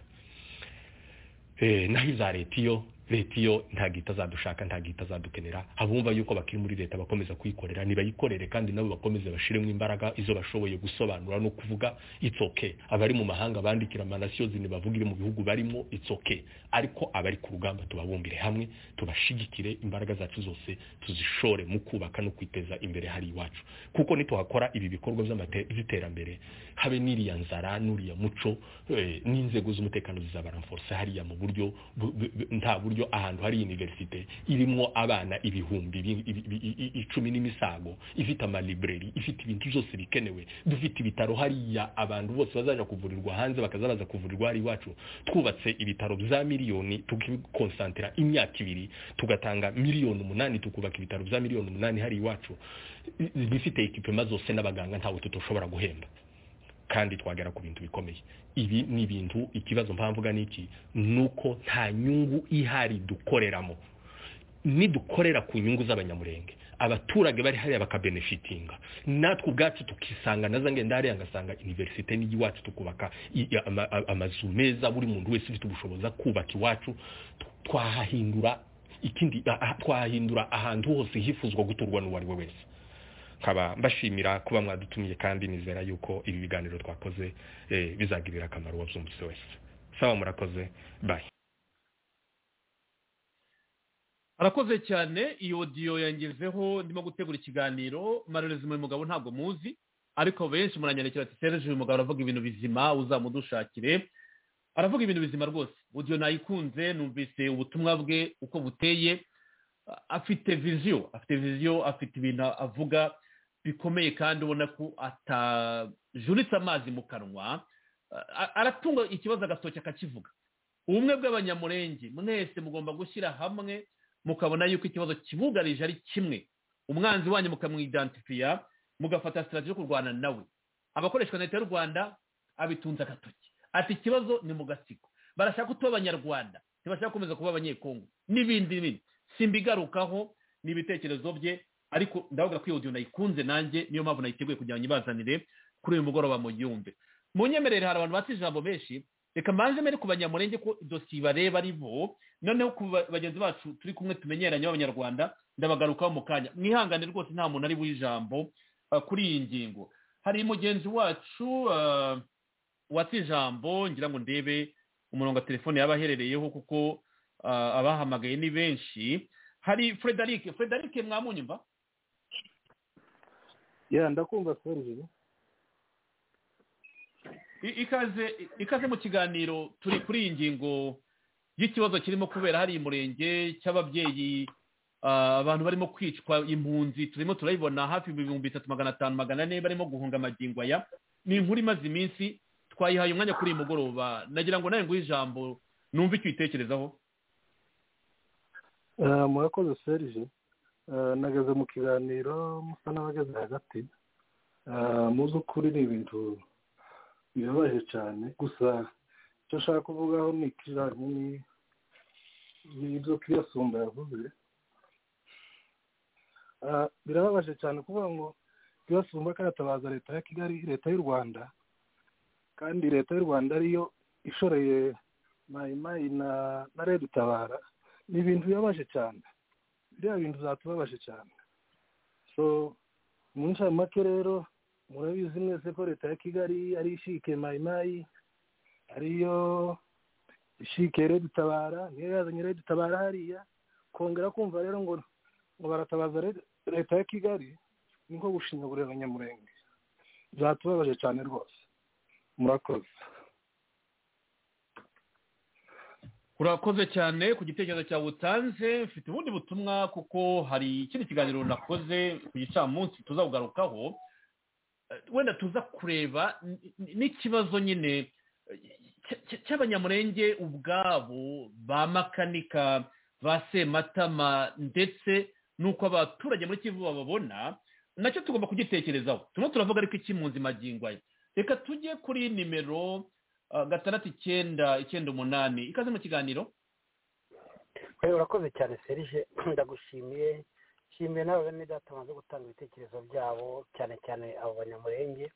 Naho iza leta iyo ntagita zadushaka, ntagita zadukenera. Abumva yuko bakiri muri leta bakomeza kuyikorera, nibayikorere kandi nabo bakomeze bashiremo imbaraga izo bashoboye gusobanura no kuvuga it's okay. Abari mu mahanga bandikira amanasiyozi nibavugire mu bihugu barimo it's okay, ariko abari ku rugamba tubabumbire hamwe, tubashigikire, imbaraga zacu zose tuzishore mu kubaka no kwiteza imbere hari iwacu. Kuko nituhakora ibi bikorwa by'iterambere, habe n'iriya nzara n'uriya muco, n'inzego z'umutekano zizabaranforce hariya mu buryo nta buryo ahantu hari universite irimo abana ibihumbi 10 n'imisago, ifite amalibreri, ifite ibintu byose bikenewe, dufite ibitaro hariya abantu bose bazaja kuvurirwa hanze bakazabaza kuvurirwa hari iwacu. Twubatse ibitaro bya miliyoni, tukikonsantira imyaka 2 tugatanga miliyoni 8, tukubaka ibitaro bya miliyoni 8 hari iwacu, bifite equipement zose n'abaganga ntawe tutoshobora guhemba, kandi twagera ku bintu bikomeye. Ibi ni ibintu, ikibazo mpamvuga niki nuko nta nyungu ihari dukoreramo. Ni dukorera ku nyungu z'abanyamurenge, abaturage bari hariya bakabenefitinga, natwe ubwacu tukisanga nazange ndari ngasanga universite ni iwacu, tukubaka amazu meza, buri muntu wese ufite ubushobozi kubaka iwacu, twahindura ahantu hose hifuzwa guturwa n'uwari we wese. Kaba mbashimira kuba mwadutumiye, kandi nizera yuko ibi biganiro twakoze bizagirira akamaro wabyumvise wese. Sawa, murakoze, bye. Arakoze cyane. Iyo audio yangezeho ndimo gutegura ikiganiro, Marelezi mu mugabo ntabwo muzi, ariko benshi muranyandikira ati Serge uyu mugabo aravuga ibintu bizima, uzamudushakire. Aravuga ibintu bizima rwose. Audio nayikunze, numvise ubutumwa bwe uko buteye, afite vision, afite ibintu avuga bikomeye, kandi ubona ko atajuritse amazi mu kanwa. Aratunga ikibazo agatoki akakivuga. Ubumwe bw'abanyamurenge mwese mugomba gushyira hamwe, mukabona yuko ikibazo kibugarije ari kimwe, umwanzi wanyu mukamwidentifiya, mugafata strategy yo kurwana nawe. Abakoreshwa na leta y'u Rwanda abitunza agatoki, ati ikibazo ni mu gatsiko, barashaka kutuba abanyarwanda, ntibashaka gukomeza kuba abanyekongo n'ibindi. Simbigarukaho n'ibitekerezo bye, ariko ndavuga ko iyo audio nayikunze nanjye, niyo mpamvu nayiteguye kugira ngo nyibazanire kuri uyu mugoroba mu yumve. Munyemerere, hari abantu batse ijambo benshi, reka mbanze mere ku banyamurenge ko dosiye bareba ari bo, noneho ku bagenzi bacu turi kumwe tumenyeranye b'abanyarwanda ndabagarukaho mu kanya. Mwihangane rwose, nta muntu ari bujambo kuri iyi ngingo. Hari mugenzi wacu watse ijambo, ngira ngo ndebe umurongo wa telefone yabaherereyeho kuko abahamagaye ni benshi. Hari Frederic mwamunyumva? Ndakumva Serge. Ikaze mu kiganiro. Turi kuri iyi ngingo y'ikibazo kirimo kubera hari umurenge cy'ababyeyi, abantu barimo kwicwa, impunzi turimo turayibona hafi 3,500-400 barimo guhunga amagingo aya. Ni inkuru imaze iminsi twayihaye umwanya kuri uyu mugoroba nagira ngo nawe nguhe ijambo numve icyo uyitekerezaho. murakoze Serge. Nageze mu kiganiro musa n'abageze hagati. Mu by'ukuri ni ibintu bibabaje cyane, gusa icyo nshaka kuvugaho ni ikijyanye n'ibyo Kiyasumba yavuze. Birababaje cyane kuvuga ngo Kiyasumba karatabaza leta ya Kigali, leta y'u Rwanda, kandi leta y'u Rwanda ariyo ishoreye Mayimayi na Red Tabara. Ni ibintu bibabaje cyane, biriya bintu byatubabaje cyane. So mu ncamake rero murabizi mwese ko leta ya Kigali ari ishike Mayimayi, ariyo ishike Red Tabara, niyo yazanye Red Tabara hariya. Kongera kumva rero ngo baratabaza leta ya Kigali, ni nko gushinyagurira Abanyamurenge. Byatubabaje cyane rwose. Murakoze. Urakoze cyane ku gitekerezo cyawe utanze. Mfite ubundi butumwa kuko hari ikindi kiganiro nakoze ku gicamunsi tuzakugarukaho, wenda tuza kureba n'ikibazo nyine cy'Abanyamurenge ubwabo, ba Makanika, ba Sematama, ndetse n'uko abaturage muri Kivu bababona, nacyo tugomba kugitekerezaho. Turimo turavuga ariko iki mu nzima gingo. Reka tujye kuri nimero 698. Ikaze mu kiganiro. Urakoze cyane Serge, ndagushimiye. Shimiye nawe bene data maze gutanga ibitekerezo byabo, cyane cyane abo Banyamurenge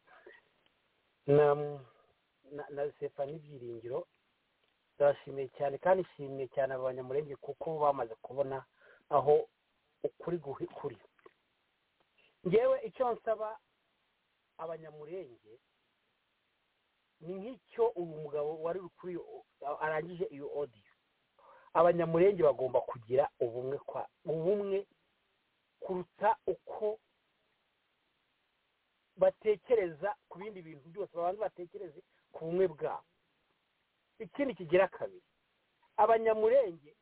na Stefani Byiringiro. Ndashimiye cyane kandi shimiye cyane abo Banyamurenge kuko bamaze kubona aho ukuri kuri. Ngewe icyo nsaba Abanyamurenge ni nk'icyo uyu mugabo wari kuri arangije iyo audio. Abanyamurenge bagomba kugira ubumwe kuruta uko batekereza ku bindi bintu byose. Babanza batekereze ku bumwe bwabo. Ikindi kigira kabiri, Abanyamurenge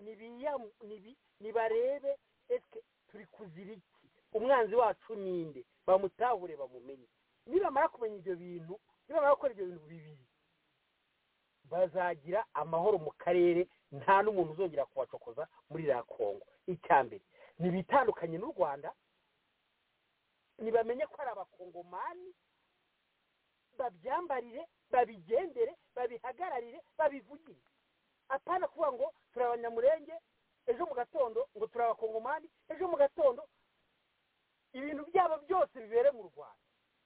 nibarebe eske turi kuzira iki, umwanzi wacu ninde, bamutahure bamumenye. Nibamara kumenya ibyo bintu, nibamara gukora ibyo bintu bibiri, bazagira amahoro mu karere, nta n'umuntu uzongera kubacokoza muri la Kongo. Icyambere nibitandukanye n'u Rwanda, nibamenye ko ari abakongomani, babyambarire, babigendere, babihagararire, babivugire. Apana kuvuga ngo turi Abanyamurenge, ejo mu gatondo ngo turi abakongomani, ejo mu gatondo ibintu byabo byose bibere mu Rwanda.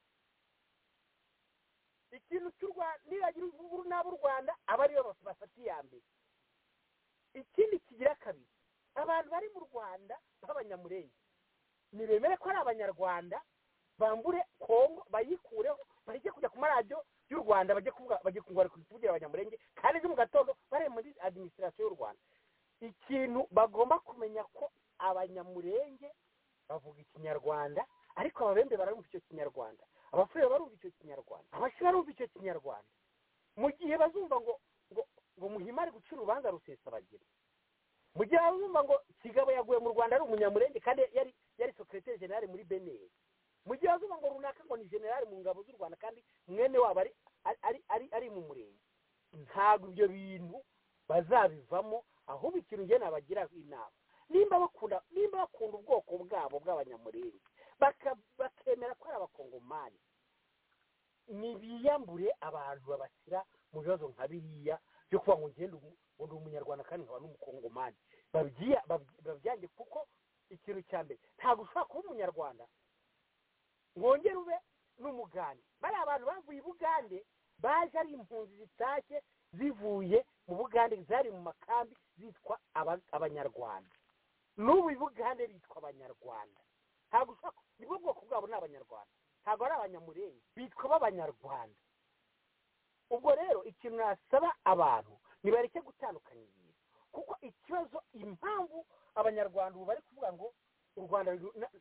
Ikintu cy'u Rwanda nibagira uburu n'ab'u Rwanda aba ariyo bafatiye ya mbere. Ikindi kigira kabiri, abantu bari mu Rwanda b'Abanyamurenge nibemere ko ari Abanyarwanda, bambure Kongo, bayikureho, bajye kujya ku maradiyo y'u Rwanda, bajye kuvugira Abanyamurenge, kandi ejo mu gatondo bari muri administration y'u Rwanda. Ikintu bagomba kumenya ko Abanyamurenge bavuga Ikinyarwanda, ariko Ababembe barumva icyo Kinyarwanda, Abafurere barumva icyo Kinyarwanda, Abashi barumva icyo Kinyarwanda. Mu gihe bazumva ngo Muhima ari gucira urubanza Rusesabagina, mu gihe bazumva ngo Kigabo yaguye mu Rwanda ari Umunyamurenge kandi yari secrétaire général muri BNL, mu gihe bazumva ngo runaka ngo ni general mu ngabo z'u Rwanda kandi mwene wabo ari mu Murenge, ntabwo ibyo bintu bazabivamo. Ahubwo ikintu nge nabagira inama, nimba bakunda ubwoko bwabo bw'Abanyamurenge, bakemera ko ari abakongomani, nibiyambure abantu babashyira mu bibazo nka biriya byo kuba ngo ngende undi Umunyarwanda kandi nkaba n'Umukongomani. Babyange, kuko ikintu cya mbere ntabwo ushobora kuba Umunyarwanda ngongere ube n'Umugande. Bari abantu bavuye i Bugande, baje ari impunzi zitashye zivuye mu Bugande, zari mu makambi zitwa Abanyarwanda. N'ubu i Bugande bitwa Abanyarwanda. Ntabwo ushobora, nibwo bwoko bwabo ni Abanyarwanda, ntabwo ari Abanyamurenge, bitwa b'Abanyarwanda. Ubwo rero ikintu nasaba abantu nibareke gutandukanya ibintu, kuko ikibazo, impamvu Abanyarwanda ubu bari kuvuga ngo u Rwanda,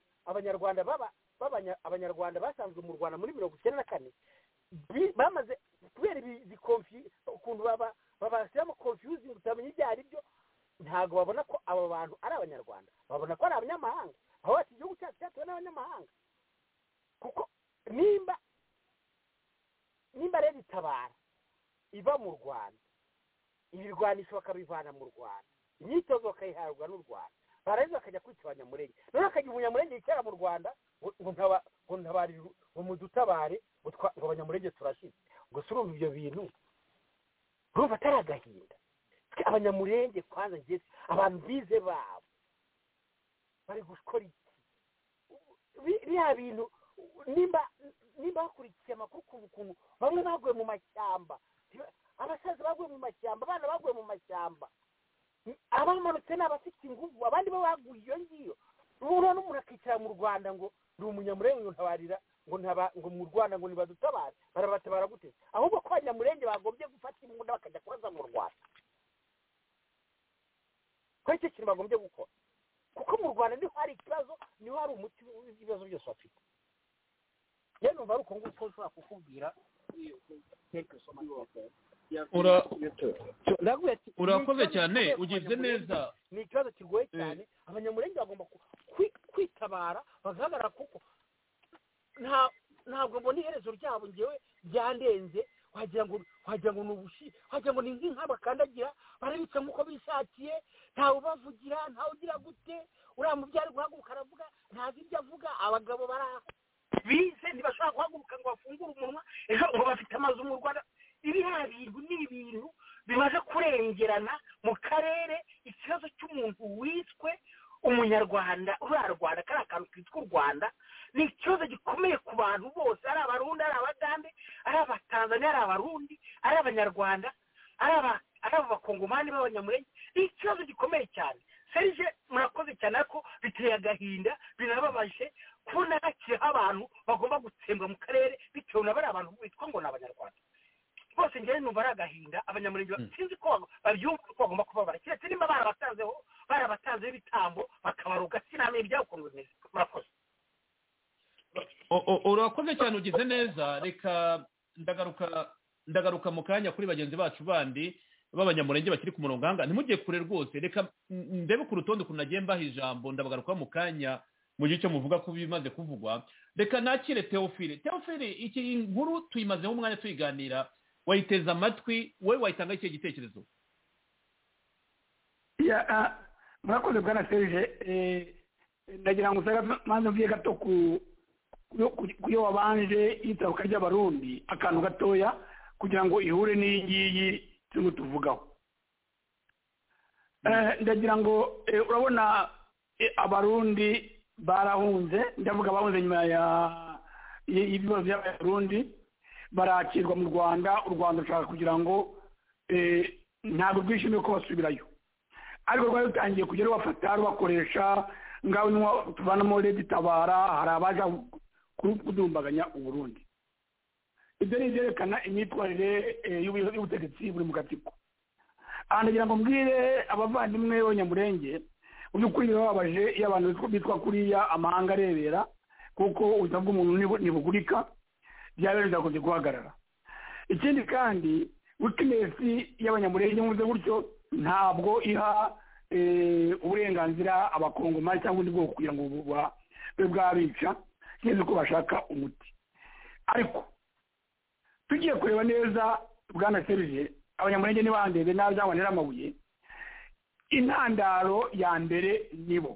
Abanyarwanda basanzwe mu Rwanda muri 1994 bamaze kubera ukuntu babashyiramo confusing, utamenya ibyo ari byo. Ntabwo babona ko aba bantu ari Abanyarwanda, babona ko ari abanyamahanga, aho bati igihugu cyacu cyatuwe n'abanyamahanga. Kuko nimba nimba rero itabara iva mu Rwanda ibirwanisho bakabivana mu Rwanda imyitozo bakayihabwa n'u Rwanda baraza bakajya kwita abanyamurenge none akajya umunyamurenge yicara mu Rwanda ngo ntabarire ngo mudutabare ngo abanyamurenge turashize ngo surumva ibyo bintu urumva atari agahinda abanyamurenge kwanza ngeze abantu bize babo bari gukora iki biriya bintu nimba bakurikiye amakuru ku bukungu bamwe baguye mu mashyamba abasaza baguye mu mashyamba abana baguye mu mashyamba abamanutse ni abafite ingufu abandi bo baguye iyo ngiyo rero n'umuntu akicara mu Rwanda ngo ndi umunyamurenge ngo ntabarira ngo mu Rwanda ngo nibadutabare barabatabara gute ahubwo ko abanyamurenge bagombye gufata imbunda bakajya kubaza mu Rwanda ko icyo kintu bagombye gukora kuko mu Rwanda niho hari ikibazo niho hari umuti w'ibibazo byose bafite rero numva ari uko nguko ushobora kukubwira urakoze cyane ugize neza ni ikibazo kigoye cyane abanyamurenge bagomba kwitabara bagahagarara kuko ntabwo mbona iherezo ryabo ngewe byandenze wagira ngo ni ubushi wagira ngo ni nk'inka bakandagira barabitse nk'uko bishakiye ntawe ubavugira ntawe ugira gute uriya mubyari guhaguruka aravuga ntazi ibyo avuga abagabo bize ntibashobora guhaguruka ngo bafungure umunwa ejo ngo bafite amazu mu Rwanda biriya bintu ni ibintu bimaze kurengerana mu karere ikibazo cy'umuntu wiswe umunyarwanda urarwanda kari akantu kitwa u Rwanda ni ikibazo gikomeye ku bantu bose ari abarundi ari abagande ari abatanzania ari abarundi ari abanyarwanda ari abakongomani b'abanyamurenge ni ikibazo gikomeye cyane Serge murakoze cyane ariko biteye agahinda binababaje kubona hakiriho abantu bagomba gutsembwa mu karere bitewe na bari abantu bitwa ngo ni abanyarwanda bose njyewe numva ari agahinda abanyamurenge sinzi ko babyumva ko bagomba kubabara keretse nimba barabatanzeho ibitambo bakabaruga sinamenye ibyabo ukuntu bimeze murakoze urakoze cyane ugize neza reka ndagaruka mu kanya kuri bagenzi bacu bandi b'abanyamurenge bakiri ku murongo hanga ntimujye kure rwose reka ndebe ku rutonde ukuntu nagiye mbaha ijambo ndabagaruka mu kanya mu gihe cyo muvuga ko bimaze kuvugwa reka nakire Theophile iki nkuru tuyimazeho umwanya tuyiganira wayiteza amatwi wowe wayitanga icyo gitekerezo murakoze bwana Serge ndagira ngo maze mvuye gato kuyo wabanje yitaruka ry'abarundi akantu gatoya kugira ngo ihure n'iyi ngiyi turimo tuvugaho ndagira ngo urabona abarundi barahunze ndavuga bahunze nyuma y'ibibazo by'abarundi barakirwa mu Rwanda u Rwanda rushaka kugira ngo ntabwo rwishimiye ko basubirayo ariko rwari rutangiye kujya rubafata rubakoresha ngaho tuvanamo leta itabara hari abaje kudumbaganya uburundi ibyo ni ibyerekana imyitwarire y'ubutegetsi buri mu gatsiko aha ndagira ngo mbwire abavandimwe b'abanyamurenge mu by'ukuri birababaje iyo abantu bitwa kuriya amahanga arebera kuko ubuzima bw'umuntu ntibugurika byaba bizakunze guhagarara ikindi kandi wikinesi y'abanyamurenge mvuze gutyo ntabwo iha uburenganzira abakongomani cyangwa undi bwoko kugira ngo bube bwabica neza ko bashaka umuti ariko tugiye kureba neza bwana Serge abanyamurenge ntibandebe nabi cyangwa amabuye intandaro ya mbere nibo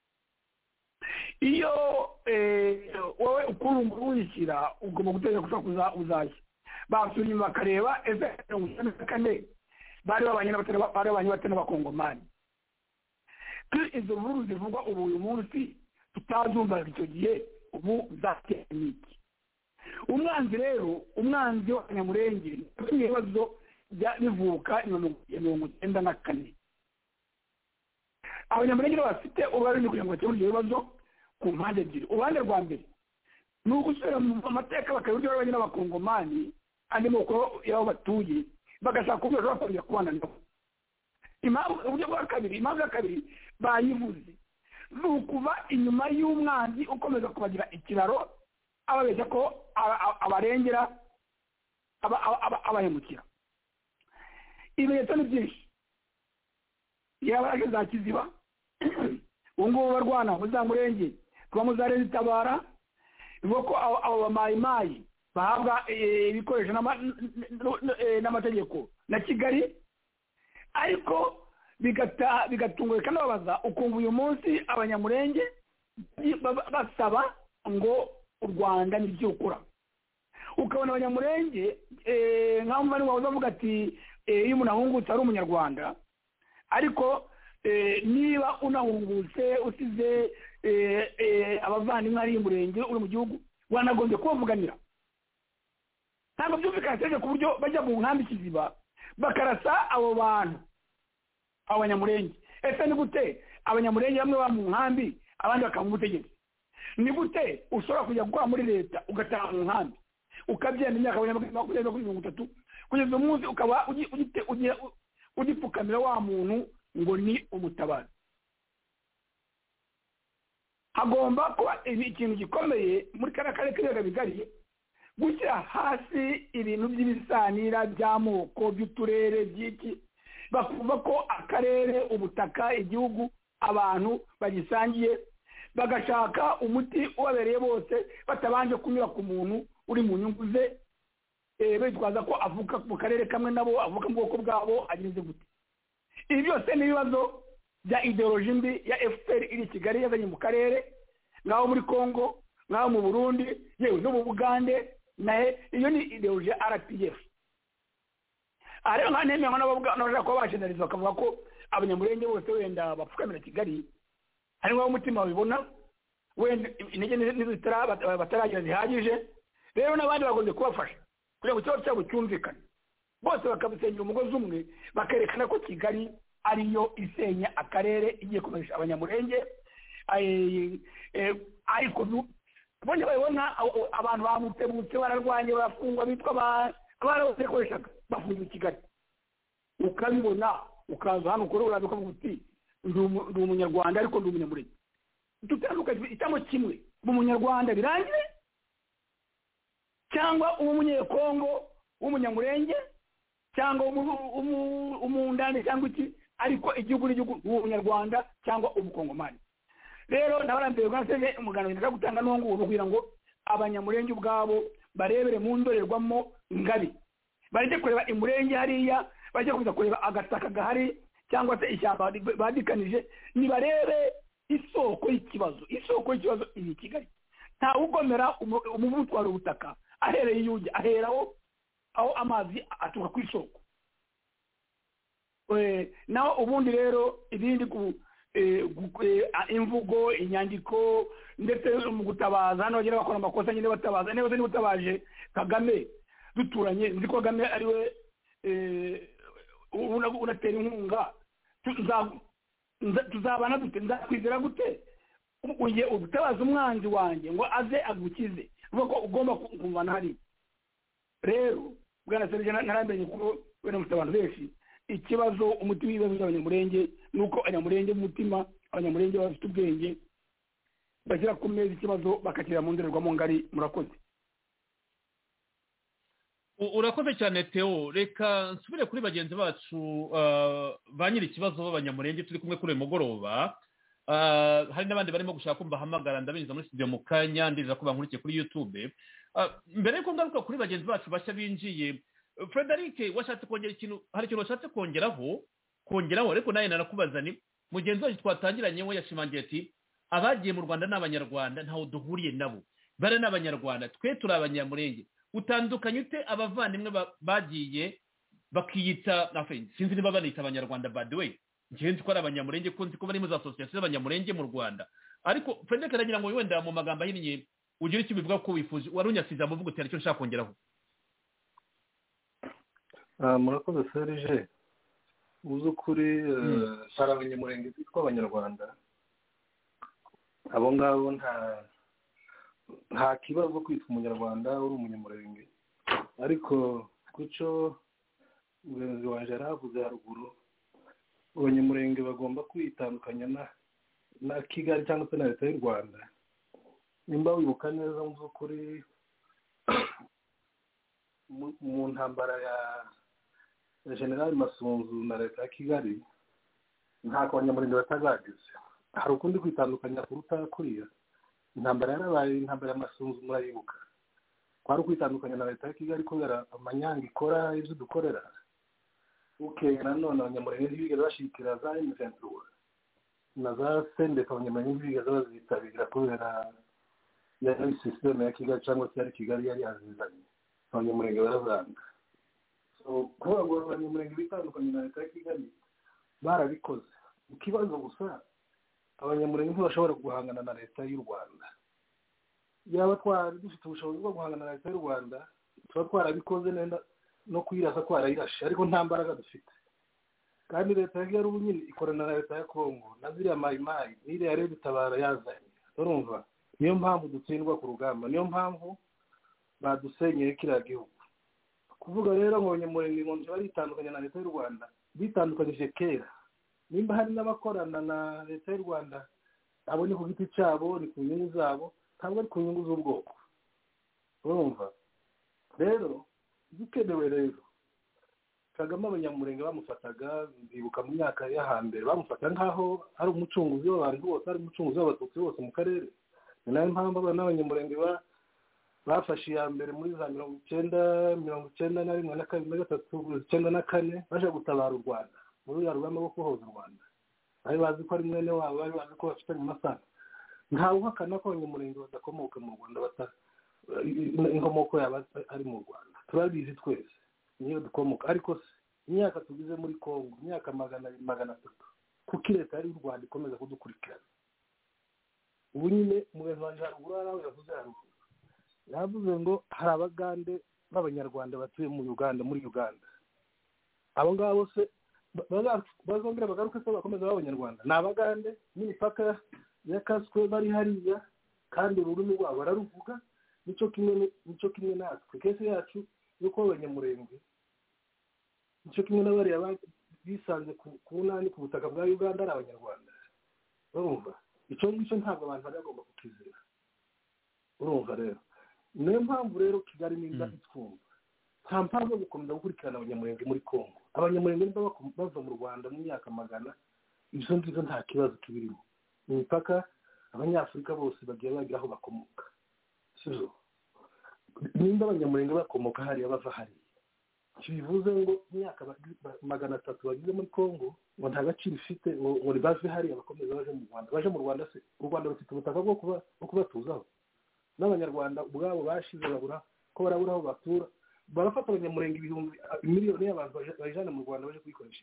iyo wowe ukurunga uwishyira ugomba gutegeka gusa uzashya basura inyuma bakareba ese kane bari babanye bate n'abakongomani izo nkuru zivugwa ubu uyu munsi tutazumva icyo gihe ubu zateye n'iki umwanzi rero umwanzi w'abanyamurenge ibibazo bivuka mirongo icyenda na kane abanyamurenge bafite uruhare kugira ngo bakemure ibyo bibazo ku mpande ebyiri uruhande rwa mbere ni ugusubira mu mateka bakareba uburyo babanye n'abakongomani andi moko y'aho batuye bagashaka uburyo bashobora kongera kubana nabo uburyo bwa kabiri impamvu ya kabiri bayivuze ni ukuva inyuma y'umwanzi ukomeza kubagira ikiraro ababeshya ko abarengera abahemukira ibimenyetso ni byinshi yaba yaje za kiziba ubu ngubu barwana muzamurenge tuba muzarenze itabara bivuga ko abo bamayimayi bahabwa ibikoresho n'amategeko na Kigali, ariko bigatunguye kanababaza ukumva uyu munsi abanyamurenge basaba ngo u Rwanda nibyukura, ukabona abanyamurenge nkaho umuvandimwe wawe uzavuga ati iyo umuntu ahungutse ari umunyarwanda, ariko niba unahungutse usize abavandimwe ari umurenge uri mu gihugu wanagombye kubavuganira. Ntabwo byumvikana cyane ku buryo bajya mu nkambi Kiziba bakarasa abo bantu abanyamurenge. Ese ni gute abanyamurenge bamwe ba mu nkambi abandi bakaba mu butegetsi? Ni gute ushobora kujya gukora muri leta ugataha mu nkambi ukabyenda imyaka 20-30 kugeza umunsi ukaba ugipfukamira wa muntu ngo ni umutabazi? Hagomba kuba ikintu gikomeye muri karere k'ibiyaga bigari, gushyira hasi ibintu by'ibisanira by'amoko by'uturere by'iki, bakumva ko akarere, ubutaka, igihugu, abantu bagisangiye, bagashaka umuti ubabereye bose batabanje kunyura ku muntu uri mu nyungu ze, bitwaza ko avuka mu karere kamwe nabo avuka mu bwoko bwabo ageze gute. Ibi byose ni ibibazo bya ideoloji mbi ya FPR iri Kigali yazanye mu karere, ngaho muri Congo, ngaho mu Burundi, yewe no mu Bugande, nahe iyo ni ideoloji ya RPF. Ariko nka nemeye n'abashaka kuba bashinariza bakavuga ko abanyamurenge bose wenda bapfukamira Kigali, ari ngaho umutima babibona, wenda intege n'izitara bataragira zihagije. Rero n'abandi bagombye kubafasha kugira ngo ikibazo cyabo cyumvikane, bose bakabisengera umugozi umwe, bakerekana ko Kigali ariyo isenya akarere, igiye kumenyesha abanyamurenge. Ariko bonye bayibona abantu bamutebutse bararwanye barafungwa bitwa abana bakoreshaga bafungiwe Kigali, ukabibona ukaza hano ukora uraza ukavuga uti ndi umunyarwanda ariko ndi umunyamurenge. Tutandukanye itamo kimwe, umunyarwanda birangire, cyangwa umunyekongo w'umunyamurenge, cyangwa umundane cyangwa iki, ariko igihugu n'igihugu umunyarwanda cyangwa umukongomani. Rero nabarambiwe gase umugano ndaka gutanga nongo kugira ngo abanyamurenge ubwabo barebere mu ndorerwamo ngari, barije kureba imurenge hariya, baje kuza kureba agataka gahari cyangwa se ishyamba badikanije, ni barebe isoko y'ikibazo iri Kigali. Nta ugomera umuvutwaro ubutaka ahereye yuje aheraho aho amazi atuka ku isoko. Naho ubundi rero ibindi imvugo, inyandiko, ndetse mu gutabaza hano bagira bakora amakosa nyine batabaza neza, ni butabaje Kagame duturanye, nzi ko Kagame ariwe unatera inkunga, tuzabana dute, nzakwizera gute ugiye ubutabaza umwanzi wanjye ngo aze agukize, uvuga ko ugomba kumvana hari. Rero bwana Serge narambenye ko wena mutabantu benshi ikibazo umuti w'ibibazo by'abanyamurenge nuko abanyamurenge umutima, abanyamurenge bafite ubwenge bashyira ku meza ikibazo bakakira mu ndorerwamo ngari. Murakoze. Urakoze cyane Theo. Reka nsubire kuri bagenzi bacu ba nyiri ikibazo b'abanyamurenge turi kumwe kuri uyu mugoroba. Hari n'abandi barimo gushaka kumva hamagara, ndabinyuza muri studio mu kanya, ndizera ko bankurikiye kuri YouTube. Mbere yuko ngaruka kuri bagenzi bacu bashya binjiye, Frederic washatse kongera ikintu, hari ikintu washatse kongeraho ariko naye narakubaza ni mugenzi wacu twatangiranye we yashimangiye ati abagiye mu Rwanda n'abanyarwanda ntaho duhuriye nabo, bare n'abanyarwanda, twe turi abanyamurenge. Utandukanye ute abavandimwe bagiye bakiyita, sinzi niba banita abanyarwanda, by the way ngiye nzi ko ari abanyamurenge, ko nzi ko bari mu za association z'abanyamurenge mu Rwanda. Ariko Frederic aragira ngo wenda mu magambo ahinnye ugire icyo bivuga ko wifuje, wari unyasize amuvuga uti aricyo nshaka kongeraho. Murakoze Serge. Uzukuri hari abanyamurenge bitwa abanyarwanda, abo ngabo nta kibazo kwitwa umunyarwanda uri umunyamurenge, ariko kuco mugenzi wanje yaravuze haruguru, abanyamurenge bagomba kwitandukanya na Kigali cyangwa se na leta y'u Rwanda. Nimba wibuka neza mu by'ukuri mu ntambara ya General Masunzu na leta ya Kigali, nta abanyamurenge batagagize. Hari ukundi kwitandukanya kuruta kuriya. Intambara yarabaye, intambara ya Masunzu murayibuka, kwari kwitandukanya na leta ya Kigali kubera amanyanga ikora ibyo dukorera nanone abanyamurenge ntibigeze bashikira za M23 na za sendeka abanyamurenge ntibigeze bazitabira kubera yari system ya Kigali cyangwa se yari Kigali yari yazizanye abanyamurenge barazanga kuvuga ngo abanyamurenge bitandukanye na leta ya Kigali barabikoze ikibazo gusa abanyamurenge ntibashobora guhangana na leta y'u Rwanda yaba twari dufite ubushobozi bwo guhangana na leta y'u Rwanda tuba twarabikoze nenda no kuyirasa twarayirashe ariko nta mbaraga dufite kandi leta ya ubu nyine ikorana na leta ya Kongo na ziriya mayimayi n'iriya rero itabara yazanye urumva niyo mpamvu dutsindwa ku rugamba niyo mpamvu badusenyeye kiriya gihugu kuvuga rero ngo abanyamurenge ngo baritandukanye na leta y'u Rwanda bitandukanyije kera nimba hari n'abakorana na leta y'u Rwanda abo ni ku giti cyabo ni ku nyungu zabo ntabwo ari ku nyungu z'ubwoko urumva rero bikenewe rero Kagame abanyamurenge bamufataga bibuka mu myaka yo hambere bamufata nkaho ari umucunguzi w'abantu bose ari umucunguzi w'abatutsi bose mu karere ni nayo mpamvu abana b'abanyamurenge bafashe iya mbere muri za 1991 na 1994 baje gutabara u Rwanda muri ya rugamba rwo kuhoza u Rwanda bari bazi ko ari mwene wabo bari bazi ko bafitanye amasano ntawe uhakana ko abanyamurenge badakomoka mu Rwanda inkomoko yabo ari mu Rwanda turabizi twese niyo dukomoka ariko se imyaka tugize muri Kongo imyaka 300 kuko leta y'u Rwanda ikomeza kudukurikirana ubu nyine mu bintu haruguru araho yavuze ngo hari abagande b'abanyarwanda batuye mu Uganda muri Uganda abo ngabo se bazongera bagaruke se bakomeza b'abanyarwanda ni abagande n'imipaka yakaswe bari hariya kandi ururimi rwabo bararuvuga nico kimwe natwe kese yacu yuko abanyamurenge nico kimwe n'abariya bisanze ku nani ku butaka bwa Uganda ari abanyarwanda urumva icyo ngicyo ntabwo abantu bari bagomba kukizera urumva rero niyo mpamvu rero Kigali nimba itwumva nta mpamvu yo gukomeza gukurikirana abanyamurenge muri Kongo abanyamurenge bava mu Rwanda mu myaka 100 ibyo ngibyo nta kibazo kibirimo imipaka abanyafurika bose bagiye bagira aho bakomoka sibyo nimba abanyamurenge bakomoka hariya bava hariya bivuze ngo imyaka 300 bagize muri Kongo ngo nta gaciro ifite ngo bave hariya bakomeza baje mu Rwanda se u Rwanda rufite ubutaka bwo kubatuzaho n'abanyarwanda ubwabo bashize babura ko barabura aho batura barafata abanyamurenge miliyoni y'abantu bajana mu Rwanda baje kwikoresha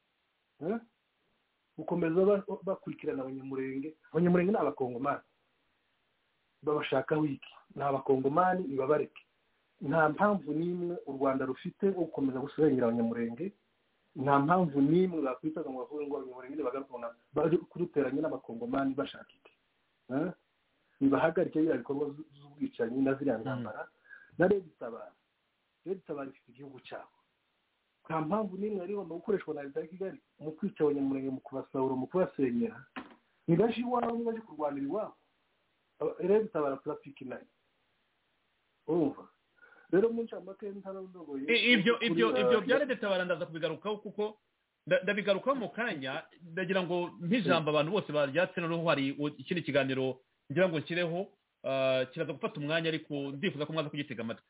gukomeza bakurikirana abanyamurenge ni abakongomani babashaka wiki ni abakongomani ibabareke nta mpamvu n'imwe u Rwanda rufite wo gukomeza gusengera abanyamurenge nta mpamvu n'imwe bakwitaga ngo bavuge ngo abanyamurenge bagarukana baje kuduteranya n'abakongomani bashaka iki nibahagarike biriya bikorwa z'ubwicanyi na ziriya ntambara na Leta itabara ifite igihugu cyabo nta mpamvu n'imwe ari igomba gukoreshwa na leta ya Kigali mu kwica abanyamurenge mu kubasahura mu kubasenyera nibaje iwabo nibaje kurwanira iwabo Leta itabara turapika inayo urumva rero mu ncamake ntarondogoye ibyo bya Leta itabara ndaza kubigarukaho kuko ndabigarukaho mu kanya ndagira ngo nk'ijambo abantu bose baryatse noneho hari ikindi kiganiro ngira ngo nshyireho kiraza gufata umwanya ariko ndifuza ko mwaza kugitega amatwi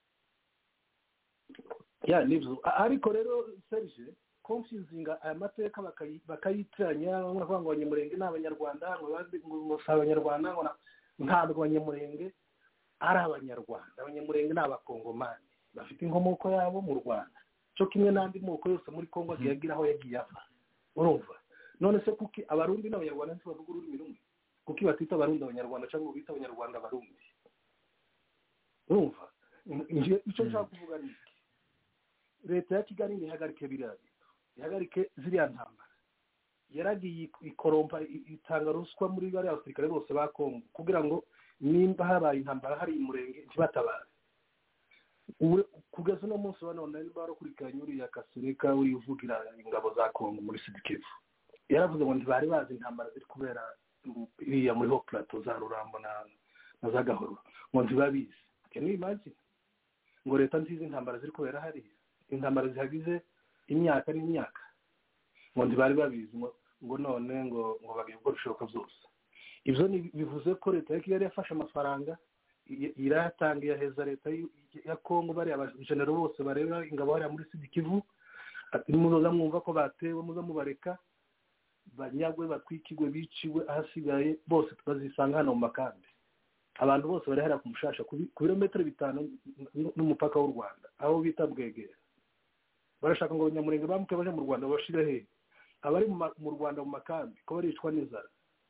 nibyo ariko rero Serge confusinga aya mateka bakayitiranya bavuga ngo abanyamurenge ni abanyarwanda ngo si abanyarwanda ngo ntabwo abanyamurenge ari abanyarwanda abanyamurenge ni abakongomani bafite inkomoko yabo mu Rwanda cyo kimwe n'andi moko yose muri Kongo agira aho yagiye ava urumva none se kuki abarundi n'abanyarwanda ntibavuga ururimi rumwe kuki batita abarundi abanyarwanda cyangwa bita abanyarwanda abarundi urumva icyo nshaka kuvuga ni leta ya Kigali ntihagarike biriya ihagarike ziriya ntambara yaragiye ikorompa itanga ruswa muri bariya abasirikare bose ba Kongo kugira ngo nimba habaye intambara hari umurenge ntibatabare kugeza uno munsi wa none barukurikiranye uriya Kasereka uvugira ingabo za Kongo muri Sud Kivu yaravuze ngo ntibari bazi intambara ziri kubera iriya muri Haut Plateau za Rurambo na za Gahoro ngo ntibabizi can you imagine ngo leta nziza intambara ziri kubera hariya intambara zihagize imyaka n'imyaka ngo ntibari babizi ngo none ngo bagiye gukora ibishoboka byose ibyo bivuze ko leta ya Kigali yafashe amafaranga iratanga yaheza leta ya Kongo bari abajenero bose bareba ingabo hariya muri Sud Kivu ati muzoza mwumva ko batewe muza mubareka banyagwe batwikigwe biciwe ahasigaye bose bazisanga hano mu makambi abantu bose bari hariya ku Mushasha ku birometero 5 n'umupaka w'u Rwanda aho bita Bwegera barashaka ngo Abanyamurenge bamuke baje mu Rwanda bashire he abari mu Rwanda mu makambi ko baricwa n'inzara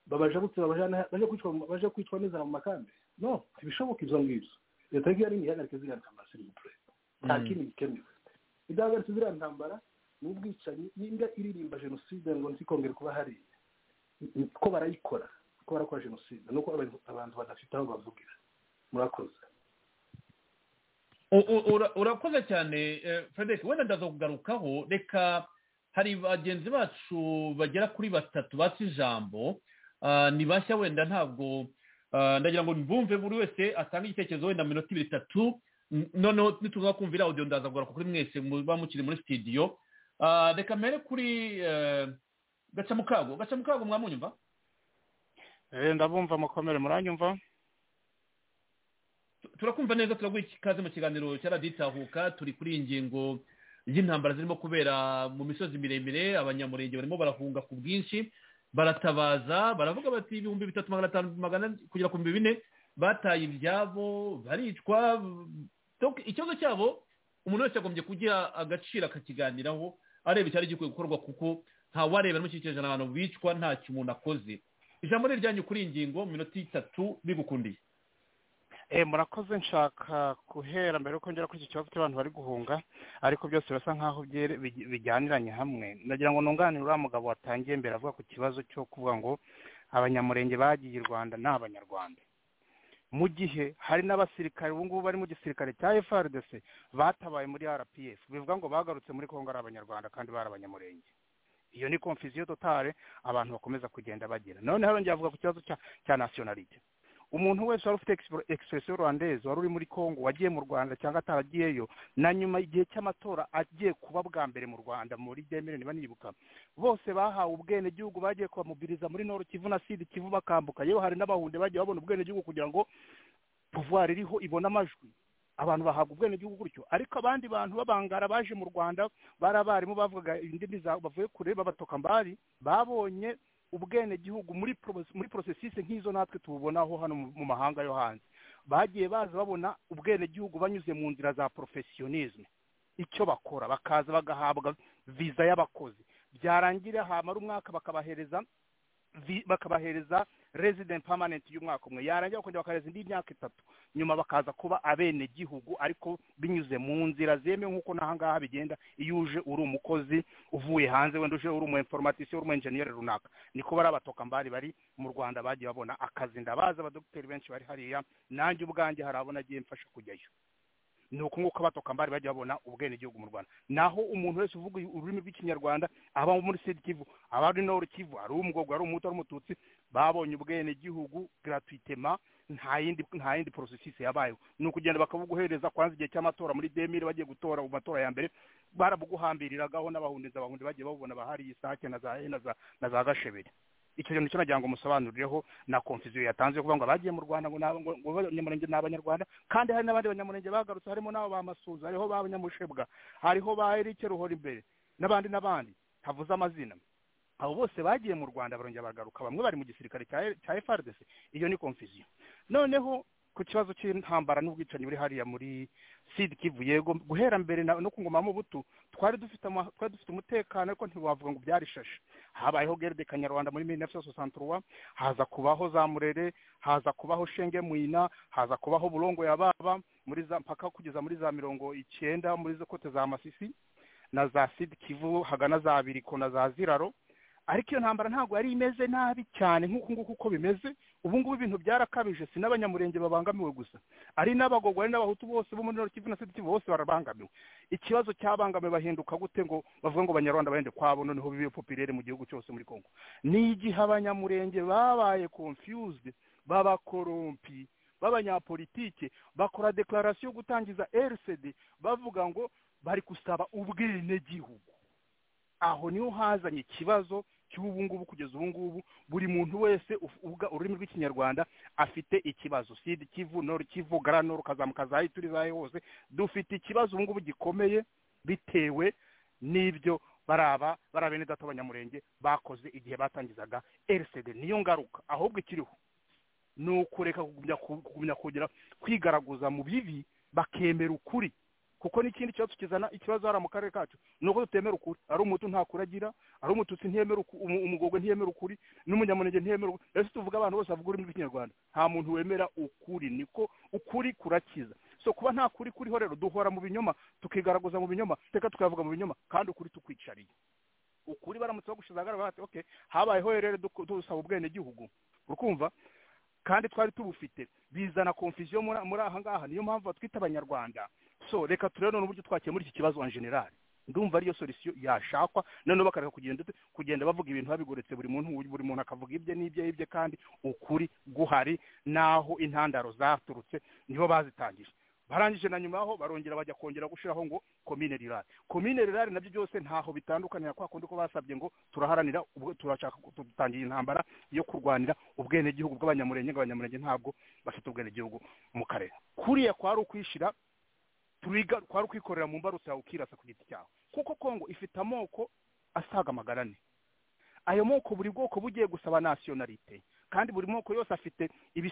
baje kwicwa n'inzara mu makambi no ibishoboka ibyo ngibyo leta yari ihagarika ziriya ntambara siripure nta kindi gikenewe idahagaritse ziriya ntambara n'ubwicanyi n'inda iririmba jenoside ngo ntikongere kuba hari ko barayikora ko barakora jenoside nuko abantu badafite aho bavugira murakoze urakoze cyane Frederick wenda ndaza kugarukaho reka hari bagenzi bacu bagera kuri 3 basi ijambo ni bashya wenda ntabwo ndagira ngo mbumve buri wese atanga igitekerezo wenda minota 2-3 noneho nituza kumvira audio ndaza kugaruka kuri mwese muba mukiri muri studio reka mere kuri Gacamukago mwamunyumva ndabumva mukomere muranyumva turakumva neza turaguha ikaze mu kiganiro cya Radio Itahuka turi kuri ingingo y'intambara zirimo kubera mu misozi miremire Abanyamurenge barimo barahunga ku bwinshi baratabaza baravuga bati 3500 kugera ku 4000 bataye ibyabo baricwa ikibazo cyabo umuntu wese agombye kugira agaciro akakiganiraho areba icyari gikwiye gukorwa kuko nta wareba n'umushikirije n'abantu bicwa nta kimuntu akoze ijambo ryanyu kuri ingingo minota 3 bigukundiye murakoze nshaka guhera mbere uko ngera kuri iki kibazo cy'abantu bari guhunga ariko byose birasa nkaho bijyaniranye hamwe ndagira ngo nunganire uriya mugabo watangiye mbere avuga ku kibazo cyo kuvuga ngo Abanyamurenge bagiye i Rwanda ni Abanyarwanda mu gihe hari n'abasirikare ubu ngubu bari mu gisirikare cya FARDC batabaye muri RPF bivuga ngo bagarutse muri Kongo ari Abanyarwanda kandi bari Abanyamurenge iyo ni confusion totale abantu bakomeza kugenda bagira none harongera avuga ku kibazo cya nationality umuntu wese wari ufite expression rwandaise wari uri muri Kongo wagiye mu Rwanda cyangwa ataragiyeyo na nyuma igihe cy'amatora agiye kuba bwa mbere mu Rwanda muri 2000 niba nibuka bose bahawe ubwene gihugu bagiye kubamubiriza muri Nord Kivu na Sud Kivu bakambuka yewe hari n'abahunde bagiye babona ubwene gihugu kugira ngo pouvoir iriho ibona amajwi abantu bahabwa ubwene gihugu gutyo ariko abandi bantu babangara baje mu Rwanda barabarimu bavuga indimi bavuye kure babatoka mbari babonye ubwene gihugu muri processus nk'izo natwe tububonaho hano mu mahanga yo hanze bagiye baza babona ubwene gihugu banyuze mu nzira za professionisme icyo bakora bakaza bagahabwa visa y'abakozi byarangira hamara umwaka bakabahereza resident permanent y'umwaka umwe yarangira bakongera bakahereza indi myaka 3 nyuma bakaza kuba abene gihugu ariko binyuze mu nzira zemewe nkuko nahangaha bigenda iyo uje uri umukozi uvuye hanze wenda uje uri umu informaticien uri umu engineer runaka niko bari abatoka mbari bari mu Rwanda bagiye babona akazi ndabaza abadokiteri benshi bari hariya nanjye ubwanjye harabona agiye mfasha kujyayo nuko nguko abatoka mbari bagiye babona ubwene gihugu mu Rwanda naho umuntu wese uvuga ururimi rw'ikinyarwanda aba muri Sud Kivu aba muri Nord Kivu ari umugogwa ari umuto ari umututsi babonye ubwene gihugu gratuitement nta yindi processus yabayeho nuko ugenda bakabuguhereza kwanza igihe cy'amatora muri 2000 bagiye gutora mu matora ya mbere barabuguhambiriragaho n'abahundiza bagiye babona bahari Isake na za Gashebere icyo cyo nagira ngo musobanurireho na confusion yatanze kuvuga ngo bagiye mu Rwanda ngo Abanyamurenge n'Abanyarwanda kandi hari n'abandi Banyamurenge bagarutse harimo n'abo bamasuza hariho b'Abanyamushebwa hariho ba Eric Ruhora imbere n'abandi havuze amazina abo bose bagiye mu Rwanda barongera bagaruka bamwe bari mu gisirikare cya FARDC iyo ni confusion noneho ku kibazo cy'intambara n'ubwicanyi buri hariya muri Sud Kivu yego guhera mbere no kungoma mu butu twari dufite umutekano ariko ntiwavuga ngo byarishashe habayeho guerre de Kanyarwanda muri 1963 haza kubaho za Murere haza kubaho Shenge Muina haza kubaho Bulongo ya Baba muri za mpaka kugeza muri za 90 muri zo kote za Masisi na za Sud Kivu hagana za Biriko na za Ziraro ariko iyo ntambara ntabwo yari imeze nabi cyane nk'uko bimeze ubu ngubu ibintu byarakabije si n'Abanyamurenge babangamiwe gusa ari n'abagogwa ari n'abahutu bose bo muri Nord Kivu na Sud Kivu bose barabangamiwe ikibazo cyabangamiwe bahinduka gute ngo bavuga ngo Abanyarwanda barende kwabo noneho bibe populaire mu gihugu cyose muri Kongo ni igihe Abanyamurenge babaye confused babakorompi b'abanyapolitike bakora declaration yo gutangiza RCD bavuga ngo bari kusaba ubwene gihugu aho niho hazanye ikibazo cy'ubu ngubu kugeza ubu ngubu buri muntu wese uvuga ururimi rw'ikinyarwanda afite ikibazo Sud Kivu Nord Kivu Grand Nord kazamuka za Ituri zahe hose dufite ikibazo ubu ngubu gikomeye bitewe n'ibyo barabene data abanyamurenge bakoze igihe batangizaga RCD. niyo ngaruka ahubwo ikiriho ni ukureka kugumya kugira kwigaraguza mu bibi bakemera ukuri, kuko n'ikindi kibazo kizana ikibazo hara mu karere kacu nuko tutemera ukuri. ari umuntu ntakuragira, ari umututsi ntiyemera umugogwe ntiyemera ukuri, n'umunyamurenge ntiyemera. Ese tuvuga abantu bose bavuga ururimi rw'ikinyarwanda, nta muntu wemera ukuri. Niko ukuri kurakiza. So kuba nta kuri kuriho rero duhora mu binyoma, tukigaraguza mu binyoma, teka tukavuga mu binyoma, kandi ukuri tukwicariye. Ukuri baramutse bagushizaga bati okay, habayeho rero dusaba ubwene gihugu, urukumva, kandi twari tubufite, bizana confusion muri aha ngaha. Niyo mpamvu batwita abanyarwanda. So reka turebe n'uburyo twakiye muri iki kibazo en general. Ndumva ariyo solution yashakwa, none bakareka kugenda bavuga ibintu babigoretse buri muntu akavuga ibye n'ibye, kandi ukuri guhari naho intandaro zaturutse niho bazitangije. Barangije na nyuma aho barongera bajya kongera gushiraho ngo commune rurale nabyo byose ntaho bitandukanira kwa kundi ko basabye ngo turaharanira turashaka tutangiye intambara yo kurwanira ubwene gihugu bw'abanyamurenge ntabwo bafite ubwene gihugu mu karere. Kuriya kwari ukwishira kwari ukwikorera mu mbarutso yawe ukirasa ku giti cyawe, kuko Kongo ifite amoko asaga magarane. Ayo moko buri bwoko bugiye gusaba nationalite, kandi buri moko yose afite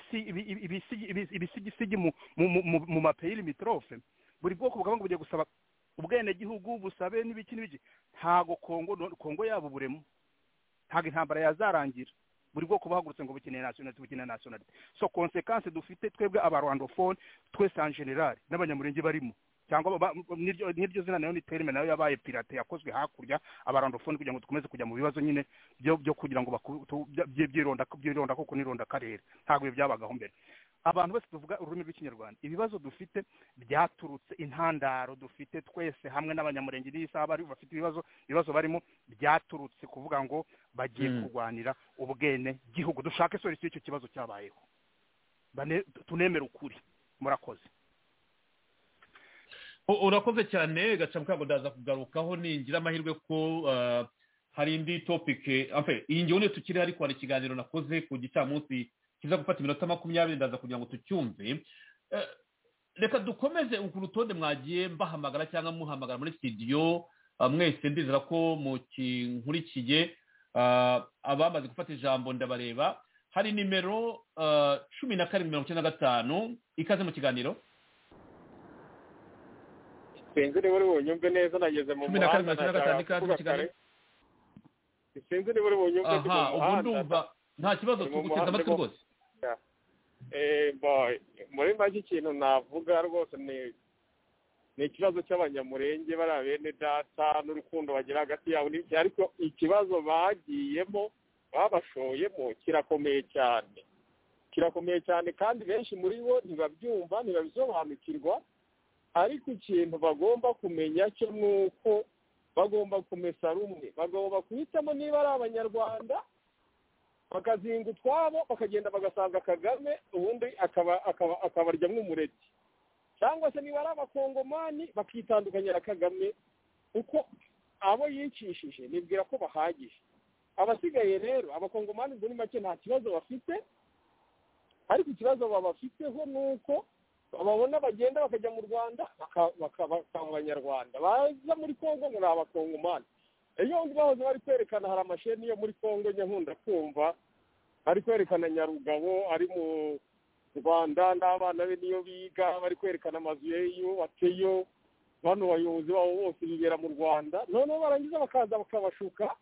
ibisigisigi mu mapeyi limitrofe. Buri bwoko bwabanga bugiye gusaba ubwene gihugu busabe n'ibiki. Ntago Kongo yabo buremo, ntago intambara yazarangira. Buri bwoko bahagurutse ngo bukeneye nationalite. So consequence dufite twebwe abarwandophone twese en general n'abanyamurenge barimo, cyangwa niryo zina nayo ni terme nayo yabaye pirate yakozwe hakurya abarwandophone kugira ngo dukomeze kujya mu bibazo nyine byo kugira ngo byironda koko nironda karere. Ntago byabagaho mbere. Abantu bose tuvuga ururimi rw'ikinyarwanda, ibibazo dufite byaturutse, intandaro dufite twese hamwe n'abanyamurenge n'isaba bari bafite ibibazo barimo byaturutse kuvuga ngo bagiye kurwanira ubwene gihugu. Dushake solution y'icyo kibazo cyabayeho, tunemera ukuri. Murakoze. Urakoze cyane Gacamuka, ndaza kugarukaho ningira amahirwe ko hari indi topic. Iyi ngiyo niyo tukiri, ariko hari ikiganiro nakoze ku gicamunsi kiza gufata iminota 20 ndaza kugira ngo tucyumve. Reka dukomeze ku rutonde mwagiye mbahamagara cyangwa muhamagara muri studio. Mwese ndizera ko mukinkurikiye, abamaze gufata ijambo ndabareba. Hari nimero 1795 ikaze mu kiganiro. Sinzi niba uri bunyumve neza, nageze mu muhanda sinzi niba uri bunyumve. Ubu ndumva nta kibazo, tuguteze amatwi rwose. Muri make ikintu navuga rwose ni ikibazo cy'abanyamurenge bari bene data n'urukundo bagira hagati yabo, ariko ikibazo bagiyemo babashoyemo kirakomeye cyane, kandi benshi muri bo ntibabyumva, ntibabisobanukirwa. Ariko ikintu bagomba kumenya cyo ni uko bagomba kumesa rumwe, bagomba guhitamo niba ari abanyarwanda bakazinga utwabo bakagenda bagasanga Kagame, ubundi akabaryamwo umureti, cyangwa se niba ari abakongomani bakitandukanya na Kagame, uko abo yicishije nibwira ko bahagije. Abasigaye rero abakongomani muri make nta kibazo bafite, ariko ikibazo babafiteho ni uko babona bagenda bakajya mu Rwanda bakaba abanyarwanda, baza muri Kongo muri abakongomani. Iyo bahoze bari kwerekana, hari amasheni yo muri Kongo nkunda kumva ari kwerekana Nyarugabo ari mu Rwanda n'abana be niyo biga, bari kwerekana amazu yubatseyo, bano bayobozi babo bose bibera mu Rwanda, noneho barangiza bakaza bakabashuka.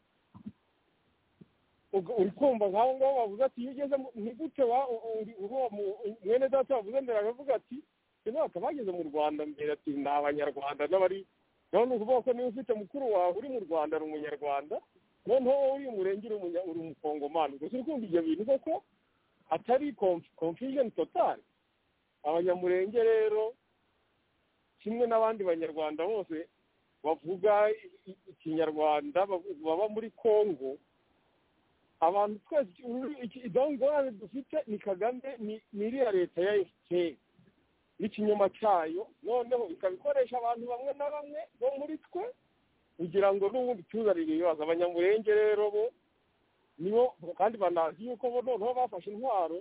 Uri kumva nk'aho ngaho bavuze ati iyo ugeze ni gute mwene data bavuze mbere akavuga ati ntibaka bageze mu Rwanda mbere, ati ni abanyarwanda n'abari, none ukuvuga ko niba ufite mukuru wawe uri mu Rwanda ari umunyarwanda, noneho uri umurenge uri umukongomani. Gusa uri kumva ibyo bintu koko atari confusion total. Abanyamurenge rero kimwe n'abandi banyarwanda bose bavuga ikinyarwanda baba muri Kongo, abantu twese idongorane dufite ni Kagame, ni iriya leta ya FPR n'ikinyoma cyayo, noneho ikabikoresha abantu bamwe na bamwe bo muri twe kugira ngo n'ubundi tuzarire ibibazo. Abanyamurenge rero bo nibo kandi banazi yuko bo noneho bafashe intwaro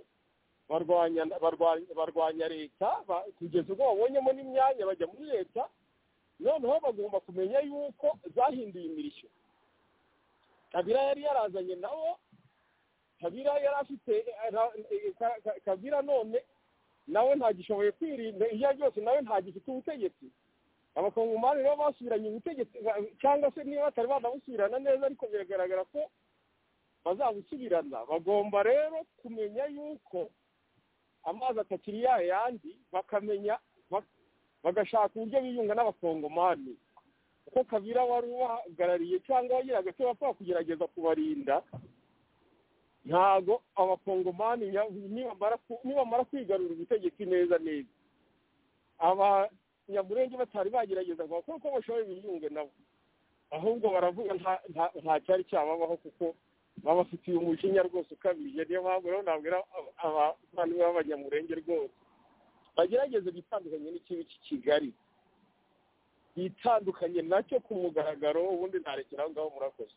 barwanya leta kugeza ubwo babonyemo n'imyanya bajya muri leta noneho bagomba kumenya yuko zahinduye imirishyo. Kabila yari yarazanye nabo, Kabila yari afite Kabila none nawe ntagishoboye kwirinda iyo byose nawe ntagifite ubutegetsi. Abakongomani rero basubiranye ubutegetsi cyangwa se niba batari banabusubirana neza ariko biragaragara ko bazabusubirana. Bagomba rero kumenya yuko amazi atakiri yandi, bakamenya bagashaka uburyo biyunga n'abakongomani, kuko Kabila wari ubahagarariye cyangwa wagiraga icyo bapfa kugerageza kubarinda. Ntago abakongomani nibamara kwigarura ubutegetsi neza abanyamurenge batari bagerageza kuko bashoboye biyunge nabo, ahubwo baravuga nta cyari cyababaho kuko baba bafitiye umujinya rwose ukabije. Niyo mpamvu rero nabwira abavandimwe b'abanyamurenge rwose bagerageze bitandukanye n'ikibi cy'i Kigali, bitandukanye nacyo ku mugaragaro, ubundi ntarekera aho ngaho. Murakoze.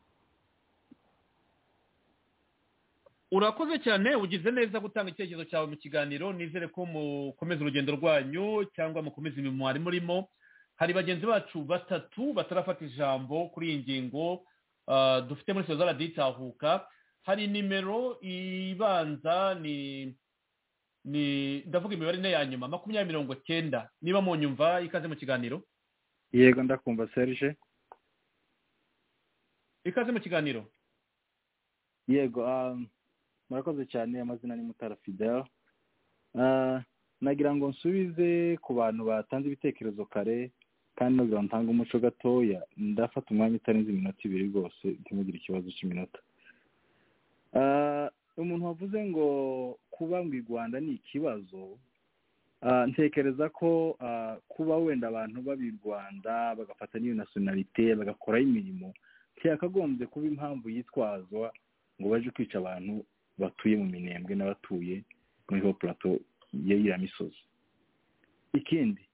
Urakoze cyane, ugize neza gutanga icyerekezo cyawe mu kiganiro. Nizere ko mukomeza urugendo rwanyu cyangwa mukomeza imirimo mwari murimo. Hari bagenzi bacu batatu batarafata ijambo kuri iyi ngingo dufite muri Soza Radio Itahuka. Hari nimero ibanza ni ndavuga imibare ine ya nyuma 2090. Niba munyumva ikaze mu kiganiro. Yego ndakumva Serge. Ikaze mu kiganiro. Yego murakoze cyane. Amazina ni Mutara Fidel. Nagira ngo nsubize ku bantu batanze ibitekerezo kare kandi no ntanga umuco gatoya. Ndafata umwanya utarenze iminota 2 rwose, ntimugire ikibazo cy'iminota. Umuntu wavuze ngo kuba mu Rwanda ni ikibazo, ntekereza ko kuba wenda abantu babi Rwanda bagafata n'iyo nationalite bagakora imirimo cyakagombye kuba impamvu yitwazwa ngo baje kwica abantu batuye mu Minembwe n'abatuye muri ho plateau y'ira misozi. Ikindi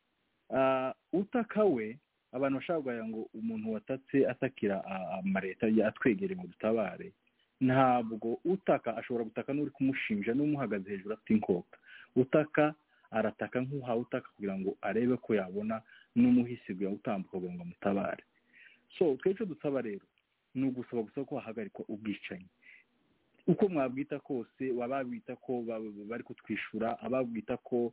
utakawe abantu bashaka ngo umuntu watatse atakira amareta yatwegere mu dutabare, ntabwo utaka ashobora gutaka n'uri kumushinja n'umuhagaze hejuru afite inkota. Utaka arataka nk'uhawe utaka kugira ngo arebe ko yabona n'umuhisigwa utambuka kugira ngo mutabare. So twese dusaba rero ni ugusaba gusa ko hahagarikwa ubwicanyi uko mwabwita kose, wababita ko bari kutwishura, ababwita ko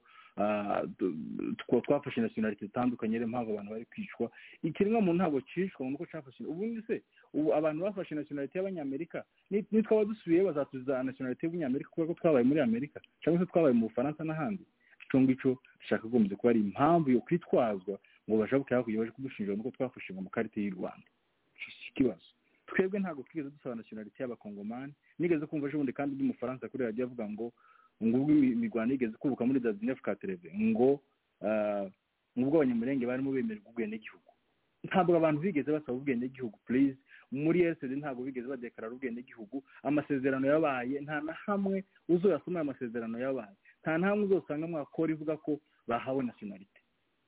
twafashe nationality zitandukanye rero mpamvu abantu bari kwicwa. Ikiremwa muntu ntabwo cishwa nuko cyafashe. Ubundi se abantu bafashe nationality y'abanyamerika nitwa badusubiye bazatuza nationality y'abanyamerika kuko twabaye muri Amerika cyangwa se twabaye mu Bufaransa n'ahandi. Icyo ngicyo dushaka gomeze kuba ari impamvu yo kwitwazwa ngo bashabuke hakuye baje kudushinja nuko twafashe mu karite y'u Rwanda. Ikibazo twebwe ntabwo twigeze dusaba nationality y'abakongomani. Nigeze kumva ejo bundi kandi by'umufaransa kuri radio avuga ngo ubwo imigwano igeze kubuka muri 1980 ngo ubwo abanyamurenge barimo bemererwa ubwene gihugu. Ntabwo abantu bigeze basaba ubwene gihugu please. Muri SD ntabwo bigeze badekarara ubwene gihugu. Amasezerano yabaye nta na hamwe uzoyasoma amasezerano yabaye, nta na hamwe uzosanga mwakora ivuga ko bahawe nationality.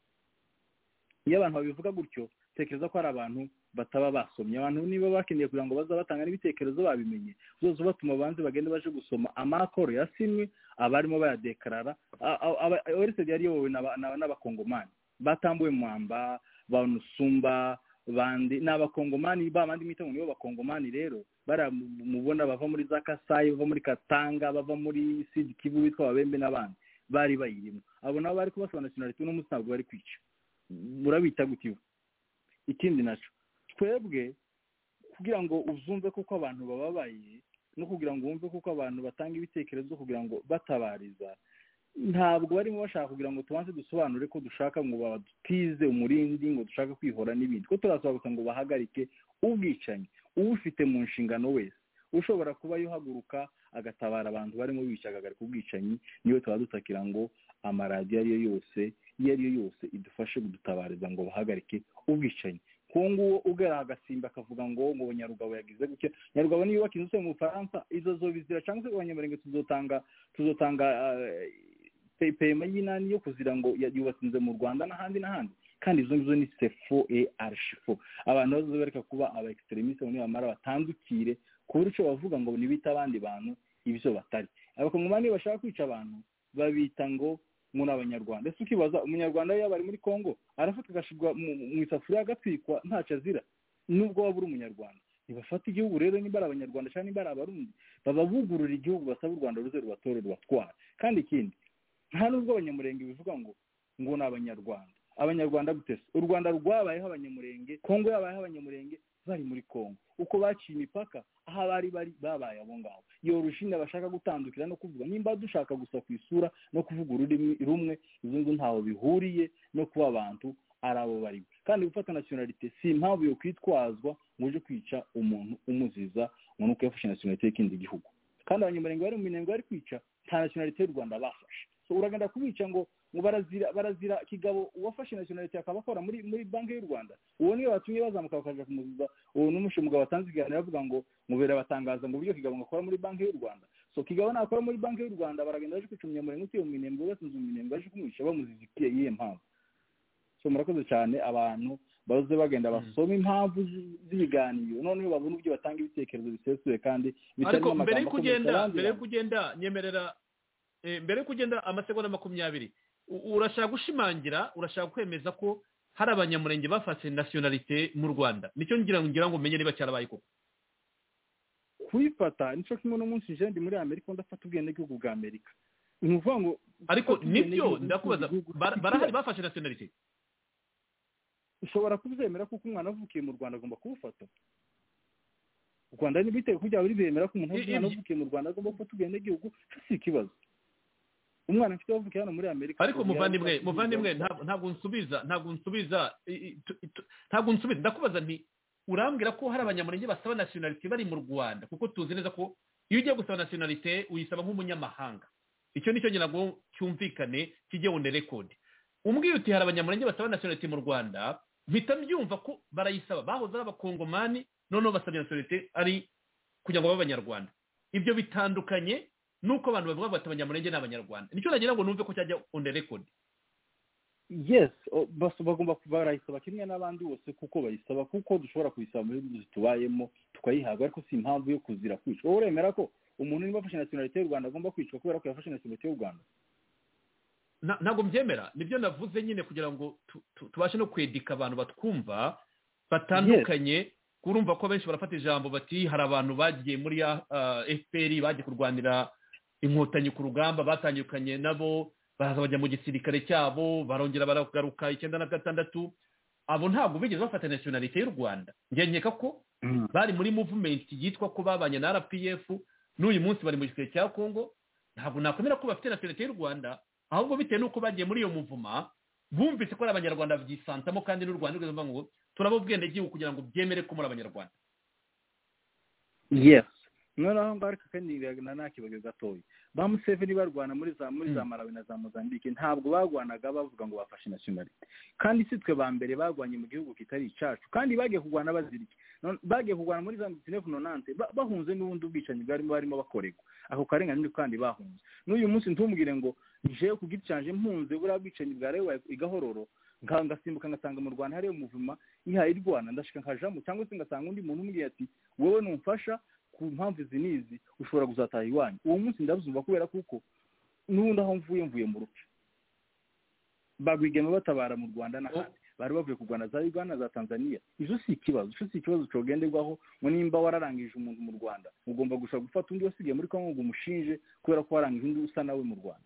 Iyo abantu babivuga gutyo tekereza ko ari abantu bataba basomye. Abantu niba bakeneye kugira ngo bazabatanga n'ibitekerezo babimenye, uzozo batuma abanze bagende baje gusoma amakoro yasimwe abarimo bayadekarara. ORCD yari yowe n'abakongomani batambuwe mwamba banusumba bandi n'abakongomani bamandi mitango nibo bakongomani. Rero baramubona bava muri za Kasai, bava muri Katanga, bava muri Sud Kivu bitwa Babembe n'abandi bari bayirimo. Abo nabo bari kubasaba nationality no musabwo bari kwica. Murabita gutiwe. Ikindi naco twebwe kugira ngo uzumve kuko abantu bababaye no kugira ngo wumve kuko abantu batanga ibitekerezo kugira ngo batabariza, ntabwo barimo bashaka kugira ngo tubanze dusobanure ko dushaka ngo badutize umurindi ngo dushaka kwihora n'ibindi. Ko turasaba gusa ngo bahagarike ubwicanyi. Ubufite mu nshingano wese ushobora kuba yohaguruka agatabara abantu barimo bicagarika ubwicanyi, niyo tuba dutakira ngo amaradiyo ariyo yose idufashe kudutabariza ngo bahagarike ubwicanyi. Kongo ugera agasimba akavuga ngo Nyarugabo yagize gutya. Nyarugabo niyo wakinze mu Faransa izo bizira cyangwa se abanyamurenge tuzotanga payema y'inani yo kuzira ngo yubatsinze mu Rwanda n'ahandi kandi izo ngizo ni sefo et archifo. Abantu bazobereka kuba aba extremiste bamwe bamara batandukire kubura icyo bavuga ngo nibita abandi bantu ibyo batari. Abakongomani bashaka kwica abantu babita ngo ni abanyarwanda. Ese ukibaza umunyarwanda yaba ari muri Kongo arafata agashirwa mu isafuriya agatwikwa ntacyo azira nubwo waba uri umunyarwanda. Ntibafata igihugu rero niba ari abanyarwanda cyangwa niba ari abarundi babavugurura igihugu basaba u Rwanda ruze rubatore rubatwara. Kandi ikindi nta nubwo abanyamurenge bivuga ngo ni abanyarwanda. Abanyarwanda gutese u Rwanda rwabayeho abanyamurenge, Kongo yabayeho abanyamurenge bari muri Kongo. Uko baciye imipaka aho bari babaye abo ngabo. Iyo rushine bashaka gutandukira no kuvuga nimba dushaka gusa ku isura no kuvuga ururimi rumwe, izo nzo ntaho bihuriye no kuba abantu ari abo bari. Kandi gufata nationalite si impamvu yo kwitwazwa ngo uje kwica umuntu umuziza ngo nuko yafashe nationalite y'ikindi gihugu. Kandi abanyamurenge bari mu minengo bari kwica nta nationalite y'u Rwanda bafashe. So uragenda kubica ngo barazira Kigabo uwafashe nationalite akaba akora muri banki y'u Rwanda. Uwo niyo batumye bazamuka bakaja kumuziza. Uwo n'umushe mugabo watanze ikiganiro avuga ngo mubera batangaza ngo uburyo Kigabo ngakora muri banki y'u Rwanda. So Kigabo nakora muri banki y'u Rwanda baragenda baje kwica umunyamurenge utuye mu minengo batunze mu minengo baje kumwisha bamuzizikiye yiye mpamvu. So murakoze cyane abantu baze bagenda basoma impamvu z'ibiganiro noneho babona uburyo batanga ibitekerezo bisesuye kandi ariko mbere kugenda nyemerera mbere kugenda amasegonda 20 urashaka gushimangira urashaka kwemeza ko hari abanyamurenge bafashe nationalite mu Rwanda. Nicyo ngira ngo umenye niba cyarabaye koko kuyifata nico kimwe no munsi je ndi muri Amerika ndafata ubwende bw'igihugu bwa Amerika. Nuvuga ngo ariko nibyo ndakubaza barahari bafashe nationalite. Ushobora kubyemera kuko umwana avukiye mu Rwanda agomba kubufata. U Rwanda ni bite kujya buri bemera ko umuntu avukiye mu Rwanda agomba gufata ubwende bw'igihugu si ikibazo. Umwana afite avukiye hano muri Amerika. Ariko muvandimwe ntabwo nsubiza ndakubaza nti urambwira ko hari abanyamurenge basaba nationalite bari mu Rwanda kuko tuzi neza ko iyo ugiye gusaba nationalite uyisaba nk'umunyamahanga. Icyo nicyo ngira ngo cyumvikane kijye on record. Umbwiye uti hari abanyamurenge basaba nationalite mu Rwanda mpita mbyumva ko barayisaba bahoze ari abakongomani noneho basabye nationalite ari kugira ngo babe abanyarwanda. Ibyo bitandukanye nuko abantu bavuga bati abanyamurenge n'abanyarwanda. Nicyo nagira ngo numve ko cyajya on record. Yes, bagomba barayisaba kimwe n'abandi bose kuko bayisaba kuko dushobora kuyisaba muri bizu tubayemo tukayihabwa ariko si impamvu yo kuzira kwicwa. Wowe uremera ko umuntu niba afashe nationalite y'u Rwanda agomba kwicwa kubera ko yafashe nationalite y'u Rwanda? Ntabwo mbyemera. Nibyo navuze nyine kugira ngo tubashe no kwedika abantu batwumva batandukanye. Kurumva ko benshi barafata ijambo bati hari abantu bagiye muri FPR bagiye kurwanira inkotanyi ku rugamba batandukanye nabo baza bajya mu gisirikare cyabo barongera baragaruka 1996. Abo ntabwo bigeze bafata nationalite y'u Rwanda. Nkeka ko bari muri movement yitwa ko babanye na RPF n'uyu munsi bari mu gisirikare cya Kongo. Ntabwo nakwemera ko bafite nationalite y'u Rwanda ahubwo bitewe nuko bagiye muri iyo muvuma bumvise ko ari abanyarwanda byisantamo kandi n'u Rwanda rwego ngo turabo ubwende gihugu kugira ngo byemere ko muri abanyarwanda. Yes, noneho mbarika kandi nakibaga gatoyi ba Museveni barwana muri za Malawi na za Mozambique ntabwo bagwanaga bavuga ngo bafashe nationality. Kandi sitwe ba mbere bagwanye mu gihugu kitari icacu kandi bagiye kugwana bazirike. Bagiye kugwana muri za 1990 bahunze n'ubundi ubwicanyi barimo bakorego. Ako karengane kandi bahunze. N'uyu munsi ntumugire ngo nje kugicanje mpunze bura bwicanyi bwarewe igahororo ngasimbuka ngasanga mu Rwanda hari umuvuma ihaye irwana ndashika nkajamo cyangwa se ngasanga undi muntu umubwiye ati wowe numfasha ku mpamvu zinizi ushobora kuzataha iwanyu. Uwo munsi ndabuzumva kubera kuko n'ubundi aho mvuye mu rupfu bagwigema batabara mu Rwanda n'ahandi bari bavuye ku Rwanda za Uganda za Tanzania. Izo si ikibazo cogenderwaho ngo nimba wararangije umuntu mu Rwanda ugomba gushaka gufata undi wasigaye muri Kongo ngo umushinje kubera ko warangije undi usa nawe mu Rwanda.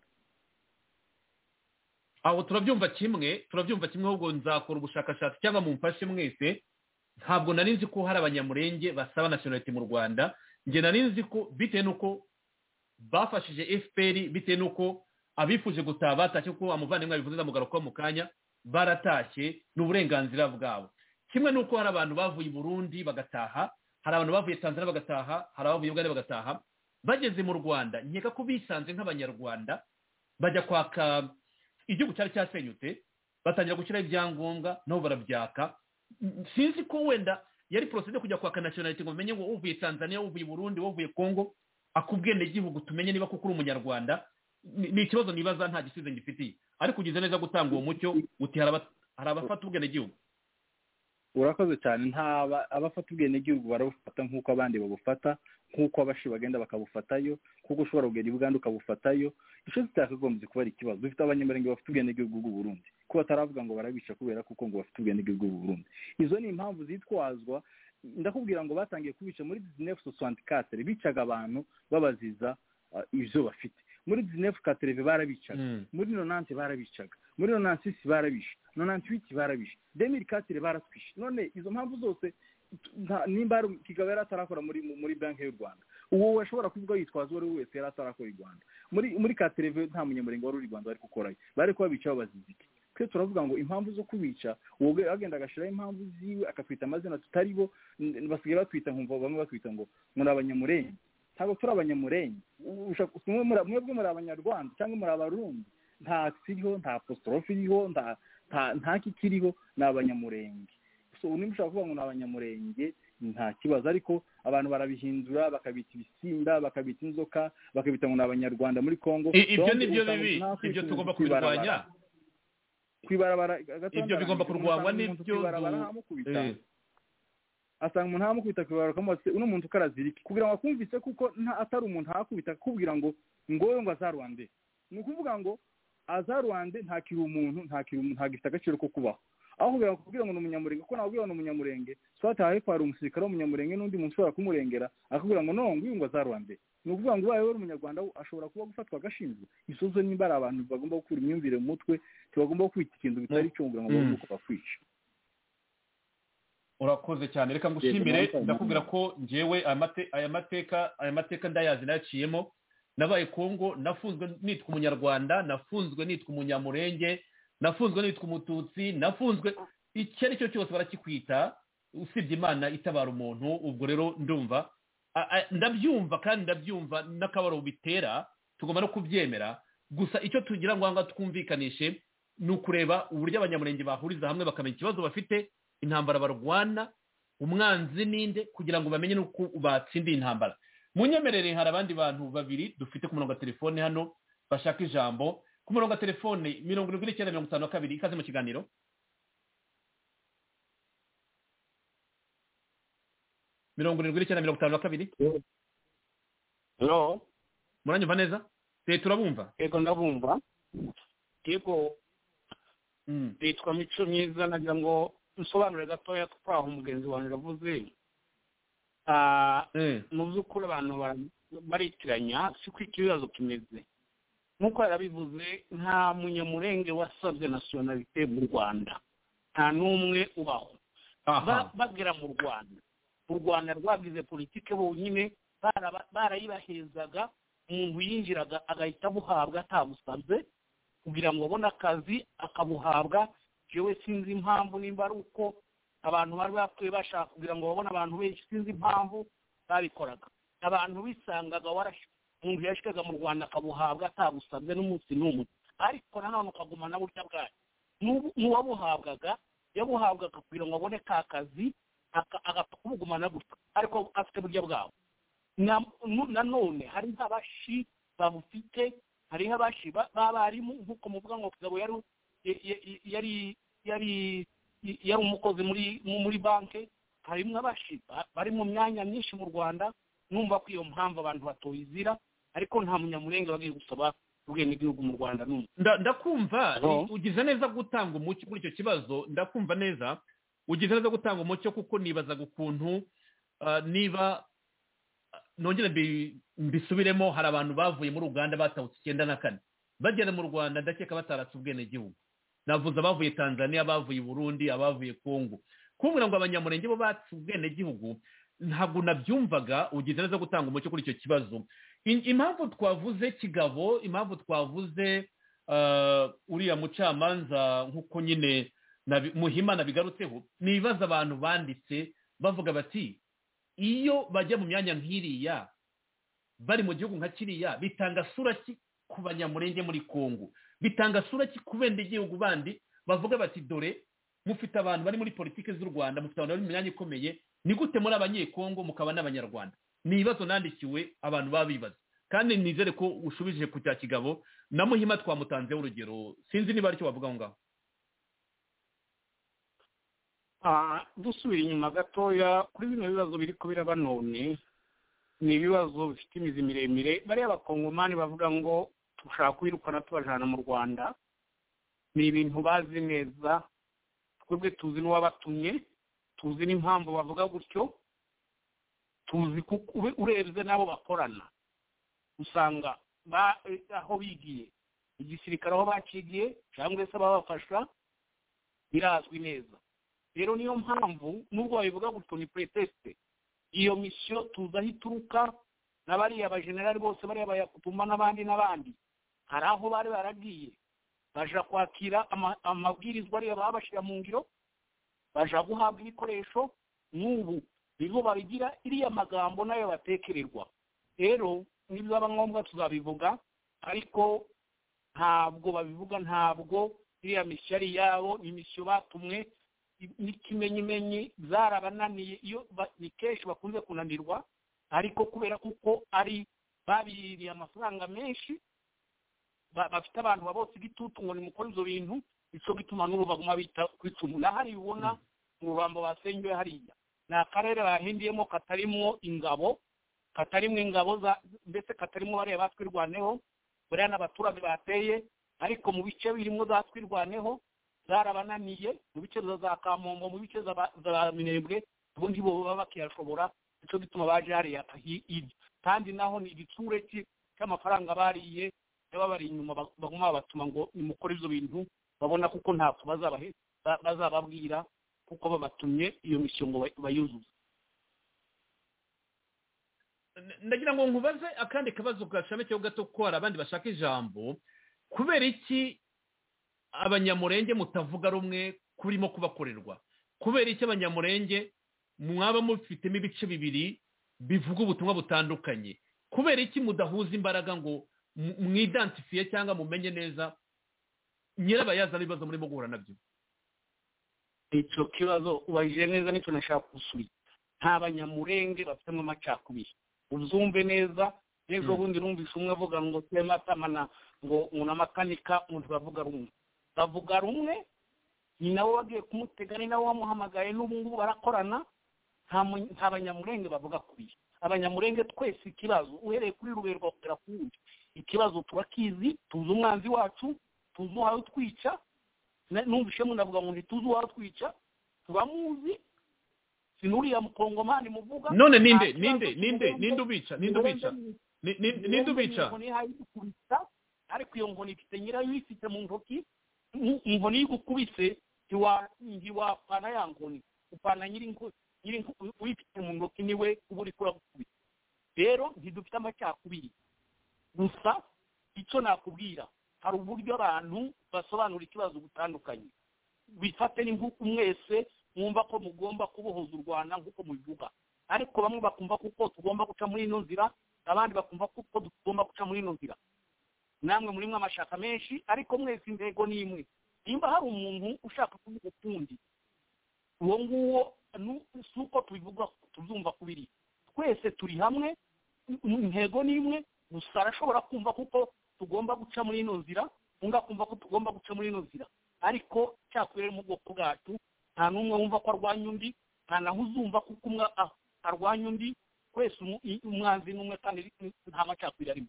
Aho turabyumva kimwe ahubwo nzakora ubushakashatsi cyangwa mumfashe mwese. Ntabwo nari nzi ko hari abanyamurenge basaba nationality mu Rwanda. Nge nari nzi ko bitewe nuko bafashije FPR bitewe nuko abifuje gutaha batashye ko amuvandimwe bivuze ndamugaruka mu kanya baratashye n'uburenganzira bwabo. Kimwe nuko hari abantu bavuye i Burundi bagataha, hari abantu bavuye Tanzania bagataha, hari abavuye Uganda bagataha. Bageze mu Rwanda nkeka ko bisanze nk'abanyarwanda bajya kwaka igihugu cyari cyasenyutse batangira gushyira ibyangombwa nabo barabyaka. Sinzi ko wenda yari procedure kujya kwaka nationality ngo menye ngo uvuye Tanzania uvuye Burundi uvuye Kongo akubwende gihugu tumenye niba kuko uri umunyarwanda. Ni ikibazo nibaza nta gisubizo ngifitiye ariko ugize neza gutanga uwo mucyo uti hari abafata ubwende gihugu. urakoze cyane nta abafata ubwenegihugu barabufata nk'uko abandi babufata nk'uko abashi bagenda bakabufatayo nk'uko ushobora kugenda i Buganda ukabufatayo icyo kitakagombye kuba ari ikibazo dufite abanyamurenge bafite ubwenegihugu bw'u Burundi ko bataravuga ngo barabica kubera kuko ngo bafite ubwenegihugu bw'u Burundi izo ni impamvu zitwazwa ndakubwira ngo batangiye kubica muri 1964 bicaga abantu babaziza ivyo bafite muri 1980 barabicaga muri 90 barabicaga muri 96 barabishe 98 barabishe 2004 baratwishe none izo mpamvu zose nimba kigabera atarakora muri banki y'u Rwanda uwo washobora kuvuga yitwaza wari wese yari atarakora i Rwanda muri katereve nta munyamurenge wari uri Rwanda bari gukorayo bari kuba bica babaziziki twe turavuga ngo impamvu zo kubica uwo agenda agashiraho impamvu ziwe akatwita amazina tutari bo basigaye batwita nkumva bamwe batwita ngo muri abanyamurenge ntabwo turi abanyamurenge mwebwe muri abanyarwanda cyangwa muri abarundi nta kiriho nta apostrophe iriho nta kikiriho ni abanyamurenge so nimba ushaka kuvuga ngo ni abanyamurenge nta kibazo ariko abantu barabihindura bakabita ibisimba bakabita inzoka bakabita ngo ni abanyarwanda muri Kongo ibyo nibyo bibi ibyo tugomba kubirwanya kwibarabara ibyo bigomba kurwanywa n'ibyo asanga umuntu hamukubita kwibarabara kamutse uno muntu karaziriki kugira ngo akumvise kuko atari umuntu hakubita kubwira ngo ngoyo ngo azarwande ni ukuvuga ngo azarwande ntakiri umuntu ntagifite agaciro ko kubaho aho kugira ngo n'umunyamurenge ko nabwiye ngo n'umunyamurenge swata haye kwa umusirikare w'umunyamurenge n'undi muntu ushobora kumurengera akubwira ngo no ngo azarwande ni ukuvuga ngo ubaye wari umunyarwanda ashobora kuba gufatwa agashinzwe isozo nimba ari abantu bagomba gukura imyumvire mu mutwe tibagomba kwita ikintu bitari cyo ngo bagomba kubakwica urakoze cyane reka ngushimire ndakubwira ko njyewe aya mateka ndayazi naciyemo nabaye Kongo nafunzwe nitwa umunyarwanda nafunzwe nitwa umunyamurenge nafunzwe nitwa umututsi nafunzwe icyo ari cyo cyose barakikwita usibye Imana itabara umuntu ubwo rero ndumva ndabyumva kandi ndabyumva n'akabaro bitera tugomba no kubyemera gusa icyo tugira ngo hanga twumvikanishe ni ukureba uburyo abanyamurenge bahuriza hamwe bakamenya ikibazo bafite intambara barwana umwanzi ninde kugira ngo bamenye n'uko batsindiye intambara munyemerere hari abandi bantu babiri dufite ku murongo wa telefone hano bashaka ijambo ku murongo wa telefone 7952 ikaze mu kiganiro mirongo 7952 Hello muranyumva neza turabumva yego ndabumva yego bitwa Mico Myiza nagira ngo nsobanure gatoya twaho umugenzi wanjye yavuze mu by'ukuri abantu baritiranya si ko ikibazo kimeze nk'uko yarabivuze nta munyamurenge wasabye nasiyonalite mu Rwanda nta n'umwe ubaho bagera mu Rwanda rwagize politike bonyine barayibahezaga umuntu yinjiraga agahita abuhabwa atabusabye kugira ngo abone akazi akabuhabwa jewe sinzi impamvu nimba ari uko abantu bari bakwiye bashaka kugira ngo babone abantu benshi sinzi impamvu babikoraga abantu bisangaga umuntu yashikaga mu Rwanda akabuhabwa atabusabye n'umunsi n'umwe ariko nanone ukagumana burya bwayo n'uwabuhabwaga yabuhabwaga kugira ngo abone ka kazi agapfa kubugumana gutya ariko afite burya bwawe nanone hari nk'abashi babufite hari nk'abashi b'abarimu nk'uko muvuga ngo kugabo yari umukozi muri banki harimo abashi bari mu myanya myinshi mu Rwanda numva ko iyo mpamvu abantu batoyizira ariko nta munyamurenge bagiye gusaba ubwenegihugu mu Rwanda n'umwe ndakumva ugize neza gutanga umucyo kuri icyo kibazo ndakumva neza ugize neza gutanga umucyo kuko nibazaga ukuntu niba nongere mbisubiremo hari abantu bavuye muri Uganda batawutse 94 bagera mu Rwanda ndakeka bataratse ubwenegihugu navuze abavuye Tanzania abavuye Burundi abavuye Kongo kumbwira ngo abanyamurenge bo batse ubwenegihugu ntabwo nabyumvaga ugize neza gutanga umucyo kuri icyo kibazo impamvu twavuze kigabo impamvu twavuze uriya mucamanza nk'uko nyine Muhima nabigarutseho nibaza abantu banditse bavuga bati iyo bajya mu myanya nk'iriya bari mu gihugu nka kiriya bitanga sura ki ku banyamurenge muri Kongo bitanga sura ki ku bende igihugu bandi bavuga bati dore mufite abantu bari muri politike z'u Rwanda mufite abantu bari mu myanya ikomeye ni gute muri abanyekongo mukaba n'abanyarwanda ni ibibazo nandikiwe abantu babibaza kandi nizere ko ushubije ku cya kigabo na Muhima twamutanzeho urugero sinzi niba aricyo bavuga ngo ngaho dusubira inyuma gatoya kuri bino bibazo biri kubiraba none ni ibibazo bifite imizi miremire bariya abakongomani bavuga ngo dushaka kwirukana tubajana mu Rwanda ni ibintu bazi neza twebwe tuzi n'uwabatumye tuzi n'impamvu bavuga gutyo tuzi urebye n'abo bakorana usanga aho bigiye igisirikare aho bacigiye cyangwa se babafasha birazwi neza rero niyo mpamvu nubwo babivuga gutyo ni preteste iyo misiyo tuzi aho ituruka n'abariya abajenerali bose bariya bayakutuma n'abandi hari aho bari baragiye baja kwakira amabwirizwa ariya babashira mu ngiro baja guhabwa ibikoresho n'ubu bizo babigira iriya magambo nayo batekererwa rero nibyo ngombwa tuzabivuga ariko ntabwo babivuga ntabwo iriya misiyo ari yabo ni misiyo batumwe n'ikimenyimenyi zarabananiye iyo ni kenshi bakunze kunanirwa ariko kubera kuko ari babiriye amafaranga menshi bafite abantu babose igitutu ngo nimukore ibyo bintu icyo gituma n'urubaguma bita kwicumu nahari ubona mu rubambo basengewe hariya ni akarere bahindiyemo katarimwo ingabo mbese katarimo bariya batwirwaneho buriya n'abaturage bateye ariko mu bice birimo zatwirwaneho zarabananiye mu bice za Kamombo mu bice za Minembwe ubundi bo baba bakiyashobora icyo gituma baje hariya kandi naho ni igitsure cy'amafaranga bariye bari inyuma baguma batuma ngo nimukore ibyo bintu babona kuko ntako bazababwira kuko babatumye iyo misiyo ngo bayuzuze. ndagira ngo nkubaze akandi kabazo gashamekeho gato ko hari abandi bashaka ijambo kubera iki abanyamurenge mutavuga rumwe kurimo kubakorerwa kubera iki abanyamurenge mwaba mufitemo ibice bibiri bivuga ubutumwa butandukanye kubera iki mudahuza imbaraga ngo mwidantifiye cyangwa mumenye neza nyirabayazana ibibazo murimo guhura nabyo? icyo kibazo ubajije neza nicyo nashaka gusubiza nta banyamurenge bafitemo amacakubiri uzumve neza ejo bundi numvise umwe avuga ngo twematamana ngo unamakanika umuntu bavuga rumwe ni nawe wagiye kumutega ni nawe wamuhamagaye n'ubu ngubu barakorana nta banyamurenge bavuga kubiri abanyamurenge twese ikibazo uhereye kuri Ruberwa kugera ku wundi ikibazo turakizi tuzi umwanzi wacu tuzi uwawe utwica numvise munavuga ngo ntituzi uwawe utwica turamuzi sinuriya mukongomani muvuga none ninde ubica ariko iyo nkoni ifite nyirayo ifite mu ntoki inkoni y'igukubise ntiwapana ya nkoni upana nyiri uyifite mu ntoki niwe uba uri kuragukubita rero ntidufite amacakubiri gusa icyo nakubwira hari uburyo abantu basobanura ikibazo butandukanye bifate ni nk'uko mwese mwumva ko mugomba kubohoza u Rwanda nk'uko mubivuga ariko bamwe bakumva kuko tugomba guca muri ino nzira abandi bakumva kuko tugomba guca muri ino nzira namwe muri mwe amashaka menshi ariko mwese intego ni imwe nimba hari umuntu ushaka kuvuga ukundi uwo nguwo si uko tubivuga tubyumva kubiri twese turi hamwe intego ni imwe gusa arashobora kumva kuko tugomba guca muri ino nzira unga kumva ko tugomba guca muri ino nzira ariko cyakwere mu bwoko bwacu nta n'umwe wumva ko arwanya undi nta naho uzumva kuko umwe arwanya undi twese umwanzi n'umwe kandi nta macakubiri arimo.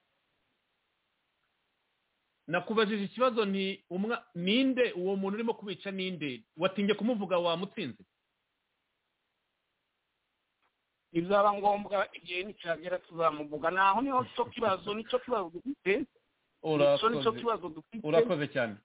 nakubajije ikibazo ninde uwo muntu urimo kubica ninde watinye kumuvuga wamutsinze bizaba ngombwa igihe nicyagera tuzamuvuga naho niho cyo kibazo dufite urakoze cyane.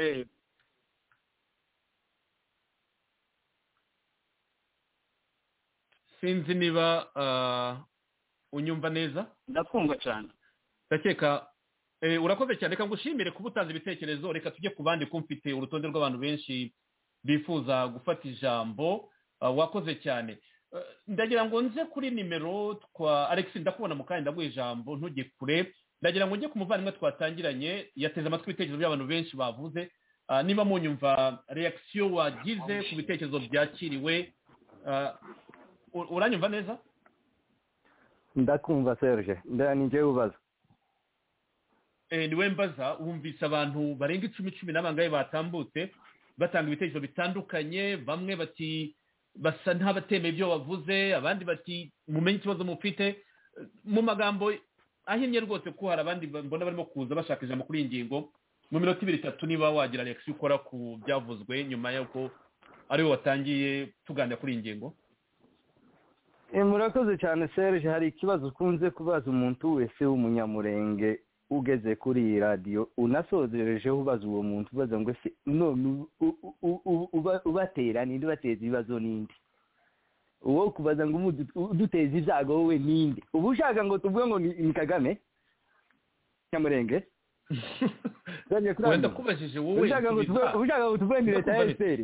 sinzi niba unyumva neza. ndakumva cyane. ndakeka urakoze cyane reka ngushimire kuba utanze ibitekerezo reka tujye ku bandi ko mfite urutonde rw'abantu benshi bifuza gufata ijambo wakoze cyane. ndagira ngo nze kuri nimero twa Alex ndakubona mu kanya ndaguha ijambo ntujye kure ndagira ngo njye ku muvandimwe twatangiranye yateze amatwi ibitekerezo by'abantu benshi bavuze niba munyumva reaction wagize ku bitekerezo byakiriwe uranyumva neza? ndakumva Serge ninjye ubaza. niwe mbaza wumvise abantu barenga 10 n'abangaye batambutse batanga ibitekerezo bitandukanye bamwe bati basa ntabatemeye ibyo bavuze, abandi bati mumenye ikibazo mufite. Mu magambo ahinnye rwose ko hari abandi mbona barimo kuza bashaka ijambo kuri iyi ngingo. Mu minota 2-3 niba wagira Alex ukora ku byavuzwe nyuma y'uko ariwe watangiye tuganira kuri iyi ngingo. Murakoze cyane Serge. Hari ikibazo kunze kubaza umuntu wese w'umunyamurenge ugeze kuri iyi radio unasozereje ubaza uwo muntu ubaza ngo se none ubatera ninde bateza ibibazo ninde, uwo kubaza ngo uduteza ibyago wowe ninde, ubu ushaka ngo tuvuge ngo ni Kagame nyamurenge wenda kubajije wowe ushaka ngo tuvuge ni leta ya FPR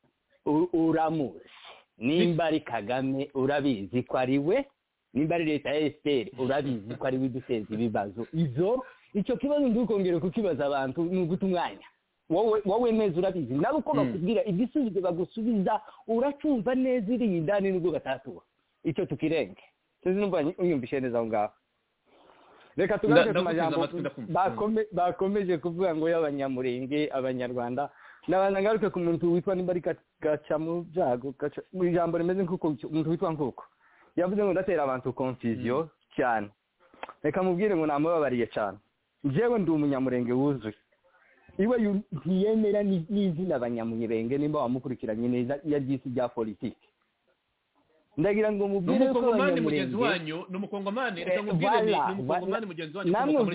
uramuzi nimba ari Kagame urabizi ko ari we, nimba ari leta ya FPR urabizi ko ari we duteza ibibazo icyo kibazo ndukongera kukibaza abantu n'uguta umwanya wowe neza urabizi nabo uko bakubwira igisubizo bagusubiza uracumva neza iri indani n'ubwo batatuba icyo tukirenge sinzi numva unyumvishe neza aho ngaho. Reka tugaruke ku majambo bakomeje kuvuga ngo y'abanyamurenge abanyarwanda ngaruke ku muntu witwa nimba ari gaca mu byago mu ijambo rimeze nk'uko umuntu witwa nk'uko yavuze ngo ndatera abantu confusion cyane. Reka mubwire ngo namubabariye cyane, njyewe ndi umunyamurenge wuzuye, iwe ntiyemera n'izina abanyamurenge nimba wamukurikiranye neza yaryisi rya politiki. Ndagira ngo mubwire ko abanyamurenge mugenzi wanyu n'umukongomani, reka mubwire ni umukongomani mugenzi wanyu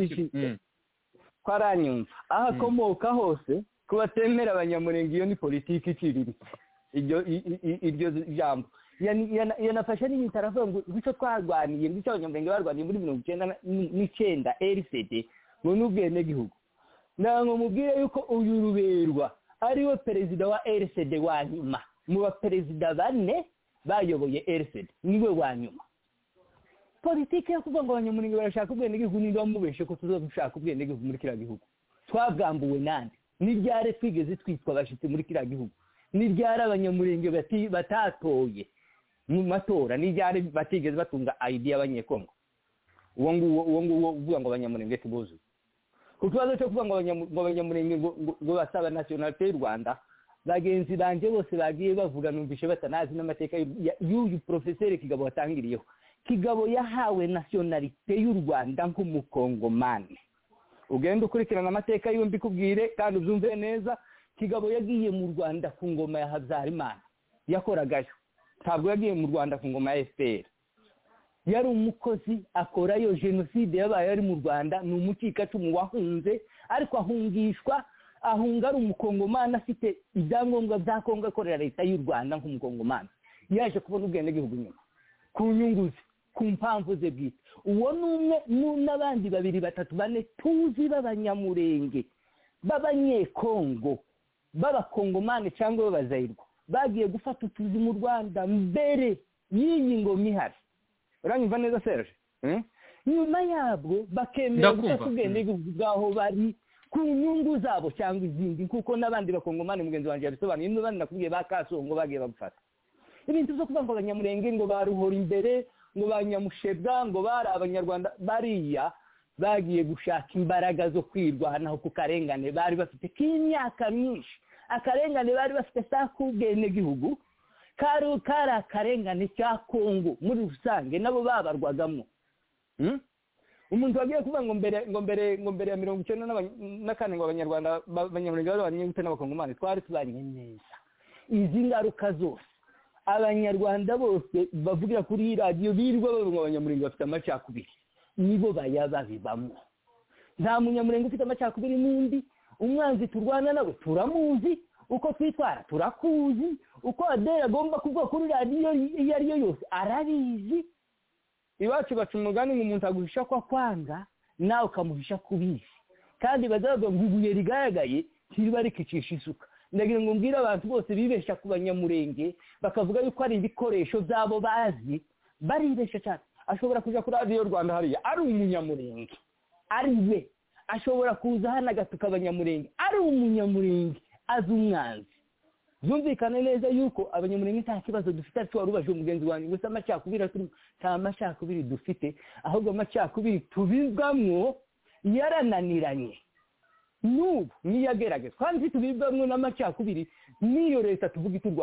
ko aranyumva aho akomoka hose ko batemera abanyamurenge. Iyo ni politiki iciriritse iryo jambo yanafashe n'ibintu aravuga ngo icyo twarwaniye icyo abanyamurenge barwaniye muri 1999 RCD ngo n'ubwenegihugu. Ntabwo mubwire yuko uyu Ruberwa ariwe perezida wa RCD wa nyuma mu baperezida bane bayoboye RCD, niwe wa nyuma. Politiki yo kuvuga ngo abanyamurenge barashaka ubwenegihugu niba wamubeshe ko tuzoshaka ubwenegihugu muri kiriya gihugu. Twabwambuwe nande? Ni ryari twigeze twitwa abashitsi muri kiriya gihugu? Ni ryari abanyamurenge batatoye mu matora? Ni ryari batigeze batunga ID y'abanyekongo? Uwo nguwo uvuga ngo abanyamurenge tubuzu. Ku kibazo cyo kuvuga ngo abanyamurenge ngo basaba nationalite y'u Rwanda, bagenzi banje bose bagiye bavuga numvishe batanazi n'amateka y'uyu professeur Kigabo watangiriyeho. Kigabo yahawe nationalite y'u Rwanda nk'umukongomani. Ugenda ukurikirana amateka yiwe mbikubwire kandi ubyumve neza. Kigabo yagiye mu Rwanda ku ngoma ya Habyarimana yakoragayo, ntabwo yagiye mu Rwanda ku ngoma ya FPR. Yari umukozi akorayo genocide yabaye ari mu Rwanda, ni umukikacumu wahunze ariko ahungishwa ahunga ari umukongomani afite ibyangombwa bya Kongo akorera leta y'u Rwanda nk'umukongomani. Yaje kubona ubwenegihugu nyuma ku nyungu ze, ku mpamvu ze bwite. Uwo n'umwe n'abandi 2 3 4 tuzi b'abanyamurenge b'abanyekongo b'abakongomani cyangwa b'abazayirwa bagiye gufata utuzi mu Rwanda mbere y'iyi ngoma ihari. Uranyumva neza Serge? Nyuma yabwo bakemera gufata ubwenegihugu bwaho bari ku nyungu zabo cyangwa izindi, kuko n'abandi bakongomani mugenzi wanjye yabisobanuye n'abandi nakubwiye bakasongo bagiye babufata. Ibintu byo kuvuga ngo abanyamurenge ngo baruhora imbere ngo banyamushebwa ngo bari abanyarwanda bariya bagiye gushaka imbaraga zo kwirwanaho ku karengane bari bafite k'imyaka myinshi. Akarengane bari bafite sakubwenegihugu kari akarengane cya Kongo muri rusange nabo babarwagamo. Umuntu wagiye kuvuga ngo mbere ya 1994 ngo abanyamurenge babanye gute n'abakongomani twari tubanye neza. Izi ngaruka zose abanyarwanda bose bavugira kuri radio birirwa bavuga abanyamurenge bafite amacakubiri, nibo bayababibamo. Nta munyamurenge ufite amacakubiri n'undi. Umwanzi turwana nawe turamuzi, uko twitwara turakuzi, uko adera agomba kuvuga kuri radio iyo ari yo yose arabizi. Iwacu baca umugani ngo umuntu aguhisha kwa kwanga nawe ukamuhisha kubizi, kandi bazavuga ngo ibuye rigaragaye ntiriba rikicisha isuka. Ndagira ngo mbwira abantu bose bibesha ku banyamurenge bakavuga yuko ari ibikoresho byabo bazi, baribesha cyane. Ashobora kuja kuri radio Rwanda hariya ari umunyamurenge, ari we ashobora kuza hano agatuka abanyamurenge ari umunyamurenge azi umwanzi. Byumvikane neza yuko abanyamurenge nta kibazo dufite, ariko warubaje umugenzi wanjye gusa amacakubiri nta macakubiri dufite, ahubwo amacakubiri tubibwamwo yarananiranye. N'ubu niyagerageza kandi tubibwamwo n'amacakubiri niyo leta tuvuga iturwanya.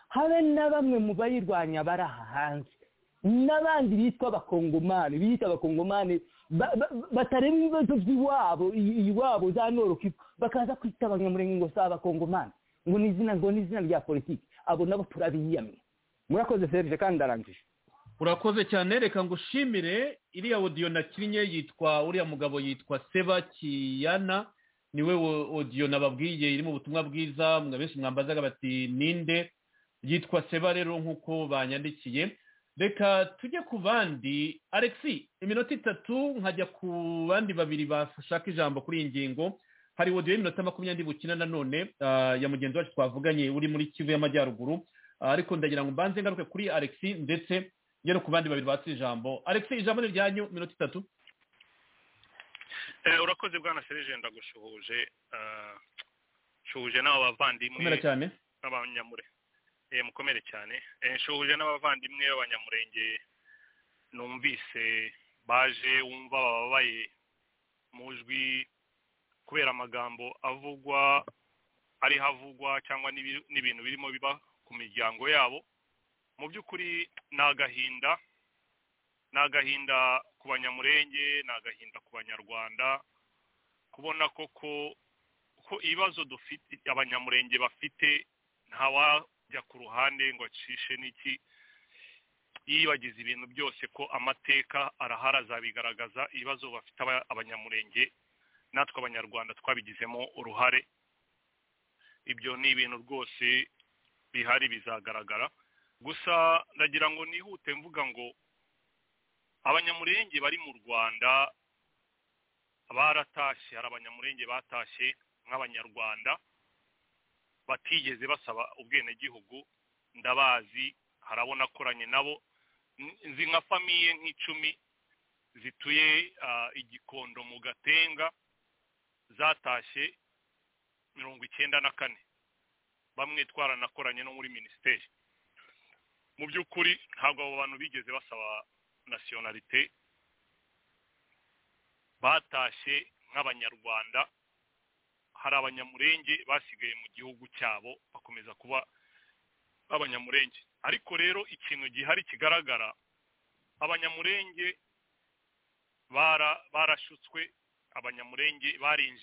habe na bamwe mu bayirwanya bari aha hanze n'abandi bitwa abakongomani batareba ibibazo by'iwabo za noroki bakaza kwita abanyamurenge ngo si abakongomani ngo ni izina rya politiki abo nabo turabiyamye. Murakoze Serge kandi ndarangije. Urakoze cyane, reka ngushimire. Iriya audio nakinnye yitwa uriya mugabo yitwa Seba Kiyana, niwe audio nababwiye iri mu butumwa bwiza benshi mwambazaga bati ninde, yitwa Seba rero nkuko banyandikiye. Reka tujye ku bandi. Alexi, iminota 3 nkajya ku bandi babiri bashaka ijambo kuri iyi ngingo. Hari audio y'iminota 20 bukina nanone ya mugenzi wacu twavuganye uri muri Kivu y'Amajyaruguru, ariko ndagira ngo mbanze ngaruke kuri Alexi ndetse ngero ku bandi babiri batse ijambo. Alexi, ijambo ni ryanyu, minota 3. Urakoze bwana Serge, ndagushuhuje shuhuje n'abavandimwe n'abanyamure mukomere cyane. Shuhuje n'abavandimwe b'abanyamurenge numvise baje wumva bababaye mujwi kubera amagambo avugwa ari havugwa cyangwa n'ibintu birimo biba ku miryango yabo. Mu by'ukuri nagahinda ku banyamurenge, nagahinda ku banyarwanda kubona ko ibibazo dufite abanyamurenge bafite ntawajya ku ruhande ngo acishe n'iki, yibagize ibintu byose ko amateka arahara azabigaragaza ibibazo bafite abanyamurenge, natwe abanyarwanda twabigizemo uruhare. Ibyo ni ibintu rwose bihari bizagaragara. Gusa ndagira ngo nihute mvuga ngo abanyamurenge bari mu Rwanda baratashye, hari abanyamurenge batashye nk'abanyarwanda batigeze basaba ubwenegihugu, ndabazi, harabona akoranye nabo, nzi nka famiye nk'icumi zituye Igikondo mu Gatenga zatashye 94, bamwe twaranakoranye no muri minisiteri. Mu by'ukuri ntabwo abo bantu bigeze basaba nationalite, batashye nk'abanyarwanda. Hari abanyamurenge basigaye mu gihugu cyabo bakomeza kuba abanyamurenge. Ariko rero ikintu gihari kigaragara, abanyamurenge barashutswe, abanyamurenge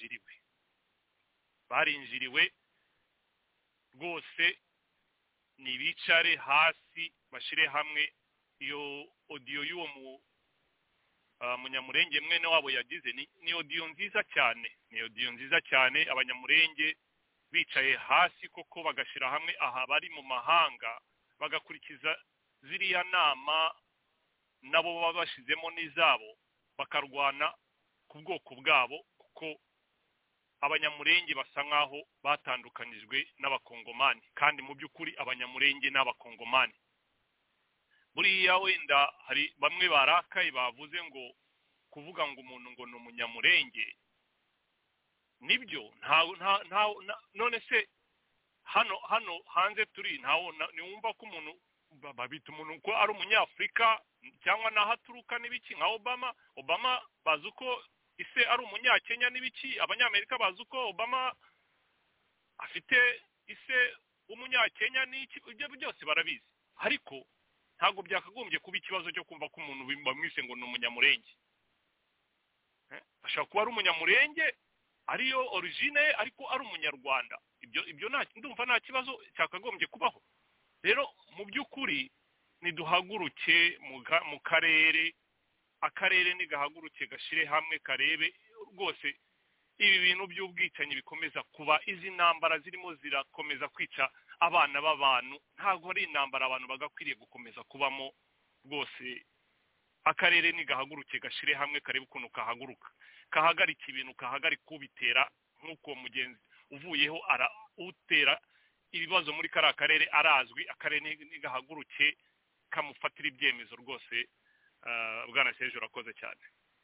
barinjiriwe rwose. Nibicare hasi bashire hamwe. Iyo audio y'uwo munyamurenge mwene wabo yagize ni audio nziza cyane, abanyamurenge bicaye hasi koko bagashira hamwe aha bari mu mahanga bagakurikiza ziriya nama nabo baba bashizemo n'izabo bakarwana ku bwoko bwabo, kuko abanyamurenge basa nkaho batandukanyijwe n'abakongomani, kandi mu by'ukuri abanyamurenge n'abakongomani. Buriya wenda hari bamwe barakaye bavuze ngo kuvuga ngo umuntu ngo ni umunyamurenge, nibyo none se hano hanze turi niwumva ko umuntu babita umuntu ko ari umunyafurika cyangwa naho aturuka n'ibiki nka Obama bazi uko ise ari umunyakenya n'ibiki, abanyamerika bazi uko Obama afite ise umunyakenya n'iki, ibyo byose barabizi. Ariko ntabwo byakagombye kuba ikibazo cyo kumva ko umuntu bamwise ngo ni umunyamurenge. Ashaka kuba ari umunyamurenge ariyo origine, ariko ari umunyarwanda. Ibyo ndumva nta kibazo cyakagombye kubaho. Rero mu by'ukuri niduhaguruke mu karere, akarere nigahaguruke gashire hamwe karebe rwose ibi bintu by'ubwicanyi bikomeza kuba, izi ntambara zirimo zirakomeza kwica abana b'abantu, ntabwo ari intambara abantu bagakwiriye gukomeza kubamo rwose. Akarere nigahaguruke gashire hamwe karebe ukuntu kahagarika ibintu, kahagarika kubitera, nk'uko mugenzi uvuyeho utera ibibazo muri kariya karere arazwi. Akarere nigahaguruke kamufatira ibyemezo rwose. Bwana Serge, urakoze cyane.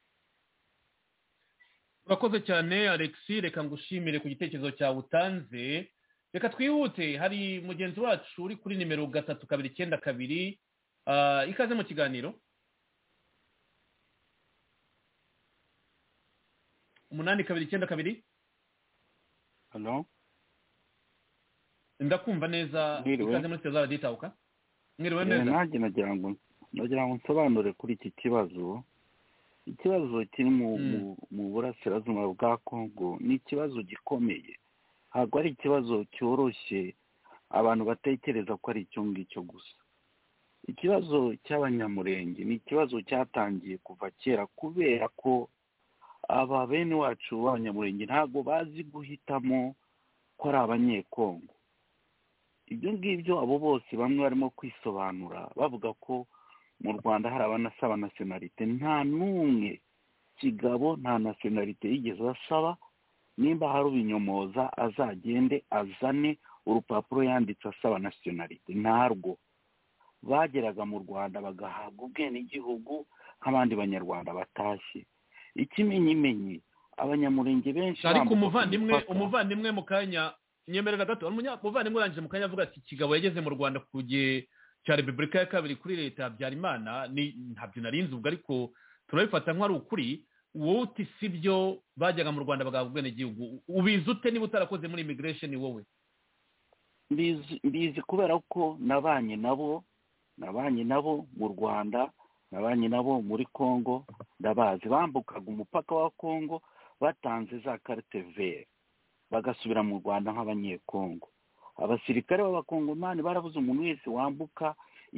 Urakoze cyane Alexi, reka ngushimire ku gitekerezo cyawe utanze. Reka twihute, hari mugenzi wacu uri kuri nimero 3292. Ikaze mu kiganiro. 8292. Hello. ndakumva neza ikaze muri tezara ditahuka mwiriwe neza. Nanjye nagira ngo nsobanure kuri iki kibazo. Ikibazo kiri mu burasirazuba bwa Kongo ni ikibazo gikomeye, ntabwo ari ikibazo cyoroshye abantu batekereza ko ari icyo ngicyo gusa. Ikibazo cy'abanyamurenge ni ikibazo cyatangiye kuva kera, kubera ko aba bene wacu b'abanyamurenge ntabwo bazi guhitamo ko ari abanyekongo. Ibyo ngibyo abo bose bamwe barimo kwisobanura bavuga ko mu Rwanda hari abanasaba nationalite, nta n'umwe kigabo nta nationalite yigeze asaba. Nimba hari ubinyomoza azagende azane urupapuro yanditse asaba nationalite, ntarwo. Bageraga mu Rwanda bagahabwa ubwenegihugu nk'abandi banyarwanda batashye. Ikimenyimenyi abanyamurenge benshi ariko umuvandimwe mu kanya nyemerera gato, umuvandimwe urangije mu kanya avuga ati kigabo yageze mu Rwanda ku gihe cya Repubulika ya kabiri kuri leta ya Habyarimana, ntabyo narinzi ubwo ariko turabifata nk'ari ukuri. Wowe uti sibyo bajyaga mu Rwanda bagahabwa ubwenegihugu, ubizi ute niba utarakoze muri immigration wowe? Mbizi kubera ko nabanye nabo mu Rwanda, nabanye nabo muri Kongo, ndabazi. Bambukaga umupaka wa Kongo batanze za carte vert bagasubira mu Rwanda nk'abanyekongo. Abasirikare b'abakongomani baravuze umuntu wese wambuka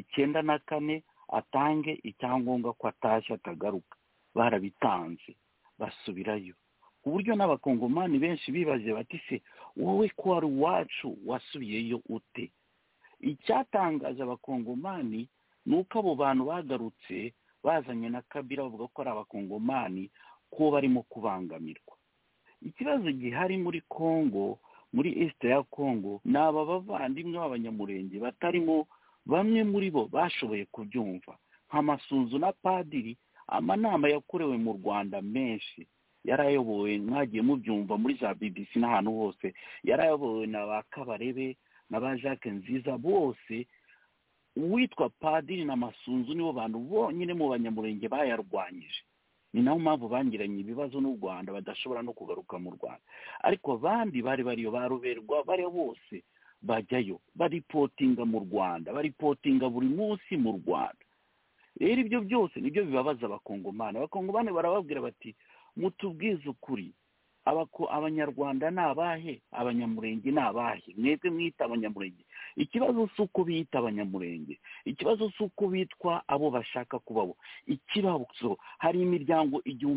94 atange icyangombwa ko atashye atagaruka. Barabitanze basubirayo, ku buryo n'abakongomani benshi bibaje bati se wowe ko ari wacu wasubiyeyo ute? Icyatangaje abakongomani nuko abo bantu bagarutse bazanye na Kabila bavuga ko ari abakongomani ko barimo kubangamirwa. Ikibazo gihari muri Kongo, muri East ya Kongo, n'aba bavandimwe b'abanyamurenge batarimo bamwe muri bo bashoboye kubyumva, nk'Amasunzu na Padiri. Amanama yakorewe mu Rwanda menshi yarayobowe, mwagiye mubyumva muri za BBC n'ahantu hose, yarayobowe na ba Kabarebe na ba Jacques Nziza. Bose uwitwa Padiri na Masunzu nibo bantu bonyine mu banyamurenge bayarwanyije. Ni naho mpamvu bangiranye ibibazo n'u Rwanda badashobora no kugaruka mu Rwanda. Ariko abandi bari bariyo baruberwa, bari bose bajyayo baripotinga mu Rwanda, baripotinga buri munsi mu Rwanda. Rero ibyo byose nibyo bibabaza abakongomani. Abakongomani barababwira bati mutubwize ukuri, abanyarwanda ni abahe, abanyamurenge ni abahe? Mwebwe mwita abanyamurenge. Ikibazo si uko biyita abanyamurenge, ikibazo si uko bitwa abo bashaka kubabo. Ikibazo hari imiryango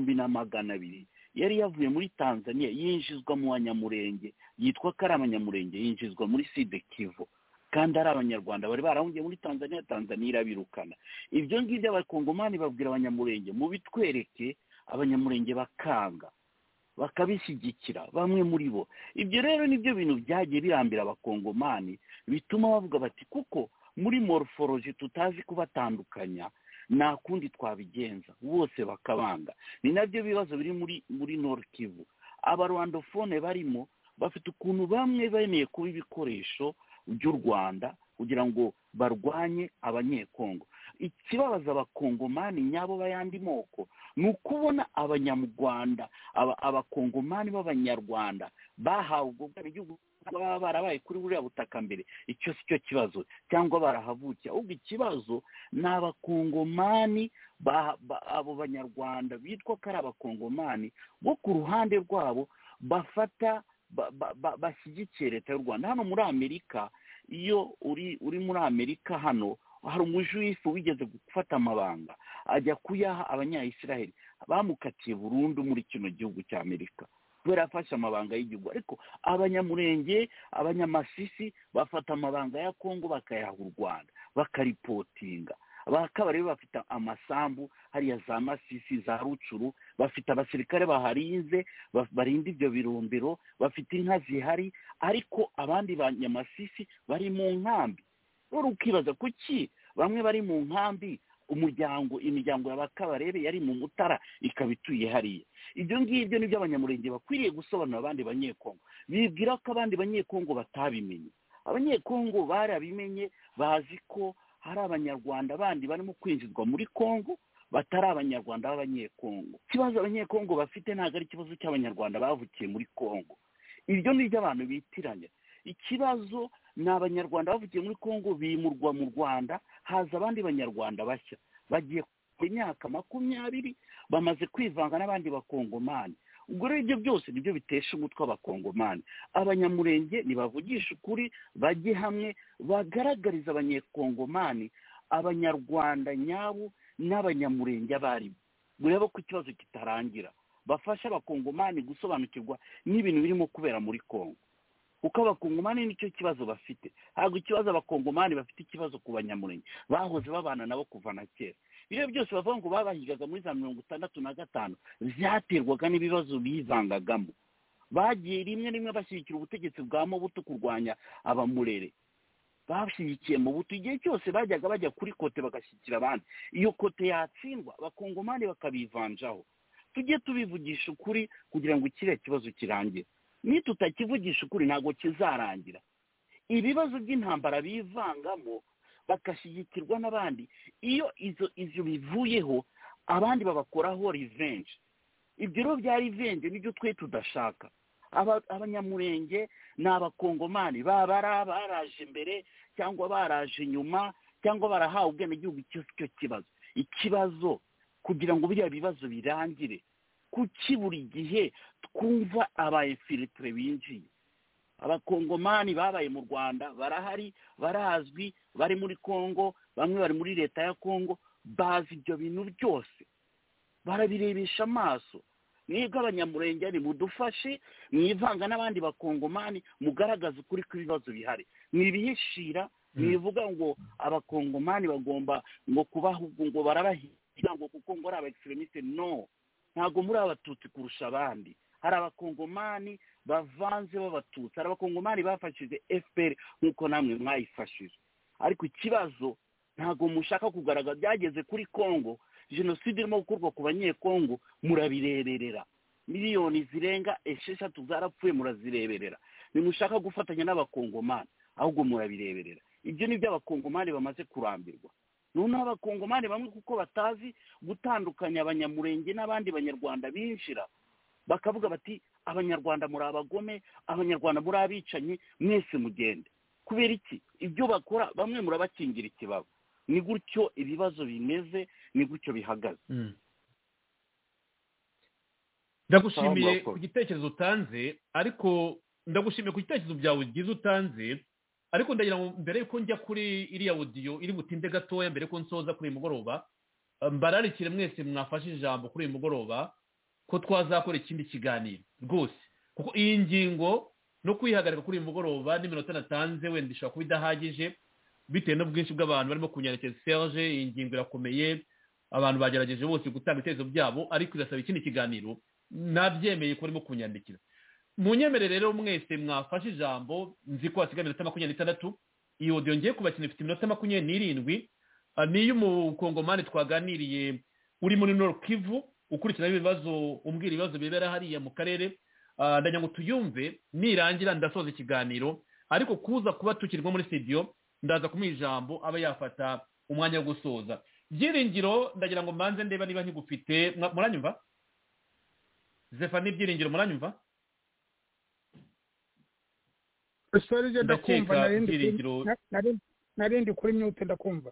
1200 yari yavuye muri Tanzania yinjizwa mu banyamurenge, yitwa ko ari abanyamurenge, yinjizwa muri Sud Kivu, kandi ari abanyarwanda bari barahungiye muri Tanzania irabirukana. Ibyo ngibyo abakongomani babwira abanyamurenge mu bitwereke, abanyamurenge bakanga bakabishyigikira bamwe muri bo. Ibyo rero nibyo bintu byagiye birambira abakongomani, bituma bavuga bati kuko muri morphology tutazi kubatandukanya, nta kundi twabigenza, bose bakabanga. Ni nabyo bibazo biri muri Nord Kivu. Abarwandofone barimo bafite ukuntu bamwe bemeye kuba ibikoresho by'u Rwanda kugira ngo barwanye abanyekongo. Ikibabaza abakongomani nyabo bayandi moko ni ukubona abanyamurwanda, abakongomani b'abanyarwanda bahawe ubwo bw'igihugu baba barabaye kuri buriya butaka mbere. Icyo si cyo kibazo, cyangwa barahavukiye. Ahubwo ikibazo ni abakongomani abo banyarwanda bitwa ko ari abakongomani bo ku ruhande rwabo bafata bashyigikiye leta y'u Rwanda. Hano muri Amerika, iyo uri muri Amerika hano hari umujuifu wigeze gufata amabanga ajya kuyaha abanyayisiraheli, bamukatiye burundu muri kino gihugu cya Amerika kubera afashe amabanga y'igihugu. Ariko abanyamurenge, abanyamasisi bafata amabanga ya Kongo bakayaha u Rwanda bakaripotinga. Bakaba bafite amasambu hariya za Masisi, za Rucuru, bafite abasirikare baharinze barinda ibyo birumbiro, bafite inka zihari, ariko abandi banyamasisi bari mu nkambi. Rero ukibaza kuki bamwe bari mu nkambi, imiryango y'abakabarebe yari mu Mutara ikaba ituye hariya. Ibyo ngibyo nibyo abanyamurenge bakwiriye gusobanura abandi banyekongo. Bibwira ko abandi banyekongo batabimenye. Abanyekongo barabimenye, bazi ko hari abanyarwanda bandi barimo kwinjizwa muri Kongo batari abanyarwanda b'abanyekongo. Ikibazo abanyekongo bafite ntabwo ari ikibazo cy'abanyarwanda bavukiye muri Kongo. Ibyo nibyo abantu bitiranya. Ikibazo ni abanyarwanda bavukiye muri Kongo bimurwa mu Rwanda, haza abandi banyarwanda bashya bagiye ku myaka 20 bamaze kwivanga n'abandi bakongomani. Ubwo rero ibyo byose nibyo bitesha umutwe abakongomani. Abanyamurenge nibavugisha ukuri, bajye hamwe bagaragariza abanyekongomani abanyarwanda nyabo n'abanyamurenge abari bureba ko ikibazo kitarangira, bafasha abakongomani gusobanukirwa n'ibintu birimo kubera muri Kongo, kuko abakongomani nicyo kibazo bafite. Ntabwo ikibazo abakongomani bafite ikibazo ku banyamurenge, bahoze babana nabo kuva na kera. Ibyo byose bavuga ngo babahigaga muri za 65 byaterwaga n'ibibazo bivangagamo. Bagiye rimwe bashyigikira ubutegetsi bwa Mobutu kurwanya abamurere, bashyigikiye Mobutu igihe cyose bajyaga bajya kuri kote bagashyigikira abandi. Iyo kote yatsindwa abakongomani bakabivanjaho. Tujye tubivugisha ukuri kugira ngo ikiriya kibazo kirangire. Nitutakivugisha ukuri ntabwo kizarangira. Ibibazo by'intambara bivangamo bakashyigikirwa n'abandi, iyo izo bivuyeho abandi babakoraho revenge. Ibyo rero bya revenge nibyo twe tudashaka. Abanyamurenge n'abakongomani baraje imbere cyangwa baraje inyuma cyangwa barahawe ubwenegihugu cyo kibazo. Ikibazo kugira ngo biriya bibazo birangire, kuki buri gihe twumva abayefiltre binjiye? Abakongomani babaye mu Rwanda barahari, barazwi, bari muri Kongo, bamwe bari muri leta ya Kongo, bazi ibyo bintu byose, barabirebesha amaso. Mwebwe abanyamurenge ni mudufashe, mwivanga n'abandi bakongomani, mugaragaza ukuri kw'ibibazo bihari. Mwibihishira, mwivuga ngo abakongomani bagomba ngo kubaho ngo barabahiga ngo kuko ngo ari aba-extremiste. No, ntago muri abatutsi kurusha abandi. Hari abakongomani bavanze b'abatutsi, hari abakongomani bafashije FPR nk'uko namwe mwayifashije. Ariko ikibazo ntago mushaka kugaragaza byageze kuri Kongo. Jenoside irimo gukorwa ku banyekongo murabireberera, miliyoni zirenga 6 zarapfuye murazireberera. Nimushaka gufatanya n'abakongomani ahubwo murabireberera. Ibyo nibyo abakongomani bamaze kurambirwa. None abakongomani bamwe kuko batazi gutandukanya abanyamurenge n'abandi banyarwanda binshira, bakavuga bati abanyarwanda muri abagome, abanyarwanda muri abicanyi, mwese mugende. Kubera iki? Ibyo bakora bamwe murabakingira ikibabo. Ni gutyo ibibazo bimeze, ni gutyo bihagaze. Ndagushimiye ku gitekerezo utanze, ariko ndagushimiye ku gitekerezo byawe ugize utanze, ariko ndagira ngo mbere yuko njya kuri iriya audio iri butinde gatoya mbere ko nsoza kuri mugoroba, mbararikire mwese mwafashe ijambo kuri mugoroba ko twazakora ikindi kiganiro rwose, kuko iyi ngingo no kwihagarika kuri mugoroba n'iminota natanze wenda ishobora kuba idahagije bitewe n'ubwinshi bw'abantu barimo kunyandikira Serge. Iyi ngingo irakomeye, abantu bagerageje bose gutanga ibitekerezo byabo, ariko irasaba ikindi kiganiro. Nabyemeye ko barimo kunyandikira. Munyemere rero mwese mwafashe ijambo, nzi ko hasigaye iminota 26. Iyi audio ngiye kubakina ifite iminota 27. Niyo umukongomani twaganiriye uri muri Nord Kivu, ukurikirana ibibazo, umbwira ibibazo bibera hariya mu karere. Ndagira ngo tuyumve, nirangira ndasoza ikiganiro, ariko kuza kuba tukirwa muri studio ndaza kumuha ijambo aba yafata umwanya wo gusoza. Byiringiro ndagira ngo mbanze ndeba niba nkigufite. Muranyumva? Zefani Byiringiro, muranyumva? Sorry, je ndakumva. Narindi kuri mute ndakumva.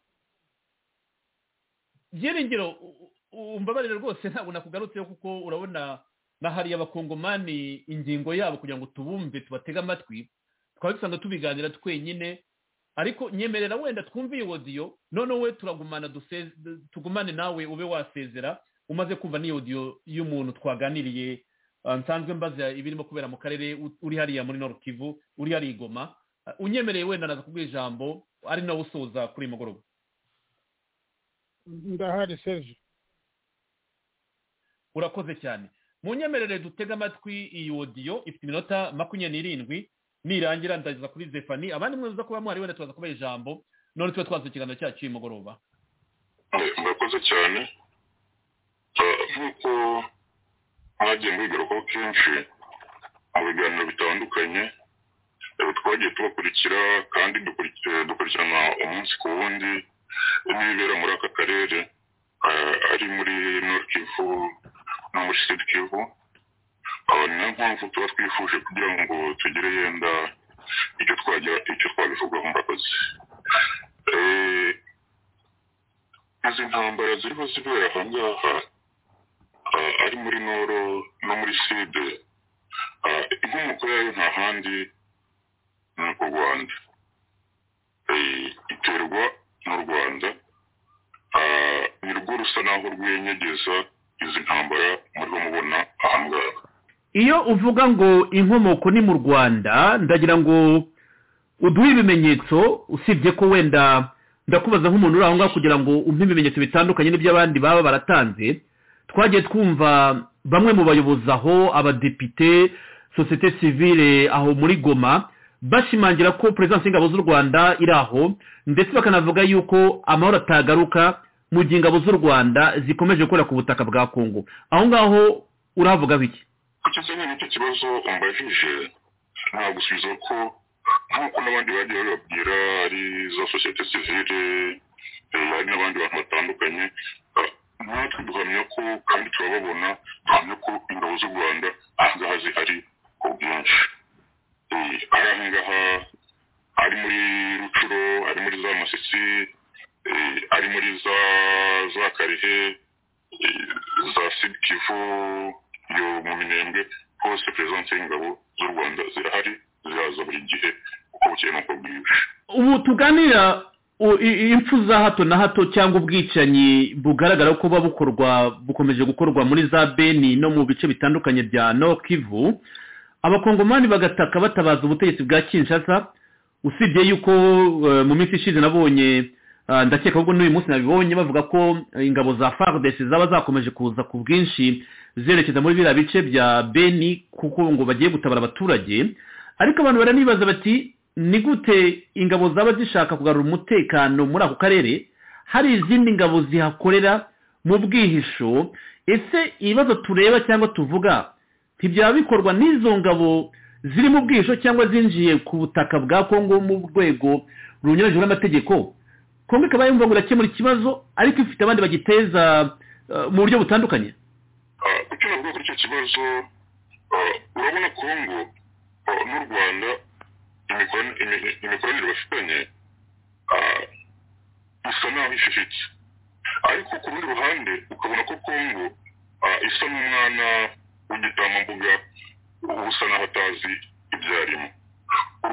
Byiringiro, umbabarire rwose ntabwo nakugarutseho kuko urabona nahari abakongomani ingingo yabo kugira ngo tubumve tubatega amatwi, twabisanga tubiganira twenyine. Ariko nyemerera wenda twumve iyo audio, none we turagumana tugumane nawe ube wasezera umaze kumva ni audio y'umuntu twaganiriye. Nsanzwe mbaza ibirimo kubera mu karere uri hariya muri Nord Kivu, uri hari Goma. Unyemereye wenda naza kubwira ijambo ari nawe usoza kuri mugoroba. Ndahari Serge. Urakoze cyane. Munyemerere dutega amatwi iyi audio ifite iminota 27. Nirangira ndaza kuri Zefani, abandi mwaza kuba mwari wenda tubaza kuba ijambo, none twe twaza ikiganiro cyacu y'umugoroba. Murakoze cyane. Nk'uko mwagiye mwigarukaho kenshi mu biganiro bitandukanye, twagiye tubakurikira kandi dukurikirana umunsi ku wundi n'ibibera muri aka karere, ari muri Nord Kivu no muri Sud Kivu. Niyo mpamvu tuba twifuje kugira ngo tugire yenda icyo twabivugaho murakoze. Izi ntambara ziriho zibera aha ngaha ari muri noro no muri side, inkomoko yayo nta handi ni ku Rwanda, iterwa n'u Rwanda, ni rwo rusa naho rwenyegeza izi ntambara muriho mubona aha ngaha. Iyo uvuga ngo inkomoko ni mu Rwanda, ndagira ngo uduhe ibimenyetso, usibye ko wenda ndakubaza nk'umuntu uri aho ngaho kugira ngo umpe ibimenyetso bitandukanye n'iby'abandi baba baratanze. Twagiye twumva bamwe mu bayobozi aho, abadepite, societe civile aho muri Goma, bashimangira ko presidence y'ingabo z'u Rwanda iri aho, ndetse bakanavuga yuko amahoro atagaruka mu gihe ingabo z'u Rwanda zikomeje gukora ku butaka bwa Kongo. Aho ngaho uravuga biki? Kugeza n'icyo kibazo umbajije nta gusubiza ko nk'uko n'abandi bagiye bababwira ari za societe civile, hari n'abandi bantu batandukanye, natwe duhamya ko kandi turababona, duhamya ko ingabo z'u Rwanda ahangaha zihari ku bwinshi, ari ahangaha, ari muri Rucuro, ari muri za Masisi, ari muri za Karehe, za Sud Kivu, yo mu Minembwe, hose presence y'ingabo z'u Rwanda zirahari, ziraza buri gihe uko bukeye n'uko bwije. Ubu tuganira impfu za hato na hato cyangwa ubwicanyi bugaragara ko bukomeje gukorwa muri za Beni no mu bice bitandukanye bya Nord Kivu, abakongomani bagataka batabaza ubutegetsi bwa Kinshasa, usibye yuko mu minsi ishize nabonye, ndakeka ahubwo n'uyu munsi nabibonye, bavuga ko ingabo za FARDC zaba zakomeje kuza ku bwinshi zerekeza muri biriya bice bya Beni kuko ngo bagiye gutabara abaturage. Ariko abantu baranibaza bati, ni gute ingabo zaba zishaka kugarura umutekano muri ako karere hari izindi ngabo zihakorera mu bwihisho? Ese ibibazo tureba cyangwa tuvuga ntibyaba bikorwa n'izo ngabo ziri mu bwihisho cyangwa zinjiye ku butaka bwa Kongo mu rwego runyuranyije n'amategeko? Kongo ikaba yumva ngo irakemura ikibazo ariko ifite abandi bagiteza mu buryo butandukanye. Kuki navuga kuri icyo kibazo, urabona Kongo n'u Rwanda imikoranire bafitanye isa naho ishishitse, ariko ku rundi ruhande ukabona ko Kongo isa n'umwana w'igitambambuga usa naho atazi ibyo arimo. U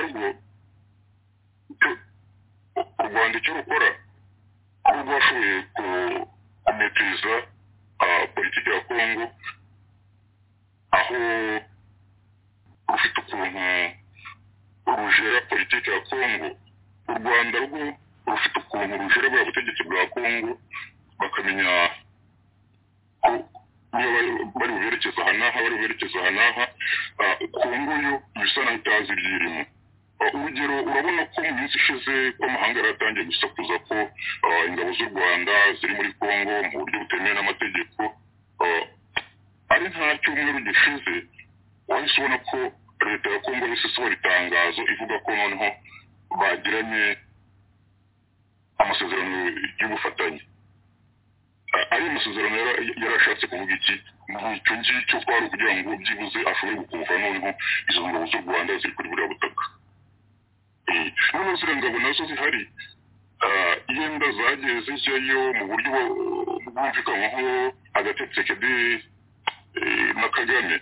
Rwanda icyo rukora aho rwashoboye kumetiriza politiki ya Kongo, aho rufite ukuntu rujera politiki ya Kongo, u Rwanda rwo rufite ukuntu rujera bwa butegetsi bwa Kongo, bakamenya ko niyo bari buberekeza aha n'aha, Kongo yo bisa naho itazi ibyirimo. Urugero, urabona ko mu minsi ishize ko amahanga yaratangiye gusakuza ko ingabo z'u Rwanda ziri muri Kongo mu buryo butemewe n'amategeko, ari nta cyumweru gishize wahise ubona ko leta ya Kongo yose isohora itangazo ivuga ko noneho bagiranye amasezerano y'ubufatanye. Ari amasezerano yarashatse kuvuga iki? Icyo ngicyo twari kugira ngo byibuze ashobore gukuva noneho izo ngabo z'u Rwanda ziri kuri buriya butaka. Noneho ziriya ngabo nazo zihari, yenda zagiye zijyayo mu buryo bwumvikanyweho hagati ya Tshisekedi na Kagame.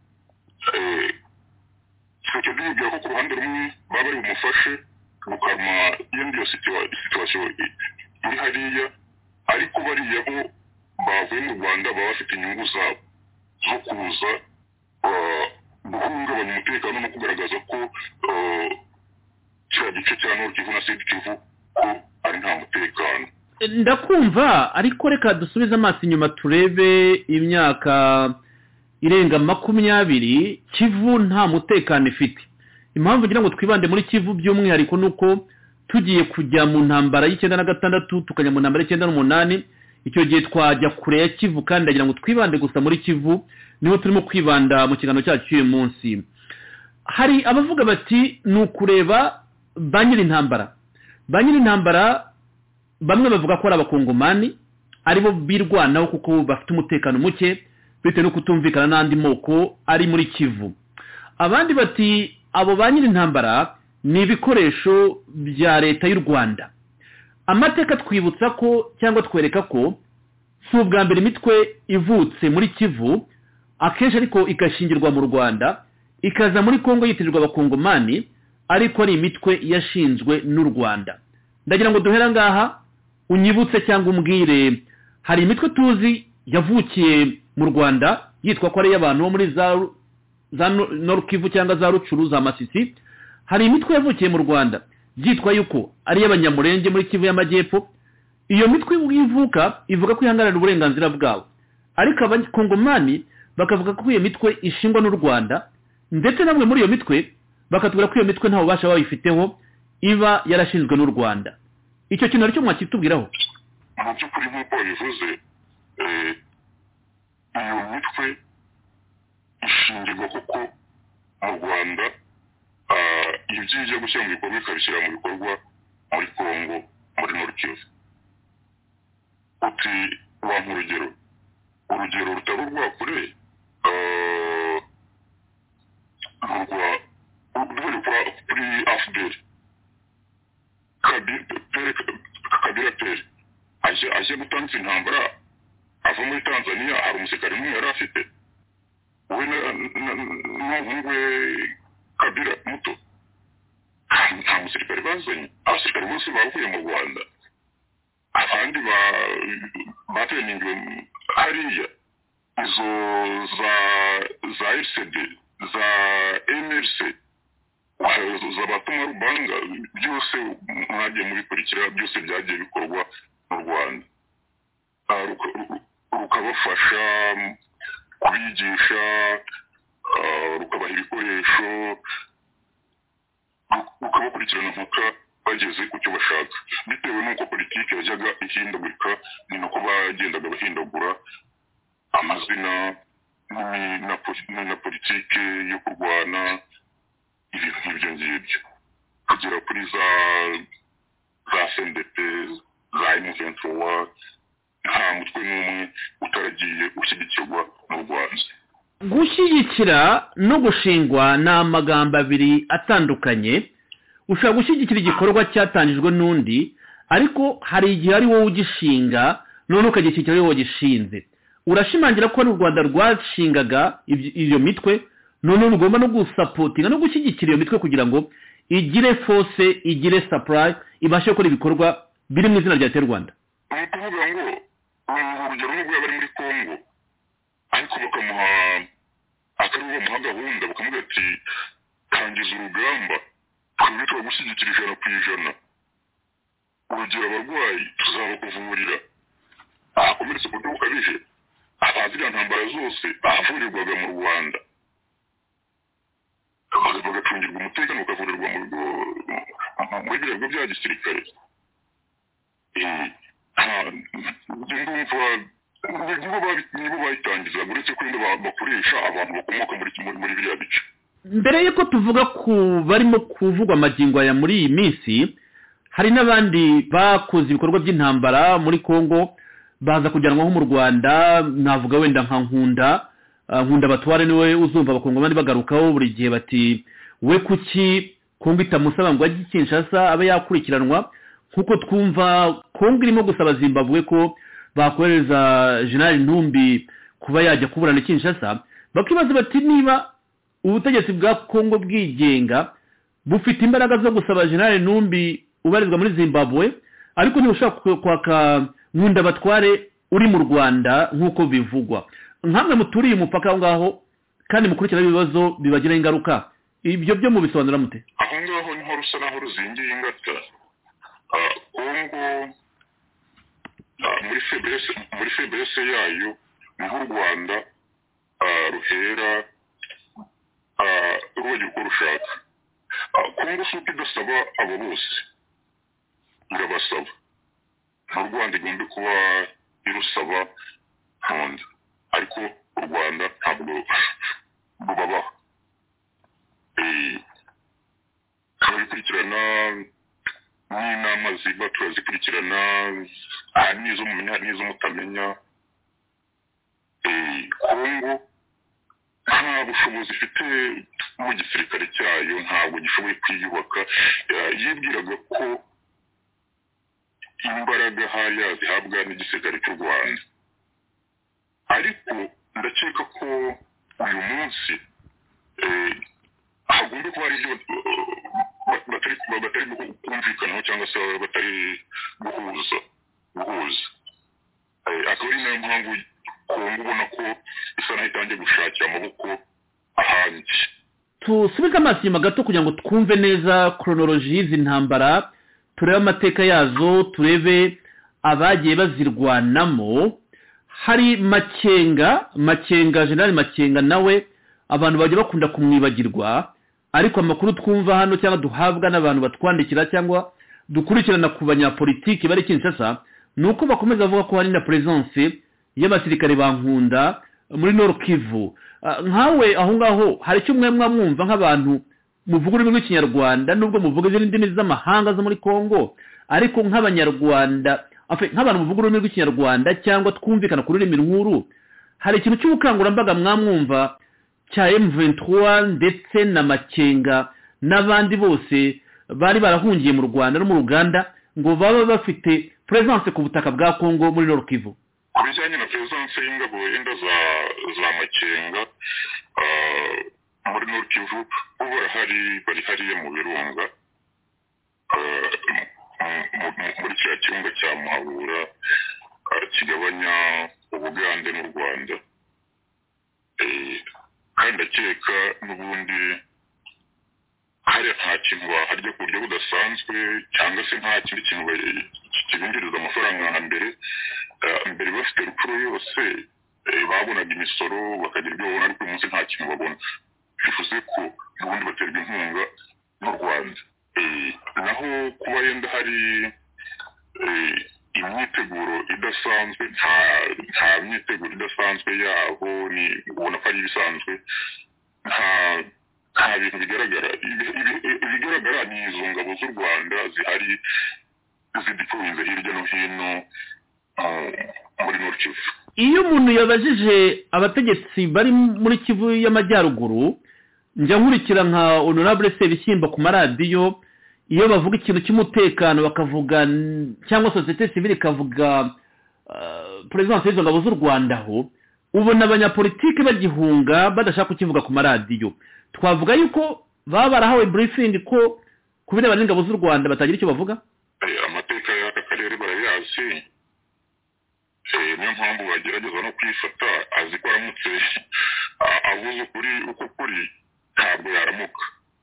Tshisekedi yibwira ko ku ruhande rumwe baba bari bumufashe gukaruma yenda iyo situwasiyo iri hariya, ariko bariya bo bavuye mu Rwanda baba bafite inyungu zabo zo kuza guhungabanya umutekano no kugaragaza ko kiriya gice cya Nord Kivu na Sud Kivu ko ari nta mutekano. Ndakumva, ariko reka dusubize amaso inyuma turebe imyaka irenga 20 Kivu nta mutekano ifite. Impamvu ngira ngo twibande muri Kivu by'umwihariko nuko tugiye kujya mu ntambara y'96 tukajya mu ntambara y'98, icyo gihe twajya kure ya Kivu, kandi ndagira ngo twibande gusa muri Kivu, niho turimo kwibanda mu kiganiro cyacu cy'uyu munsi. Hari abavuga bati ni ukureba ba nyiri intambara. Ba nyiri intambara bamwe bavuga ko ari abakongomani, aribo birwanaho kuko bafite umutekano muke bitewe no kutumvikana n'andi moko ari muri Kivu. Abandi bati abo ba nyiri intambara ni ibikoresho bya leta y'u Rwanda. Amateka twibutsa ko cyangwa twereka ko si ubwa mbere imitwe ivutse muri Kivu akenshi ariko igashingirwa mu Rwanda ikaza muri Kongo yitirirwa abakongomani ariko ari imitwe yashinzwe n'u Rwanda. Ndagira ngo duhera ngaha unyibutse cyangwa umbwire hari imitwe tuzi yavukiye mu Rwanda yitwa ko ari y'abantu bo muri za Nord Kivu cyangwa za Rucuru za Masisi. Hari imitwe yavukiye mu Rwanda byitwa yuko ari y'abanyamurenge muri Kivu y'Amajyepfo. Iyo mitwe ivuka ivuga ko ihangarira uburenganzira bwabo, ariko abakongomani bakavuga ko iyo mitwe ishingwa n'u Rwanda, ndetse namwe muri iyo mitwe bakatubwira ko iyo mitwe nta bubasha bayifiteho iba yarashinzwe n'u Rwanda. Icyo kintu aricyo mwakitubwiraho. Mu by'ukuri nk'uko bivuze iyo mitwe ishingirwa kuko mu Rwanda ibyo ijya gushyira mu bikorwa ikabishyira mu bikorwa muri Kongo muri Nord Kivu. Uti wampa urugero rutari urwa kure kuri AFDL Kabila Pere aje gutangiza intambara ava muri Tanzania, hari umusirikare umwe yari afite we n'umuhungu Kabila muto, nta musirikare bazanye, abasirikare bose bavuye mu Rwanda, abandi bateningiwe hariya, izo za RCD za MRC za Batuma Rubanga byose mwagiye mubikurikira, byose byagiye bikorwa mu Rwanda, rukabafasha kubigisha, rukabaha ibikoresho, rukabakurikirana mpaka bageze ku cyo bashaka, bitewe n'uko politiki yajyaga ihindagurika, ni nako bagendaga bahindagura amazina na politiki yo kurwana ibintu nk'ibyo ngibyo, kugera kuri za CNDP za M23, nta mutwe n'umwe utaragiye ushyigikirwa mu Rwanda. Gushyigikira no gushingwa ni amagambo abiri atandukanye. Ushobora gushyigikira igikorwa cyatangijwe n'undi, ariko hari igihe ari wowe ugishinga none ukagishyigikira wowe wagishinze. Urashimangira ko ari u Rwanda rwashingaga iyo mitwe, none rugomba no gusapotinga no gushyigikira iyo mitwe kugira ngo igire force, igire supply, ibashe gukora ibikorwa biri mu izina rya leta y'u Rwanda. Ni ukuvuga ngo urugero n'ubwo yaba ari muri Kongo, ariko bakamuha gahunda, bakamuga ati tangiza urugamba, twebwe turagushyigikira 100%, urugero abarwayi tuzabakuvurira, ahakomeretse ku buryo bukabije, abaziriya ntambara zose bahavurirwaga mu Rwanda, bagacungirwa umutekano, bakavurirwa muri biriya bigo bya gisirikare. Nibo bayitangiza, uretse ko bakoresha abantu bakomoka muri biriya bice. Mbere yuko tuvuga ku barimo kuvugwa amagingo aya muri iyi minsi, hari n'abandi bakoze ibikorwa by'intambara muri Kongo baza kujyanwaho mu Rwanda. Navuga wenda nka Nkunda Batware, niwe uzumva abakongomani bagarukaho buri gihe bati we kuki Kongo itamusaba ngo ajye Kinshasa abe yakurikiranwa, nkuko twumva Kongo irimo gusaba Zimbabwe ko bakohereza General Ntumbi kuba yajya kuburana Kinshasa. Bakibaza bati niba ubutegetsi bwa Kongo bwigenga bufite imbaraga zo gusaba General Ntumbi ubarizwa muri Zimbabwe, ariko ntibushaka kwaka Nkunda Batware uri mu Rwanda nkuko bivugwa. Nkamwe muturiye umupaka ngaho kandi mukurikira ibibazo bibagira ingaruka, ibyo byo mu bisobanura mute? Aho ngaho niho rusa naho ruzingiye ingata. Kongo muri FBS yayo niho u Rwanda ruhera rubagira uko rushaka. Kongo si uko idasaba abo bose, irabasaba. Mu Rwanda igomba kuba irusaba Nkunda, ariko u Rwanda ntabwo rubabaho. Turabikurikirana n'inama ziba, turazikurikirana, hari n'izo mumenya, hari n'izo mutamenya. Kongo nta nta bushobozi ifite mu gisirikare cyayo, ntabwo gishoboye kwiyubaka. Yibwiraga ko imbaraga hariya zihabwa n'igisirikare cy'u Rwanda, ariko ndakeka ko uyu munsi hagomba kuba hari ibyo batari kumvikanaho cyangwa se batari guhuza. Akaba ari nayo mpamvu Kongo ubona ko isa naho itangiye gushakira amaboko ahandi. tusubize amaso inyuma gato kugira ngo twumve neza kronoloji y'izi ntambara, turebe amateka yazo, turebe abagiye bazirwanamo. Hari Makenga General Makenga, nawe abantu bajya bakunda kumwibagirwa, ariko amakuru twumva hano cyangwa duhabwa n'abantu batwandikira cyangwa dukurikirana ku banyapolitiki bari Kinshasa, nuko bakomeza bavuga ko hari na presence y'abasirikare ba Nkunda muri Nord Kivu. Nkawe aho ngaho hari icyo mwumva nk'abantu muvuga ururimi rw'ikinyarwanda nubwo muvuga izindi ndimi z'amahanga zo muri Kongo, ariko nk'abanyarwanda nk'abantu muvuga ururimi rw'ikinyarwanda cyangwa twumvikana ku rurimi nkuru, hari ikintu cy'ubukangurambaga mwamwumva cya M23 ndetse na Makenga n'abandi bose bari barahungiye mu Rwanda no mu Uganda ngo baba bafite presence ku butaka bwa Kongo muri Nord Kivu? Ku bijyanye na presence y'ingabo wenda za Makenga muri Nord Kivu, bari hariya mu Birunga, muri cya kirunga cya Muhabura kigabanya Ubugande n'u Rwanda. Kandi ndakeka n'ubundi hariya nta kintu baharya ku buryo budasanzwe, cyangwa se nta kindi kintu kibinjiriza amafaranga nka mbere bafite rukuru yose babonaga imisoro bakagira ibyo babona, ariko uyu munsi nta kintu babona. bivuze ko n'ubundi baterwa inkunga n'u Rwanda. Naho kuba yenda hari imyiteguro idasanzwe, nta myiteguro idasanzwe yabo, ni ubona ko ari ibisanzwe, nta bintu bigaragara. Ibigaragara ni izo ngabo z'u Rwanda zihari zidipfuye hirya no hino muri Nord Kivu. Iyo umuntu yabajije abategetsi bari muri Kivu y'Amajyaruguru, njya nkurikira nka Honorable Sebishyimba ku maradiyo, iyo bavuga ikintu cy'umutekano bakavuga cyangwa societe civile ikavuga presence y'izo ngabo z'u Rwanda, ho ubona abanyapolitike bagihunga badashaka kukivuga ku maradiyo. Twavuga yuko baba barahawe briefing ko kubera n'ingabo z'u Rwanda batagira icyo bavuga. Amateka y'aka karere barayazi, niyo mpamvu bagerageza no kwifata, azi ko aramutse avuze ukuri uko kuri ntabwo yaramuka.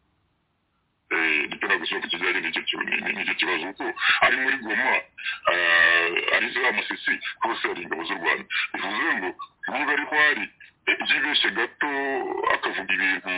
Nicyo nagusaba ku kijyanye n'icyo kibazo, kuko ari muri Goma, ari za Masisi, hose hari ingabo z'u Rwanda. Bivuze ngo niba ariho ari byibeshye gato akavuga ibintu,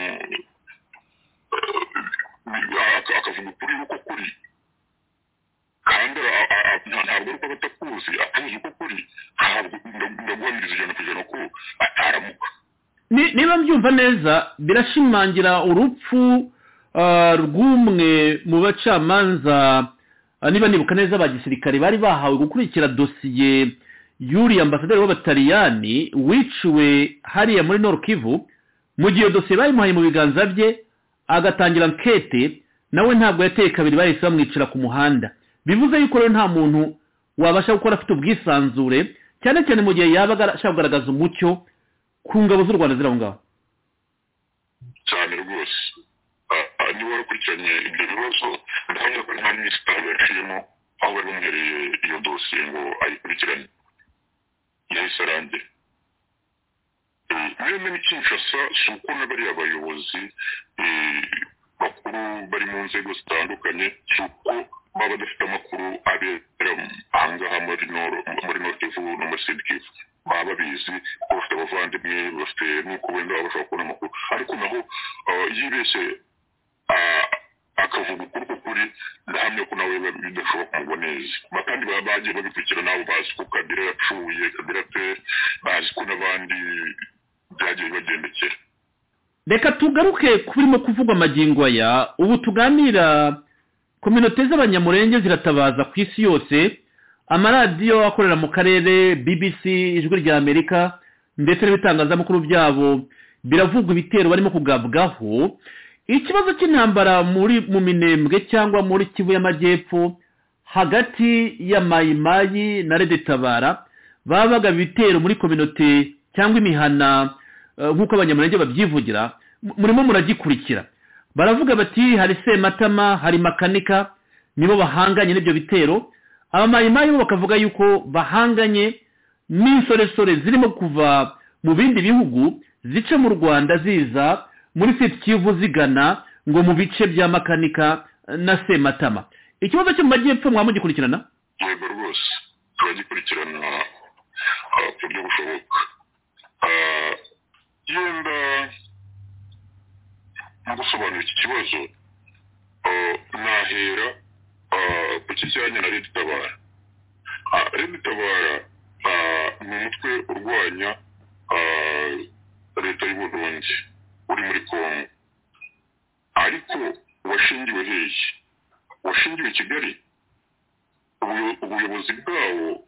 akavuga ukuri uko kuri, kandi ntabwo ari uko batakuzi, akuzi uko kuri, ntabwo ndaguhamiriza ijana ku ijana ko ataramuka. Niba mbyumva neza, birashimangira urupfu rw'umwe mu bacamanza, niba nibuka neza, ba gisirikare bari bahawe gukurikira dosiye y'uriya ambasaderi w'Abataliyani wiciwe hariya muri Nord Kivu. Mu gihe dosiye bayimuhaye mu biganza bye agatangira ankete, nawe ntabwo yateye kabiri, bahise bamwicira ku muhanda. Bivuze yuko rero nta muntu wabasha gukora afite ubwisanzure, cyane cyane mu gihe yaba ashaka kugaragaza umucyo ku ngabo z'u Rwanda ziri aho ngaho. Cyane rwose, niba warakurikiranye ibyo bibazo, ndahamya ko nta minisitiri yaciyemo aho bari bamwereye iyo dosiye ngo ayikurikirane, yahise arangira. Mwene ni Kinshasa, si uko n'abariya abayobozi bakuru bari mu nzego zitandukanye, si uko baba badafite amakuru abera ahangaha muri Nord Kivu no muri Sud Kivu. Baba babizi ko bafite abavandimwe, bafite n'uko wenda baba bashobora kubona amakuru, ariko naho yibeshye akavuga ukuri uko kuri, ndahamya ko nawe bidashobora kumugwa neza. Kandi bagiye babikurikira nabo bazi ko Kabila yapfuye, Kabila pe bazi ko n'abandi byagiye bagendekera. Reka tugaruke kubirimo kuvugwa magingo aya. Ubu tuganira kominote z'abanyamurenge ziratabaza ku isi yose, amaradiyo akorera mu karere, BBC, Ijwi rya Amerika ndetse n'ibitangazamakuru byabo biravugwa ibitero barimo kugabwaho. Ikibazo cy'intambara mu Minembwe cyangwa muri Kivu y'Amajyepfo hagati ya Mayimayi na Tabara babaga ibitero muri community cyangwa imihana nk'uko abanyamurenge babyivugira, murimo muragikurikira. Baravuga bati hari Sematama, hari Makanika, nibo bahanganye n'ibyo bitero. Abamayimayi bo bakavuga yuko bahanganye n'insoresore zirimo kuva mu bindi bihugu zice mu Rwanda ziza muri Kivu zigana ngo mu bice bya Makanika na Sematama. Ikibazo cyo mu majyepfo mwamugikurikirana? Yego rwose turagikurikirana ku buryo bushoboka. Yenda mu gusobanura iki kibazo nahera ku kijyanye na Tabara. Tabara ni umutwe urwanya leta y'u Burundi uri muri Kongo, ariko washingiwe hehe? Washingiwe i Kigali. Ubuyobozi bwawo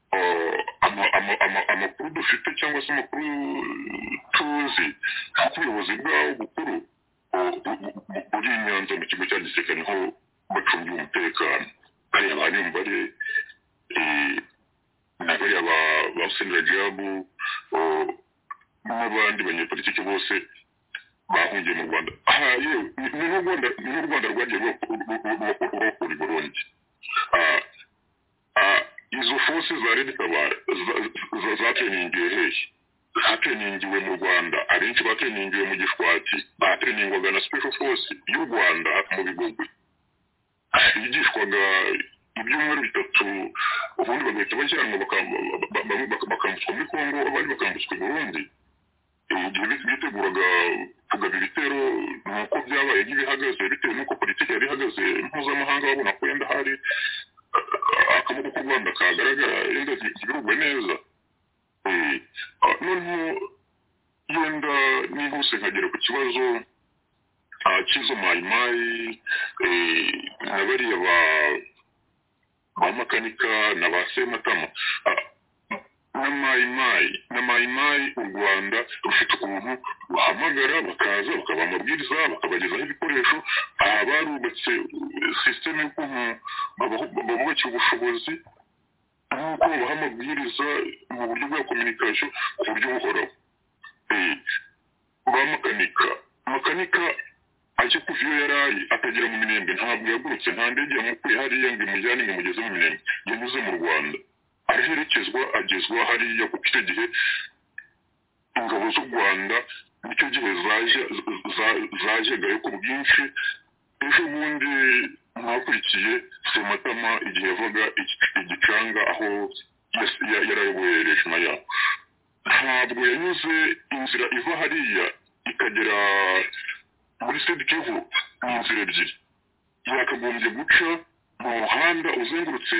amakuru dufite cyangwa se amakuru tuzi kuko ubuyobozi bwawo bukuru buri i Nyanza mu kigo cya gisirikare niho bacungiye umutekano. Hariya ba Niyombare na bariya ba Senderi Jabu n'abandi banyepolitiki bose bahungiye mu Rwanda. Yewe n'u Rwanda rwagiye rubakura i Burundi. Izo forces za Tabara zatreningiwe hehe? Zatreningiwe mu Rwanda. Abenshi batreningiwe mu Gishwati, batreningwaga na special force y'u Rwanda mu Bigogwe. Yigishwaga ibyumweru bitatu, ubundi bagahita bajyanwa bakambutswa muri Kongo, abandi bakambutswa i Burundi. Igihe biteguraga kugaba ibitero nuko byabaye nk'ibihagaze bitewe n'uko politiki yari ihagaze mpuzamahanga, babona ko yenda hari akaboko k'u Rwanda kagaragara yenda zigurugwe neza. Noneho yenda nihuse nkagera ku kibazo cy'izo Mayimayi na bariya ba Makanika na ba Sematama na Mayimayi. U Rwanda rufite ukuntu bahamagara bakaza bakaba amabwiriza bakabagezaho ibikoresho. Barubatse sisiteme y'ukuntu babubakira ubushobozi nk'uko babaha amabwiriza mu buryo bwa communication ku buryo buhoraho. Ba Makanika ajya kuva iyo yaraye atagera mu Minembwe, ntabwo yagurutse, nta ndege yamukuye hariya ngo imujyane ngo imugeze mu Minembwe. Yanyuze mu Rwanda araherekezwa agezwa hariya, kuko icyo gihe ingabo z'u Rwanda nicyo gihe zajegayo ku bwinshi. Ejo bundi mwakurikiye Sematama igihe yavaga igicanga aho yarayoboye rejima yaho, ntabwo yanyuze inzira iva hariya ikagera muri Kivu. Ni inzira ebyiri. Yakagombye guca mu muhanda uzengurutse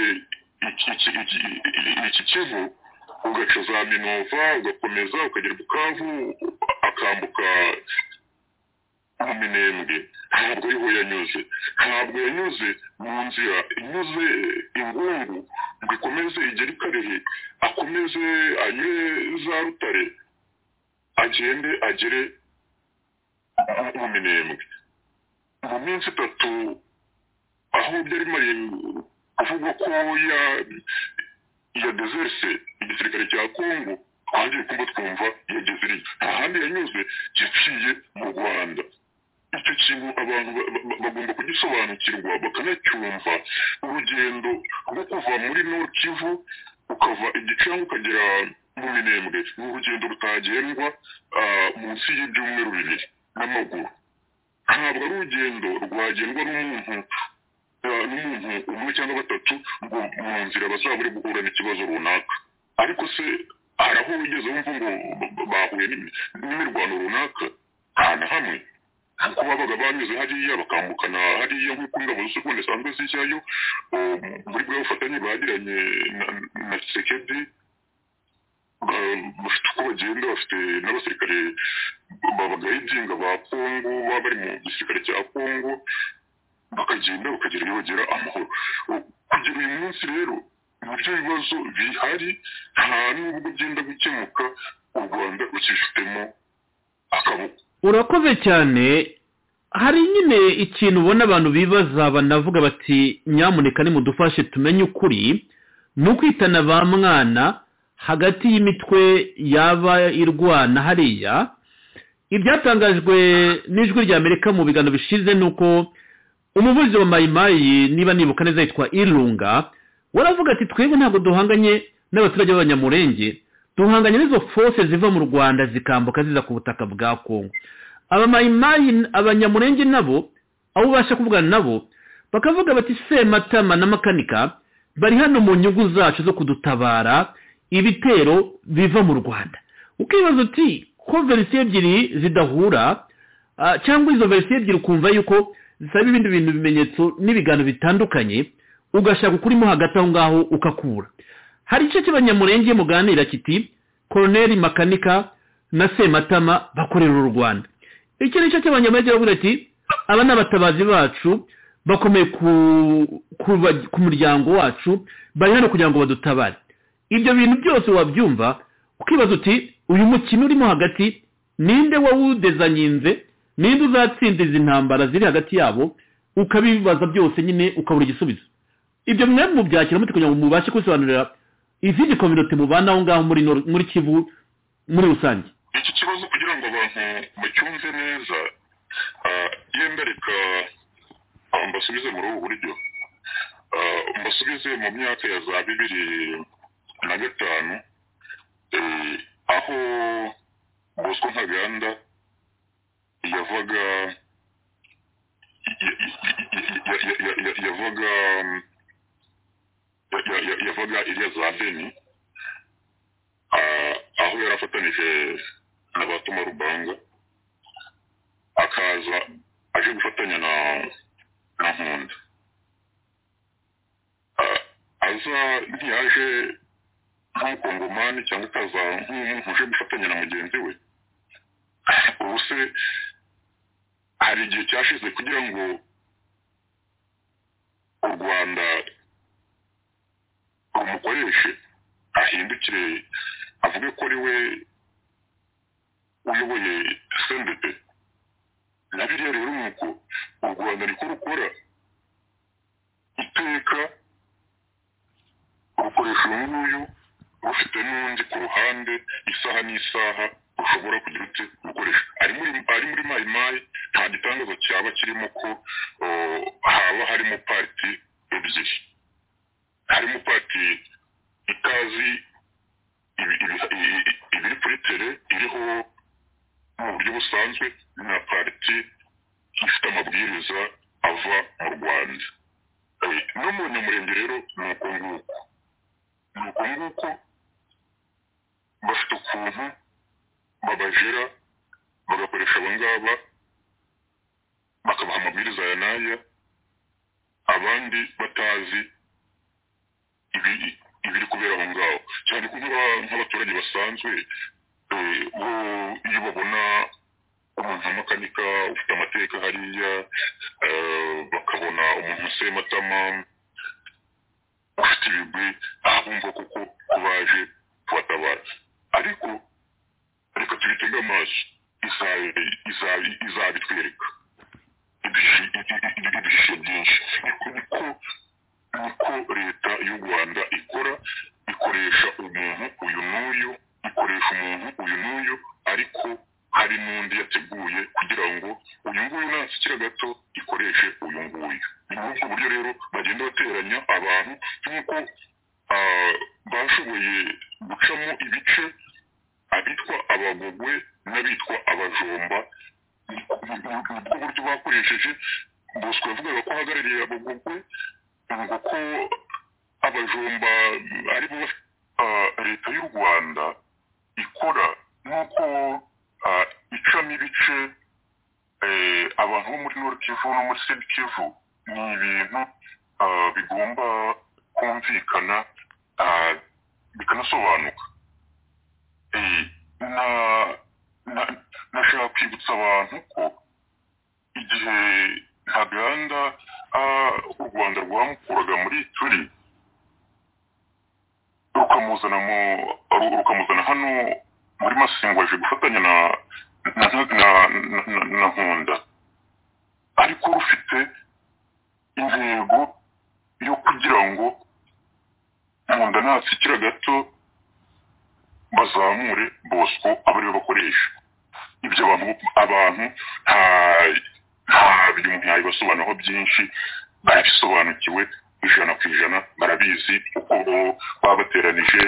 iki Kivu, ugaca za Minova ugakomeza ukagera Bukavu akambuka mu Minembwe. Ntabwo ariho yanyuze. Ntabwo yanyuze mu nzira inyuze Ingungu ngo ikomeze igere i Karehe, akomeze anyure za Rutare agende agere mu Minembwe. Mu minsi 3 aho byari mari kuvuga ko ya deserse igisirikare cya Kongo, twagiye kumva twumva yageze iri ahandi yanyuze yaciye mu Rwanda. Icyo kintu abantu bagomba kugisobanukirwa bakanacyumva. Urugendo rwo kuva muri Nord Kivu ukava igicanga ukagera mu Minembwe ni urugendo rutagendwa munsi y'ibyumweru 2 n'amaguru. Ntabwo ari urugendo rwagendwa n'umuntu umwe cyangwa 3 ngo mu nzira bazaba bari guhura n'ikibazo runaka. Ariko se hari aho wigeze wumva ngo bahuye n'imirwano runaka? Nta hamwe. Kuko babaga banyuze hariya bakambukana hariya nk'uko ingabo z'u Rwanda zisanzwe zijyayo muri bwa bufatanye bagiranye na Tshisekedi. Bafite uko bagenda, bafite n'abasirikare babagayidinga ba Kongo baba bari mu gisirikare cya Kongo, bakagenda bakagera iyo bagera amahoro. Kugera uyu munsi rero nibyo bibazo bihari, nta n'ubwo byenda gukemuka u Rwanda rukifitemo urakoze cyane. Hari nyine ikintu ubona abantu bibaza banavuga bati nyamuneka nimudufashe tumenye ukuri, ni ukwitana ba mwana hagati y'imitwe yaba irwana hariya. Ibyatangajwe n'ijwi rya Amerika mu biganiro bishize nuko umuvugizi wa Mayimayi niba nibuka neza yitwa Irunga waravuga ati twebwe ntabwo duhanganye n'abaturage b'abanyamurenge, duhanganye n'izo force ziva mu Rwanda zikambuka ziza ku butaka bwa Kongo. Aba Mayimayi abanyamurenge nabo abo ubasha kuvugana nabo bakavuga bati Sematama na Makanika bari hano mu nyungu zacu zo kudutabara ibitero biva mu Rwanda. Ukibaza uti ko verisiyo ebyiri zidahura cyangwa izo verisiyo ebyiri ukumva yuko zisaba ibindi bintu bimenyetso n'ibigano bitandukanye, ugashaka ukurimo hagati aho ngaho ukakura. Hari igice cy'abanyamurenge muganira kiti Colonel Makanika na Sematama bakorera u Rwanda. Iki ni cyo cy'abanyamurenge bavuga ati aba n'abatabazi bacu bakomeye ku muryango wacu, bari hano kugira ngo badutabare. Ibyo bintu byose wabyumva ukibaza uti uyu mukino urimo hagati ninde wawudezanyinze, ninde uzatsinda izi ntambara ziri hagati yabo, ukabibaza byose nyine ukabura igisubizo. Ibyo mwe mu byakira muti kugira ngo mubashe kwisobanurira izindi community mubana aho ngaho muri Kivu muri rusange. Iki kibazo kugira ngo abantu bacyumve neza yendereka mbasubize muri ubu buryo. Mbasubize mu myaka ya za 2005 aho Bosco Ntaganda yavaga iriya za Beni, aho yarafatanije na Batuma Rubanga, akaza aje gufatanya na Nkunda. Aza ntiyaje nk'umukongomani cyangwa akaza nk'umuntu uje gufatanya na mugenzi we. Ubu se hari igihe cyashize kugira ngo u Rwanda rumukoreshe ahindukire avuge ko ari we uyoboye CNDP. Na biriya rero nuko u Rwanda niko rukora iteka, rukoresha uyu nguyu rufite n'undi ku ruhande isaha n'isaha ushobora kugira uti gukoresha. Ari muri Mayimayi nta gitangazo cyaba kirimo ko haba harimo parti ebyiri. Harimo parti itazi ibiri kuri tele iriho mu buryo busanzwe na parti ifite amabwiriza ava mu Rwanda. No mu Nyamurenge rero ni uko nguko bafite ukuntu babajera bagakoresha abangaba bakabaha amabwiriza ya n'aya, abandi batazi ibiri kubera aho ngaho. Cyane ko nk'abaturage basanzwe iyo babona umuntu Makanika ufite amateka hariya, bakabona umuntu Sematama ufite ibigwi, bumva kuko baje kubatabara. Ariko reka tubitege amaso, izabitwereka ibishe byinshi. Niko leta y'u Rwanda ikora, ikoresha umuntu uyu n'uyu, ariko hari n'undi yateguye kugira ngo uyu nguyu nasikira gato ikoreshe uyu nguyu. Ni muri ubwo buryo rero bagenda bateranya abantu nk'uko bashoboye gucamo ibice abitwa abagogwe n'abitwa abajomba. Nibwo buryo bakoresheje. Bosco yavugaga ko ahagarariye abagogwe, ngo ko abajomba aribo leta y'u Rwanda ikora nk'uko icamo ibice abantu bo muri Nord Kivu no muri Sud Kivu. Ni ibintu bigomba kumvikana bikanasobanuka. Nashaka kwibutsa abantu ko igihe Ntaganda u Rwanda rwamukuraga muri Turi rukamuzana hano muri Masengo aje gufatanya na nkunda ariko rufite intego yo kugira ngo nkunda natsikira gato bazamure Bosco abari bakoresha ibyo abantu nta bintu yabisobanuraho byinshi barabisobanukiwe ijana ku ijana barabizi uko babateranije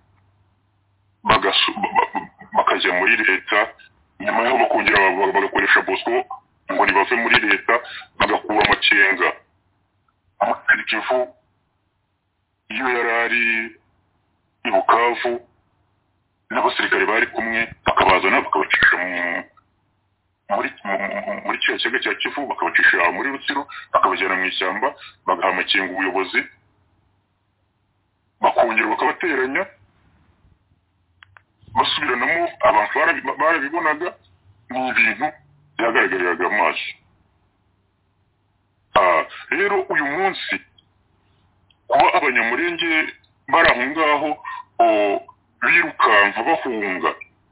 bakajya muri leta nyuma yaho bakongera bagakoresha Bosco ngo ntibave muri leta bagakura amakenga Kivu iyo yari ari i Bukavu n'abasirikare bari kumwe bakabazana bakabacisha muri cya kiyaga cya Kivu bakabacisha muri Rutsiro bakabajyana mu ishyamba bagaha amakenga ubuyobozi bakongera bakabateranya basubiranamo abantu barabibonaga ni ibintu byagaragariraga amaso rero uyu munsi kuba abanyamurenge bari aho ngaho birukanka bahunga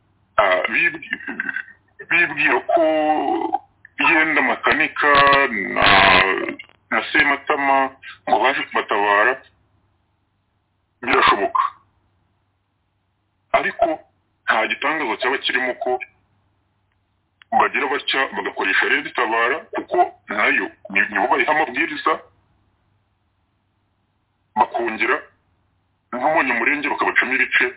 bibwira ko yenda makanika na Sematama ngo baje kubatabara birashoboka ariko nta gitangazo cyaba kirimo ko bagira batya bagakoresha Red Tabara kuko nayo nibo bariho amabwiriza bakongera nk'umunyamurenge bakabacamo ibice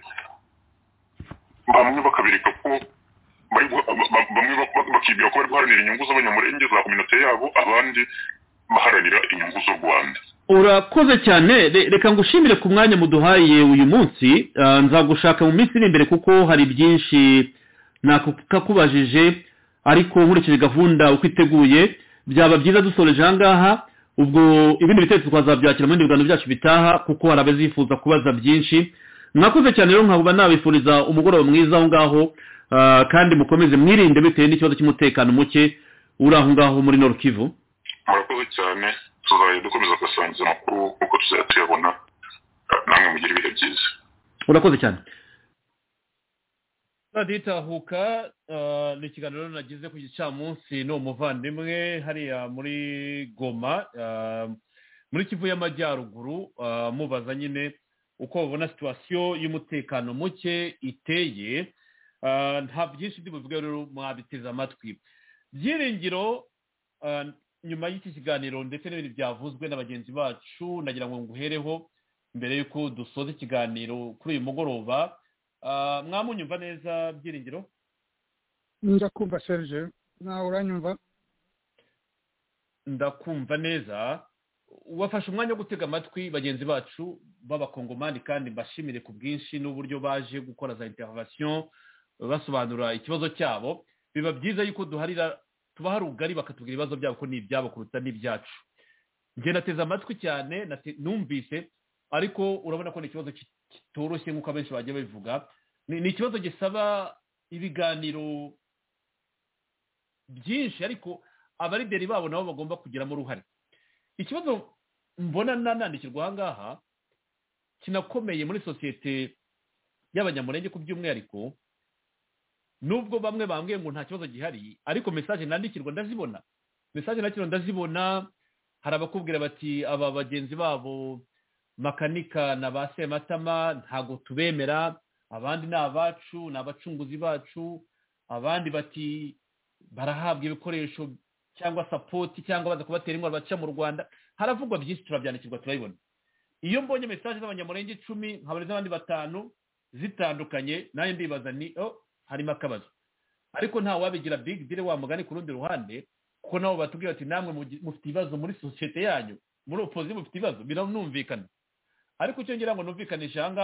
bamwe bakabireka ko bamwe bakibwira ko bari guharanira inyungu z'abanyamurenge za kominote yabo abandi baharanira inyungu z'u Rwanda. Urakoze cyane reka ngushimire ku mwanya muduhaye uyu munsi nzagushaka mu minsi iri imbere kuko hari byinshi nakakubajije ariko nkurikije gahunda uko iteguye byaba byiza dusoreje aha ngaha ubwo ibindi bitekerezo twazabyakira mu bindi biganiro byacu bitaha kuko hari abazifuza kubaza byinshi mwakoze cyane rero nkaba nabifuriza umugoroba mwiza aho ngaho kandi mukomeze mwirinde bitewe n'ikibazo cy'umutekano muke uri aho ngaho muri Nord Kivu. Murakoze cyane tuzaye dukomeza gusangiza amakuru uko tuzajya tuyabona namwe mugira ibihe byiza. Urakoze cyane. Raditahuka ni ikiganiro nagize ku gicamunsi no muvandimwe hariya muri Goma muri Kivu y'Amajyaruguru mubaza nyine uko babona situation y'umutekano muke iteye nta byinshi ndibuvuge rero mwabiteze amatwi byiringiro nyuma y'iki kiganiro ndetse n'ibindi byavuzwe n'abagenzi bacu nagira ngo nguhereho mbere y'uko dusoza ikiganiro kuri uyu mugoroba mwamunyumva neza byiringiro ndakumva Serge nawe uranyumva ndakumva neza wafashe umwanya wo gutega amatwi bagenzi bacu b'abakongomani kandi mbashimire ku bwinshi n'uburyo baje gukora za intervention basobanura ikibazo cyabo biba byiza yuko duharira tubaha rugari bakatubwira ibibazo byabo ko ni ibyabo kuruta n'ibyacu njye nateze amatwi cyane numvise ariko urabona ko ni ikibazo kitoroshye nk'uko abenshi bagiye babivuga ni ikibazo gisaba ibiganiro byinshi ariko abarideri babo nabo bagomba kugiramo uruhare ikibazo mbona nanandikirwa aha ngaha kinakomeye muri sosiyete y'abanyamurenge ku by'umwihariko nubwo bamwe bambwiye ngo nta kibazo gihari ariko message nandikirwa ndazibona hari abakubwira bati aba bagenzi babo makanika na ba Sematama ntago tubemera abandi ni abacu ni abacunguzi bacu abandi bati barahabwa ibikoresho cyangwa support cyangwa baza kubatera ingwara baca mu Rwanda haravugwa byinshi turabyandikirwa turabibona iyo mbonye message z'abanyamurenge 10 nkabariza abandi 5 zitandukanye nayo ndibaza ni harimo akabazo ariko nta wabigira big deal wa mugani ku rundi ruhande kuko nabo batubwira ati namwe mufite ibibazo muri societe yanyu muri opposition mufite ibibazo biranumvikana ariko icyo ngira ngo numvikanisha aha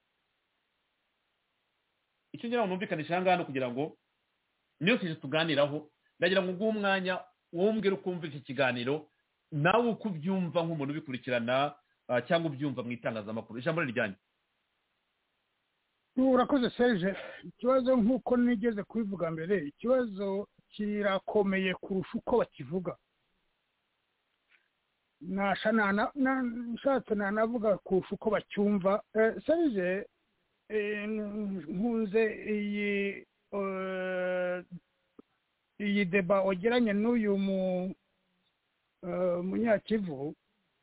ngaha no kugira ngo niyo tuje tuganiraho ndagira ngo umwanya wombwira ukumva iki kiganiro nawe uko ubyumva nk'umuntu ubikurikirana cyangwa ubyumva mu itangazamakuru ijambo riryanyu. Urakoze Serge ikibazo nk'uko nigeze kubivuga mbere ikibazo kirakomeye kurusha uko bakivuga nshatse nanavuga kurusha uko bacyumva Serge nkunze iyi iyi deba ogeranye n'uyu munyakivu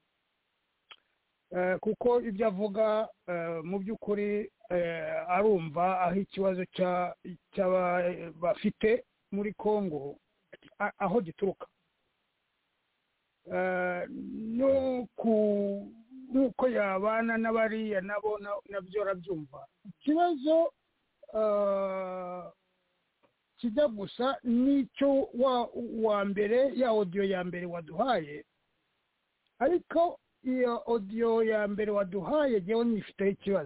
kuko ibyo avuga mu by'ukuri arumva aho ikibazo bafite muri Congo aho gituruka nuko yabana n'abariya nabo nabyo arabyumva. Ikibazo kijya gusa n'icyo wa mbere ya audio ya mbere waduhaye, ariko iyo audio ya mbere waduhaye jewe nifiteho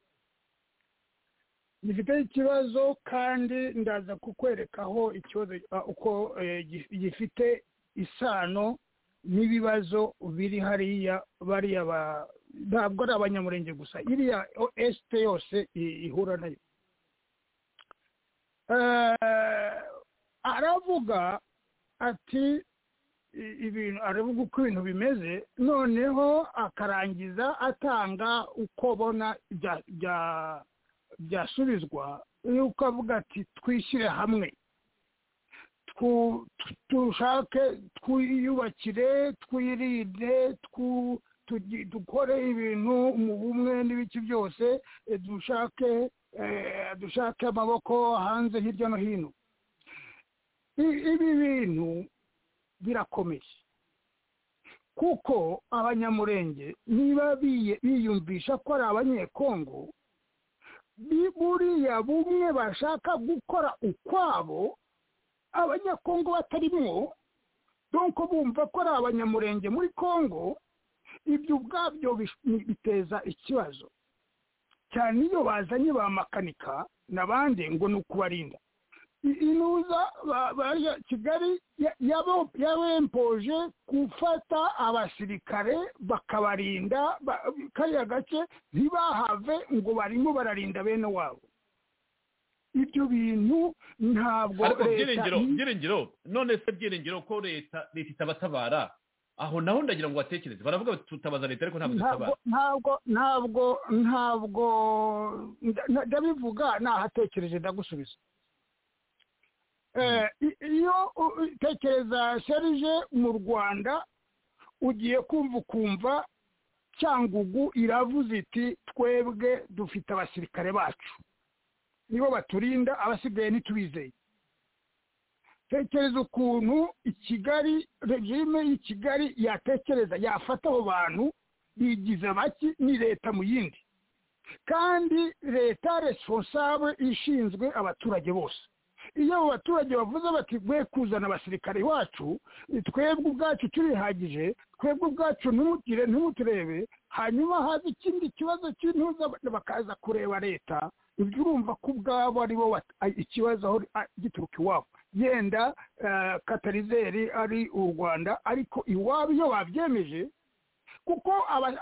ikibazo kandi ndaza kukwerekaho ikibazo uko gifite isano n'ibibazo biri hariya bariya ntabwo ari abanyamurenge gusa, iriya este yose ihura nayo. Aravuga ati aravuga uko ibintu bimeze, noneho akarangiza atanga uko bona byasubizwa, yuko avuga ati twishyire hamwe, dushake twiyubakire, twirinde, dukore ibintu mu bumwe n'ibiki byose, dushake amaboko hanze hirya no hino. Ibi bintu birakomeye kuko abanyamurenge niba biyumvisha ko ari abanyekongo, buriya bumwe bashaka gukora ukwabo abanyakongo batarimwo, donko bumva ko ari abanyamurenge muri Kongo, ibyo ubwabyo biteza ikibazo cyane iyo bazanye ba makanika n'abandi ngo ni ukubarinda. Inuza bariya Kigali yabempoje gufata abasirikare bakabarinda kariya gace ntibahave ngo barimo bararinda bene wabo. Ibyo bintu ntabwo byiringiro none se byiringiro ko leta itabatabara aho naho ndagira ngo batekereze, baravuga tutabaza leta ariko ntabwo ndabivuga nahatekereje ndagusubiza. Iyo utekereza Serge mu Rwanda ugiye kumva Cyangugu iravuze iti twebwe dufite abasirikare bacu nibo baturinda, abasigaye ntitubizeye. Tekereza ukuntu Kigali, regime y'Kigali yatekereza yafata abo bantu bigize baki ni leta mu yindi, kandi leta responsable ishinzwe abaturage bose. Iyo abo baturage bavuze bati gwe kuzana abasirikare wacu, twebwe ubwacu turihagije, twebwe ubwacu ntumuturebe, hanyuma haza ikindi kibazo cy'intuza bakaza kureba leta, ibyo urumva ko ubwabo aribo ikibazo aho gituruka iwabo. Yenda katarizeri ari u Rwanda, ariko iwabo iyo babyemeje, kuko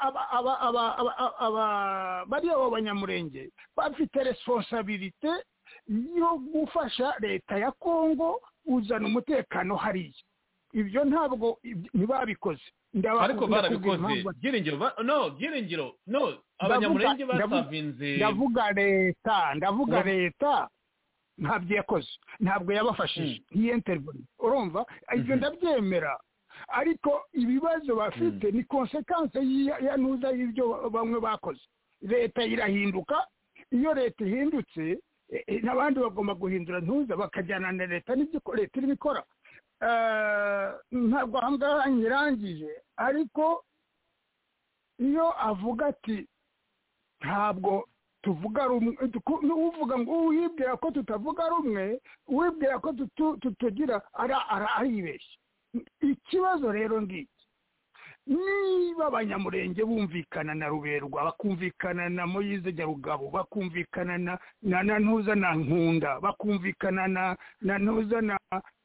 bariya b'abanyamurenge bafite responsabilité yo gufasha leta ya Kongo uzana umutekano hariya. Ibyo ntabwo ntibabikoze, ariko barabikoze. Byiringiro no abanyamurenge basavinze. ndavuga leta ntabyo yakoze, ntabwo yabafashije ntiyintervene, urumva. Ibyo ndabyemera, ariko ibibazo bafite ni consequence yanuza y'ibyo bamwe bakoze. Leta irahinduka, iyo leta ihindutse n'abandi bagomba guhindura ntuza bakajyana na leta n'ibyo leta irimo ikora. Ntabwo ahangaha nyirangije, ariko iyo avuga ati ntabwo tuvuga rumwe, uvuga ngo wibwira ko tutavuga rumwe, wibwira ko tutugira aribeshya. Ikibazo rero ngiki, niba abanyamurenge bumvikana na Ruberwa, bakumvikana na Moyize Nyarugabo, bakumvikana na Ntuza na Nkunda, bakumvikana na Ntuza na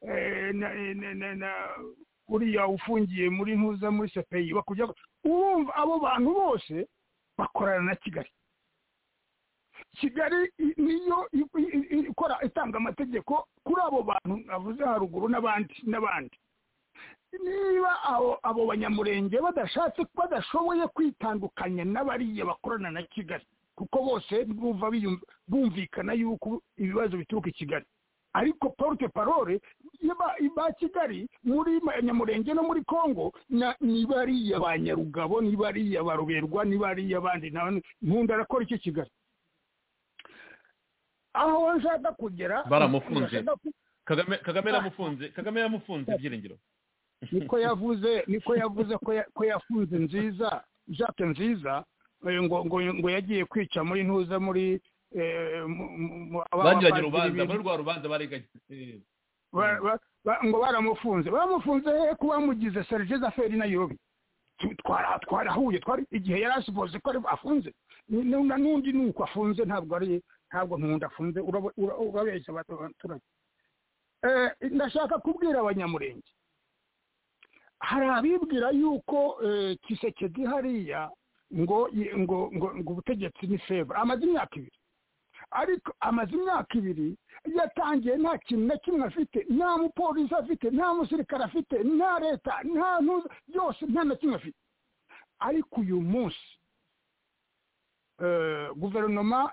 uriya ufungiye muri Ntuza muri CPI, bakujya urumva abo bantu bose bakorana na Kigali. Kigali niyo ikora itanga amategeko kuri abo bantu avuze haruguru n'abandi. Niba abo banyamurenge badashoboye kwitandukanya n'abariya bakorana na Kigali, kuko bose bumva bumvikana yuko ibibazo bituruka i Kigali, ariko porte parole ba Kigali muri Nyamurenge no muri Kongo ni bariya ba Nyarugabo, ni bariya ba Ruberwa, ni bariya bandi nkunda arakora iki Kigali. Aho nshaka kugera baramufunze Kagame yamufunze Byiringiro niko yavuze ko yafunze nziza Jacques Nziza ngo yagiye kwica muri ntuza muri bagiranye urubanza muri rwa rubanza bareganye ngo baramufunze kuba mugize Serge Zaferi na Yobi twarahuye igihe yari asiboze ko afunze n'undi nuko afunze ntabwo nkunda afunze urabeshya abaturage. Ndashaka kubwira abanyamurenge, hari abibwira yuko Kisekedi hariya ngo ubutegetsi ni feva, amaze imyaka 2, ariko amaze imyaka 2 yatangiye nta kintu na kimwe afite, nta mupolisi afite, nta musirikare afite, nta leta, nta byose nta na kimwe afite. Ariko uyu munsi guverinoma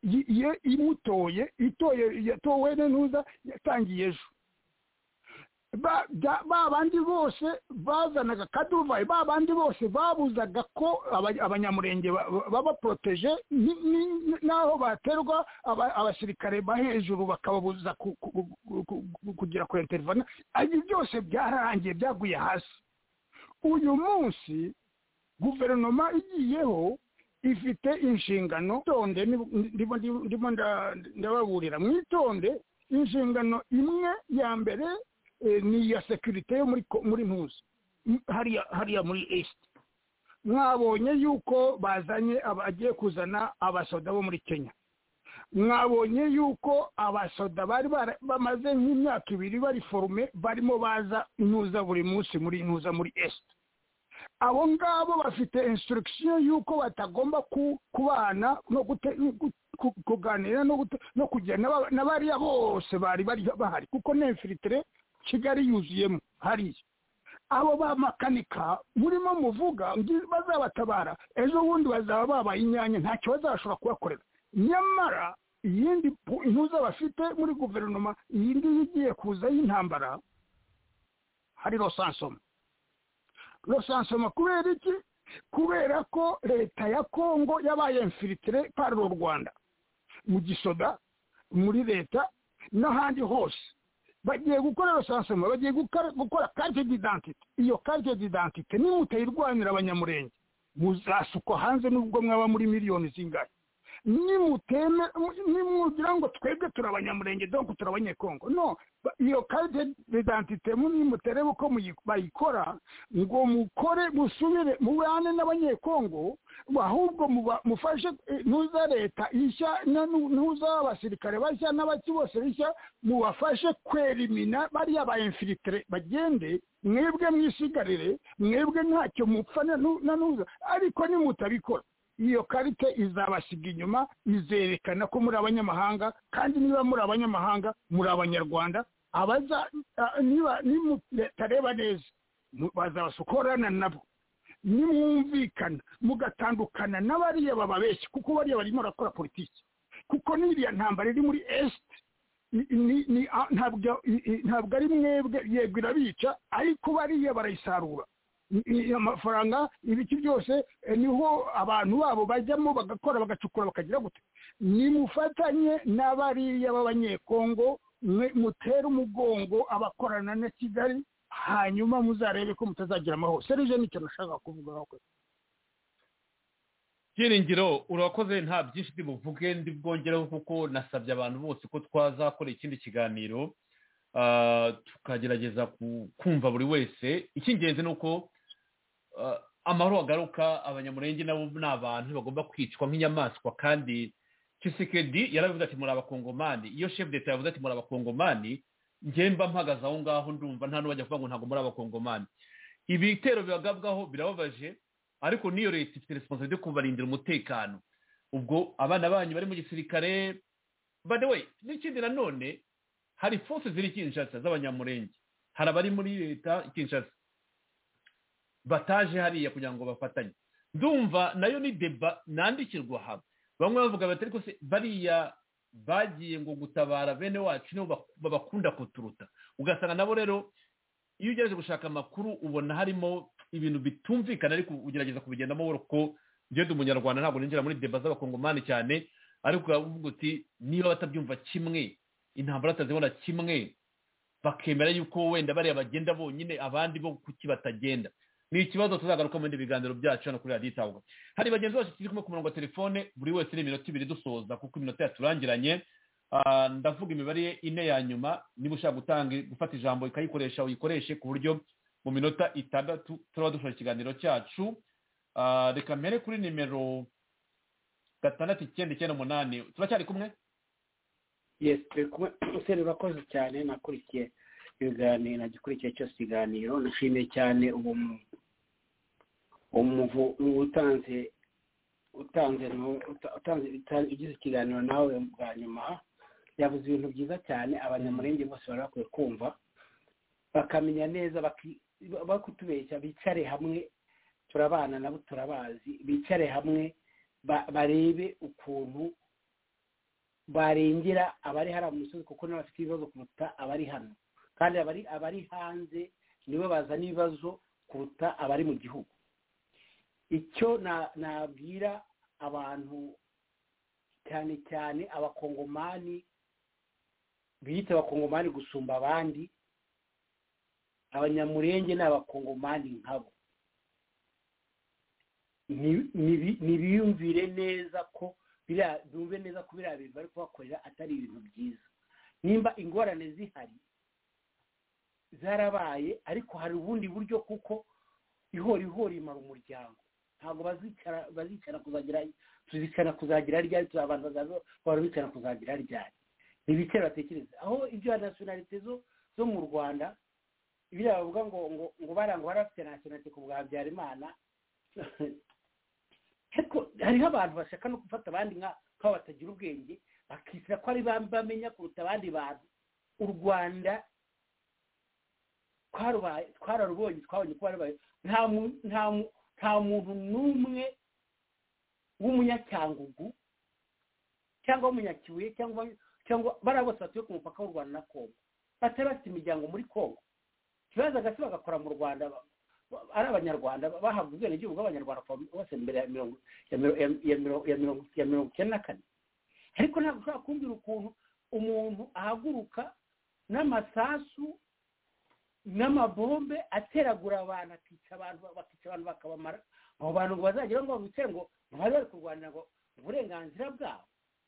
yatowe n'intuza yatangiye ejo. ba bandi bose bazanaga kaduvayi, ba bandi bose babuzaga ko abanyamurenge baba protege naho baterwa abasirikare ba hejuru bakababuza kugira ku intervene. Ibyo byose byararangiye, byaguye hasi. Uyu munsi guverinoma igiyeho ifite inshingano tonde, ndimo ndababurira mwitonde. Inshingano imwe ya mbere ni ya security yo muri ntuzi hariya muri east. Mwabonye yuko bazanye abagiye kuzana abasoda bo muri Kenya. Mwabonye yuko abasoda bari bamaze nk'imyaka 2 bari forume, barimo baza intuza buri munsi muri ntuza muri east. Abo ngabo bafite instruction yuko batagomba kubana no kuganira no kujyana n'abariya bose bari bahari, kuko n'infiltre Kigali yuzuyemo hariya. Abo bamakanika murimo muvuga bazabatabara, ejo bundi bazaba babaye inyanya, ntacyo bazashobora kubakorera. Nyamara iyindi intuza bafite muri guverinoma iyindi igiye kuza y'intambara hari Rosansoma. Kubera iki? Kubera ko leta ya Kongo yabaye infiltre par u Rwanda mu gisoda, muri leta n'ahandi hose. Bagiye gukora Rosansoma, bagiye gukora carte d'identité. Iyo carte d'identité ni mutayirwanira abanyamurenge, muzasukwa hanze nubwo mwaba muri miliyoni zingahe. Nimugira ngo twebwe turabanyamurenge donc turabanyekongo. No, iyo carte d'identité muterebe uko bayikora, ngo mukore musubire mubane n'abanyekongo, ahubwo mufashe ntuza leta ishya ntuza abasirikare bashya n'abaki bose bishya, mubafashe kwerimina bariya ba infiltre bagende, mwebwe mwisigarire, mwebwe ntacyo mupfa na ntuza. Ariko nimutabikora iyo karite izabasiga inyuma, izerekana ko muri abanyamahanga, kandi niba muri abanyamahanga muri abanyarwanda. Niba mutareba neza bazabasukorana nabo, nimwumvikana mugatandukana n'abariya bababeshya, kuko bariya barimo rakora politiki. Kuko n'iriya ntambara iri muri est ntabwo ari mwebwe, yego irabica, ariko bariya barayisarura amafaranga, ibiki byose niho abantu babo bajyamo bagakora bagacukura bakagira gute. Nimufatanye n'abariya b'abanyekongo, mutera umugongo abakorana na Kigali, hanyuma muzarebe ko mutazagira amahoro. Serije nicyo nashaka kuvuga. Byiringiro urakoze, nta byinshi ndibuvuge ndibwongeraho, kuko nasabye abantu bose ko twazakora ikindi kiganiro tukagerageza kumva buri wese. Icy'ingenzi ni uko amahoro agaruka. Abanyamurenge nabo ni abantu bagomba kwicwa nk'inyamaswa, kandi Tshisekedi yaravuze ati muri abakongomani. Iyo chef d'etat yavuze ati muri abakongomani, njyemba mpagaze aho ngaho ndumva nta n'ubajya kuvuga ngo ntabwo muri abakongomani. Ibitero bibagabwaho birababaje, ariko niyo leta ifite responsibility yo kubarindira umutekano. Ubwo abana banyu bari mu gisirikare, by the way, n'ikindi nanone hari forces ziri Kinshasa z'abanyamurenge, hari abari muri leta Kinshasa bataje hariya kugira ngo bafatanye. Ndumva nayo ni deba nandikirwa haba. bamwe bavuga bati ariko se bariya bagiye ngo gutabara bene wacu nibo babakunda kuturuta, ugasanga nabo rero iyo ugerageje gushaka amakuru ubona harimo ibintu bitumvikana, ariko ugerageza kubigendamo woro ko ngende umunyarwanda ntabwo ninjira muri deba z'abakongomani cyane, ariko ukavuga uti niba batabyumva kimwe, intambara batazibona kimwe, bakemera yuko wenda bariya bagenda bonyine abandi bo kuki batagenda. Ni ikibazo tuzagaruka mu bindi biganiro byacu hano kuri radiyo Itahuka. Hari bagenzi bacu turi kumwe ku murongo wa telefone, buri wese ni iminota 2 dusoza kuko iminota yaturangiranye. Ndavuga imibare 4 ya nyuma, niba ushaka gufata ijambo ikayikoresha uyikoreshe ku buryo mu minota 6 turaba dufashe ikiganiro cyacu. Reka mbere kuri nimero 6998 turacyari kumwe. Yes, usene bakoze cyane, nakurikiye ibiganiro, nagikurikiye cyose ikiganiro, nashimiye cyane umuvu utanze igize ikiganiro nawe bwa nyuma, yavuze ibintu byiza cyane abanyamurenge bose bari bakwiye kumva bakamenya neza, bakutubeshya bicare hamwe, turabana nabo turabazi, bicare hamwe barebe ukuntu barengera abari hari umusozi, kuko n'abafite ibibazo kuruta abari hano, kandi abari hanze nibo bazana ibibazo kuruta abari mu gihugu. Icyo nabwira abantu cyane cyane abakongomani, biyita abakongomani gusumba abandi, abanyamurenge n'abakongomani nkabo, nibiyumvire neza ko bumve neza ko biriya bintu bari kubakorera atari ibintu byiza. Nimba ingorane zihari zarabaye, ariko hari ubundi buryo, kuko ihori imara umuryango. Ntabwo bazicara kuzagira ryari, abantu bahora bicara kuzagira ryari. Ntibicare batekereze aho ibyo nationalite zo mu Rwanda biriya bavuga ngo barangwa barafite nationalite ku bwa Habyarimana. Ariko hariho abantu bashaka no gufata abandi nk'aho batagira ubwenge, bakisira ko ari bamenya kuruta abandi bantu. U Rwanda twararubonye, twabonye ko bari nta muntu n'umwe w'umunyacyangugu cyangwa w'umunyakibuye cyangwa bariya bose batuye ku mupaka w'u Rwanda na Kongo batari bafite imiryango muri Kongo. Ikibazo agasi bagakora mu Rwanda ari abanyarwanda, bahabwa ubwenegihugu bw'abanyarwanda bose mbere ya 1994. Ariko ntabwo ushobora kumbwira ukuntu umuntu ahaguruka n'amasasu n'amabombe ateragura abantu, akica abantu bakabamara. Abo bantu ngo bazagira ngo babicare ngo bari bari kurwanira ngo uburenganzira bwabo.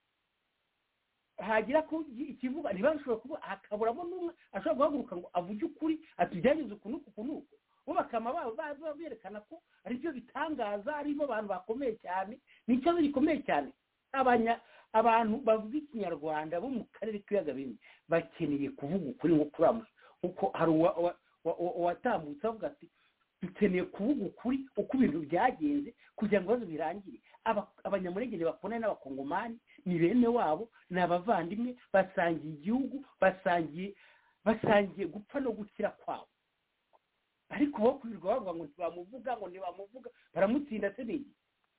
Hagira ko ikivuga ntibashobora kuba, hakaburamo n'umwe ashobora guhaguruka ngo avuge ukuri, atujyageze ukuntu bo bakama berekana ko ari byo bitangaza, arimo abantu bakomeye cyane. Ni ikibazo gikomeye cyane. Abantu bavuga ikinyarwanda bo mu karere k'ibiyaga binini bakeneye kuvuga ukuri nko kuramuza, kuko hari uwatambutse avuga ati dukeneye kuvuga ukuri uko ibintu byagenze kugira ngo ibibazo birangire. Abanyamurenge bakone n'abakongomani ni bene wabo, ni abavandimwe, basangiye igihugu, basangiye gupfa no gukira kwabo. Ariko bo kwirirwa bavuga ngo ntibamuvuga, baramutsinda se n'iki?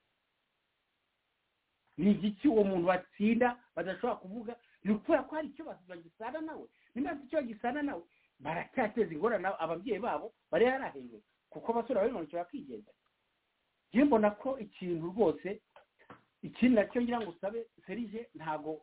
Ni igiki uwo muntu batsinda badashobora kuvuga? Ni ukubera ko hari icyo bagisana nawe. Niba hari icyo bagisana nawe, baracyateza ingorane ababyeyi babo bari yarahejwe, kuko abasore bari mu cyo bakigenza. Njye mbona ko ikintu rwose, ikindi nacyo ngira ngo usabe Serije, ntago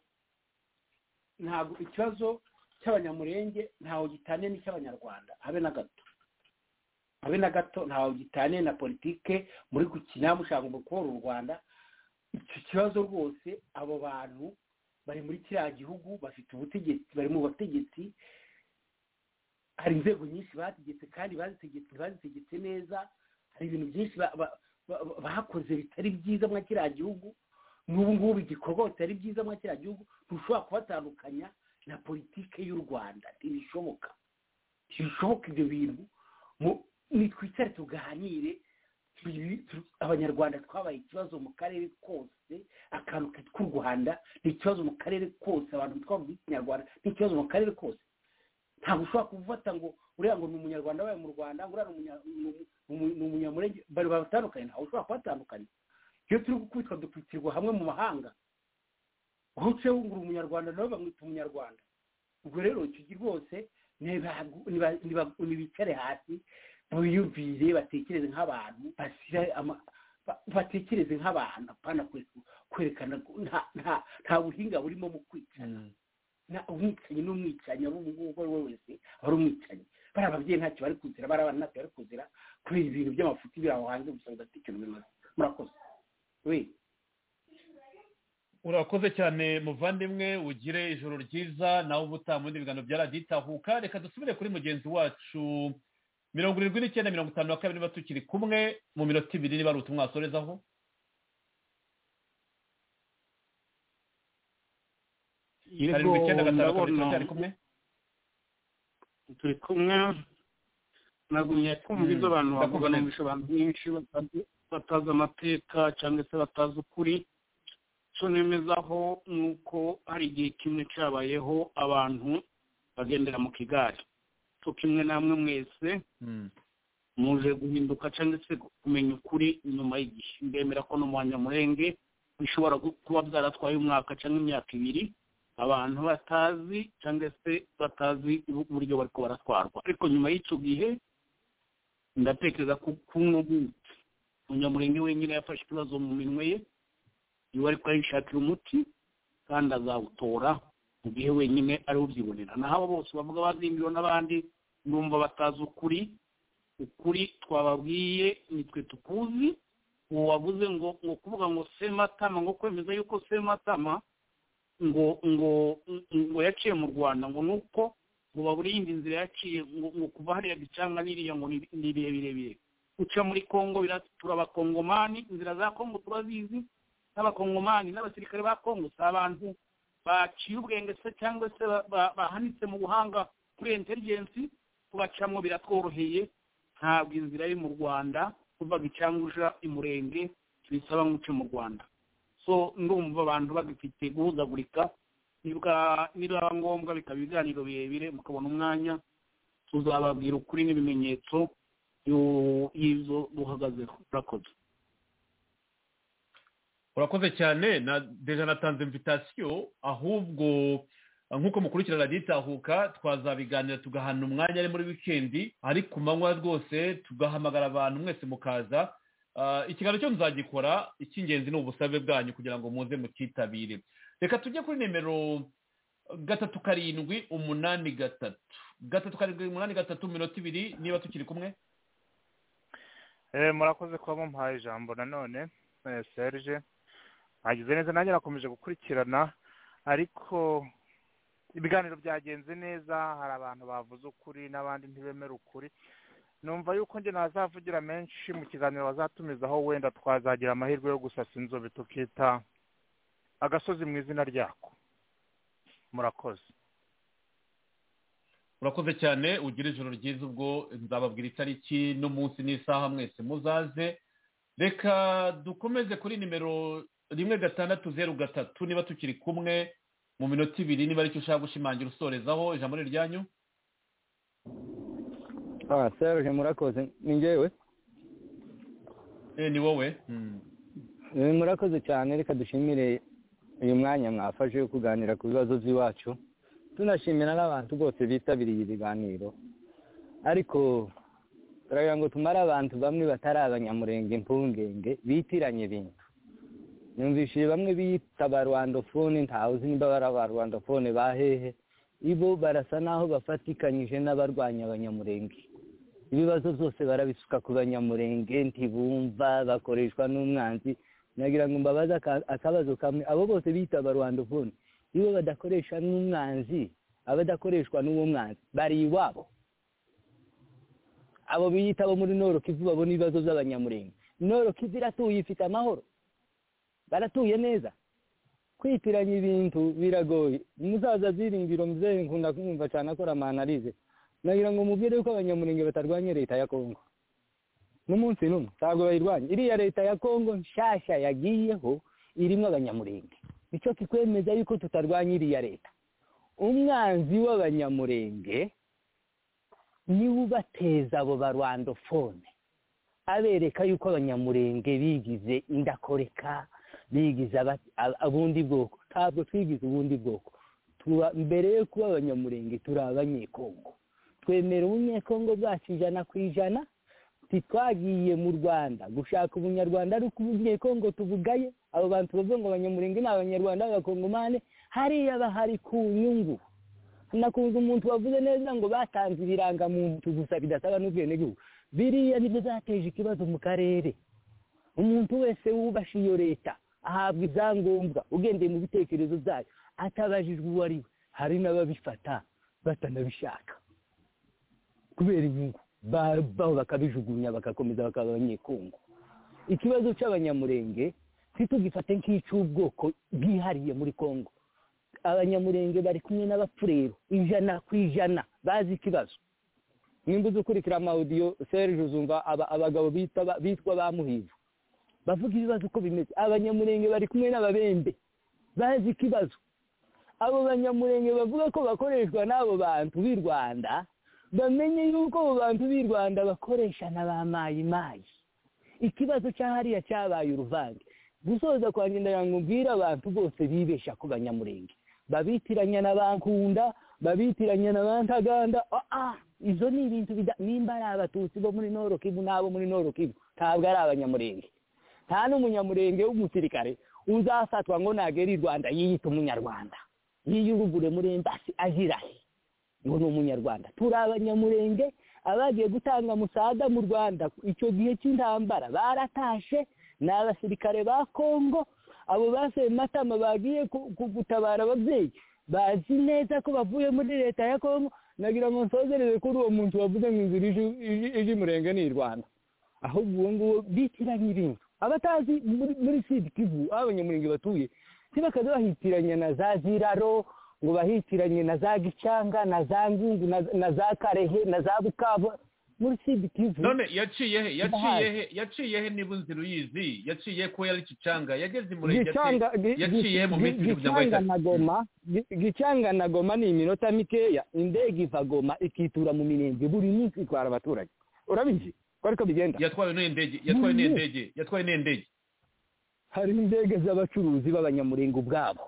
ikibazo cy'abanyamurenge ntaho gitane n'icy'abanyarwanda habe na gato, ntaho gitane na politike muri gukina mushaka gukora u Rwanda. Icyo kibazo rwose, abo bantu bari muri kiriya gihugu bafite ubutegetsi, bari mu bategetsi, hari inzego nyinshi bategetse kandi bazitegetse neza. Hari ibintu byinshi bakoze bitari byiza muri kiriya gihugu. N'ubu ngubu igikorwa bitari byiza muri kiriya gihugu ntushobora kubatandukanya na politike y'u Rwanda. Ntibishoboka ibyo bintu. Nitwicare tuganire. Abanyarwanda twabaye ikibazo mu karere kose. Akantu kitwa u Rwanda ni ikibazo mu karere kose. Abantu twavuga ikinyarwanda ni ikibazo mu karere kose. Ntabwo ushobora kuvata ngo uriya ngo ni umunyarwanda wabaye mu Rwanda, ngo uriya ni umunyamurenge, bari batandukanye. Ntabwo ushobora kubatandukanya. iyo turi gukubitwa dukubitirwa hamwe mu mahanga uce wungura umunyarwanda nabo bamwita umunyarwanda ubwo rero icyo gihe rwose nibicare hasi biyumvire batekereze nk'abantu batekereze nk'abantu apana kwerekana nta buhinga burimo mu kwica umwicanyi n'umwicanyi abo ngubo uwo wese aba ari umwicanyi bari ababyeyi ntacyo bari kuzira bari abana ntacyo bari kuzira kubera ibintu by'amafuti biri aho hanze gusa bidafite ikintu bimaze murakoze urakoze cyane muvandimwe ugire ijoro ryiza nawe ubutaha mu bindi biganiro bya radiyo itahuka reka dusubire kuri mugenzi wacu 79-52 niba tukiri kumwe mu minota 2 niba ari ubutumwa wasorezaho yego ndabona turi kumwe nagumye kumva ibyo abantu bavuga numvisha abantu benshi batazi amateka cyangwa se batazi ukuri cyo nemezaho nuko hari igihe kimwe cyabayeho abantu bagendera mu kigari cyo kimwe namwe mwese muje guhinduka cyangwa se kumenya ukuri nyuma y'igihe ndemera ko no mu banyamurenge bishobora kuba byaratwaye umwaka cyangwa imyaka 2 abantu batazi cyangwa se batazi uburyo bari ko baratwarwa ariko nyuma y'icyo gihe ndatekereza ko kuno umunyamurenge wenyine yafashe ikibazo mu minwe ye iwe ariko arishakira umuti kandi azawutora mu gihe wenyine ari ubyibonera naho abo bose bavuga bazimbiwe n'abandi numva batazi ukuri twababwiye nitwe tukuzi uwo wavuze ngo kuvuga ngo Sematama ngo kwemeza yuko Sematama ngo yaciye mu Rwanda ngo nuko ngo baburi yindi nzira yaciye ngo kuva hariya gicanga niriya ngo ni birebire uca muri Kongo turabakongomani inzira za Kongo turazizi n'abakongomani n'abasirikare ba Kongo si abantu baciye ubwenge se cyangwa se bahanitse mu buhanga kuri intelligence kubacamo biratworoheye ntabwo inzira yo mu Rwanda kuva gicanguje imurenge bisaba nguce mu Rwanda so ndumva abantu bagifite guhuzagurika niba ngombwa bikaba ibiganiro birebire mukabona umwanya tuzababwira ukuri n'ibimenyetso y'ibyo duhagazeho urakoze cyane na deja natanze invitation ahubwo nk'uko mukurikira radiyo itahuka twazabiganira tugahana umwanya ari muri wikendi ari ku manywa rwose tugahamagara abantu mwese mukaza ikiganiro cyo nzagikora icy'ingenzi ni ubusabe bwanyu kugira ngo muze mukitabire reka tujye kuri nimero 3-7-8-3 3-7-8-3 minota 2 niba tukiri kumwe murakoze kuba mumpaye ijambo nanone Serge agize neza nanjye nakomeje gukurikirana ariko ibiganiro byagenze neza hari abantu bavuze ukuri n'abandi ntibemera ukuri numva yuko njye nazavugira menshi mu kiganiro bazatumizaho wenda twazagira amahirwe yo gusasa inzobe tukita agasozi mu izina ryako murakoze urakoze cyane ugira ijoro ryiza ubwo nzababwira itariki n'umunsi n'isaha mwese muzaze reka dukomeze kuri nimero 1-6-0-3 niba tukiri kumwe mu minota 2 niba aricyo ushaka gushimangira usorezaho ijambo ni ryanyu Serge murakoze ni njyewe ni wowe murakoze cyane reka dushimire uyu mwanya mwafashe kuganira ku bibazo by'iwacu tunashimira n'abantu bose bitabiriye ibiganiro ariko turagira ngo tumare abantu bamwe batari abanyamurenge impungenge bitiranye ibintu numvishije bamwe bita abarwandofone ntawe uzi niba bari abarwandofone bahehe ibo barasa naho bafatikanyije n'abarwanya abanyamurenge ibibazo byose barabisuka ku banyamurenge ntibumva bakoreshwa n'umwanzi nagira ngo mbabaze akabazo kamwe abo bose bita abarwandofone ibo badakoresha n'umwanzi abadakoreshwa n'uwo mwanzi bari iwabo abo biyita bo muri Nord Kivu babona ibibazo by'abanyamurenge Nord Kivu iratuye ifite amahoro baratuye neza kwitiranya ibintu biragoye umusaza Ziringiro mzee nkunda kumva cyane akora amanalize nagira ngo mubwire yuko abanyamurenge batarwanya leta ya Kongo n'umunsi n'umwe ntabwo bayirwanya iriya leta ya Kongo nshasha yagiyeho irimo abanyamurenge nicyo kikwemeza yuko tutarwanya iriya leta umwanzi w'abanyamurenge niwe ubateza abo barwandofone abereka yuko abanyamurenge bigize indakoreka bigize abundi bwoko. Ntabwo twigize ubundi bwoko. Mbere yo kuba abanyamurenge turi abanyekongo. Twemera ubunyekongo bwacu 100%. Titwagiye mu Rwanda gushaka ubunyarwanda ari kubunyekongo tubugaye. Abo bantu bavuga ngo abanyamurenge n'abanyarwanda b'abakongomane hariya bahari ku nyungu. Nakunze umuntu wavuze neza ngo batanze ibiranga muntu gusa bidasaba n'ubwenegihugu. Biriya nibyo zateje ikibazo mu karere. Umuntu wese wubasha iyo leta ahabwa ibyangombwa ugendeye mu bitekerezo byayo atabajijwe uwo ari we. Hari n'ababifata batanabishaka kubera inyungu baho bakabijugunya bagakomeza bakaba abanyekongo. Ikibazo cy'abanyamurenge ntitugifate nk'icy'ubwoko bwihariye muri Kongo. Abanyamurenge bari kumwe n'abapfurero 100% bazi ikibazo. Nimba uzukurikira amaudio Serge uzumva abagabo bitwa bamuhivu bavuga ibibazo uko bimeze. Abanyamurenge bari kumwe n'ababembe bazi ikibazo. Abo banyamurenge bavuga ko bakoreshwa n'abo bantu b'i Rwanda bamenye yuko abo bantu b'i Rwanda bakoresha n'abamayimayi. Ikibazo cyahariya cyabaye uruvange. Gusoza kwa ngenda ngo mbwira abantu bose bibesha ku banyamurenge babitiranya n'abankunda babitiranya n'abantaganda. Izo ni ibintu nimba ari abatutsi bo muri Nord Kivu n'abo muri Nord Kivu ntabwo ari abanyamurenge. Nta n'umunyamurenge w'umusirikare uzafatwa ngo nagera i Rwanda yiyita umunyarwanda yiyurugure muri embassy ajirahe ngo ni umunyarwanda. Turi abanyamurenge abagiye gutanga musada mu Rwanda icyo gihe cy'intambara baratashe n'abasirikare ba Kongo. Abo base matama bagiye gutabara ababyeyi bazi neza ko bavuye muri leta ya Kongo. Nagira ngo nsozereze kuri uwo muntu wavuze ngo inzira ije murenge ni Rwanda. Ahubwo uwo nguwo bitiranye ibintu abatazi muri Sud Kivu abanyamurenge batuye ntibakaza bahitiranya na za Ziraro ngo bahitiranye na za Gicanga na za Ngungu na za Karehe na za Bukavu muri Sud Kivu. None yaciye he niba nzira uyizi yaciye ko yari Gicanga yageze murenge yaciye mu minsi Gicanga na Goma ni iminota mikeya. Indege iva Goma ikitura mu Minembwe buri munsi itwara abaturage. Urabizi ko ariko bigenda. Yatwaye n'indege hari indege z'abacuruzi b'abanyamurenge ubwabo.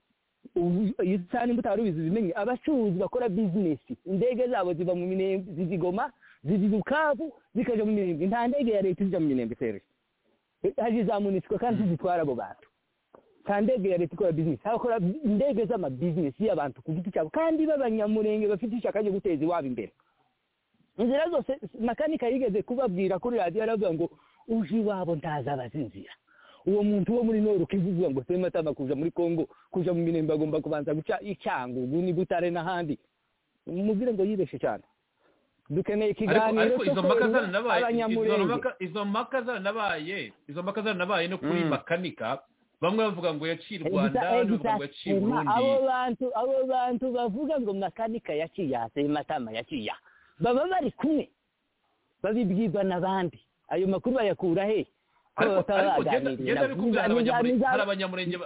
Isani mutarubizi bimenye abacuruzi bakora business indege zabo ziva mu Minembwe zizigoma zizibukavu zikaje mu Minembwe. Nta ndege ya leta ija mu Minembwe Serge. Haji za munisiko kandi zitwara abo bantu. Nta ndege ya leta ikora business. Hakora indege z'ama business y'abantu ku giti cyabo kandi b'abanyamurenge bafite ishaka ryo guteza iwabo imbere. Inzira zose makanika yigeze kubabwira kuri radio aravuga ngo uje iwabo ntazabazinzira. Uwo muntu wo muri Nord Kivu ngo sema taba kuja muri Kongo kuja mu Minembwe agomba kubanza guca icyangugu ni Butare n'ahandi. Mubwire ngo yibeshe cyane. Dukeneye ikiganiro cyo izo makazana nabaye no kuri makanika bamwe bavuga ngo yaciye Rwanda bavuga ngo yaciye Burundi. Abo bantu bavuga ngo makanika yaciye matama yaciye baba bari kumwe babibwirwa n'abandi. Ayo makuru bayakura he? Hari abanyamurenge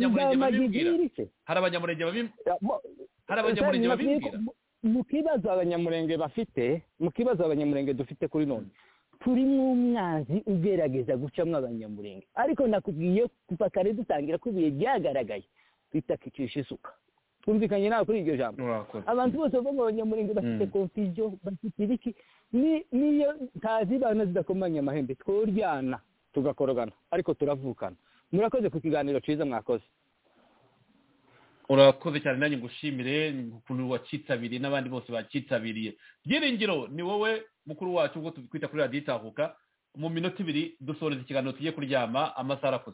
babibwira mu kibazo abanyamurenge dufite kuri none turi mu mwanzi ugerageza gucamwa abanyamurenge. Ariko nakubwiye kuva kare dutangira kubiye byagaragaye bitakicisha isuka. Twumvikanye nawe kuri iryo jambo. Abantu bose bavuga abanyamurenge bafite confusion bafite ibiki niyo tazi bana zidakomanya amahembe tworyana tugakorogana ariko turavukana. Murakoze ku kiganiro cyiza mwakoze. Urakoze cyane nanjye ngushimire ukuntu wacitabiriye n'abandi bose bacitabiriye. Byiringiro ni wowe mukuru wacu ubwo tukwita kuri radio Itahuka. Mu minota 2 dusoreza ikiganiro tugiye kuryama amasaha arakoze.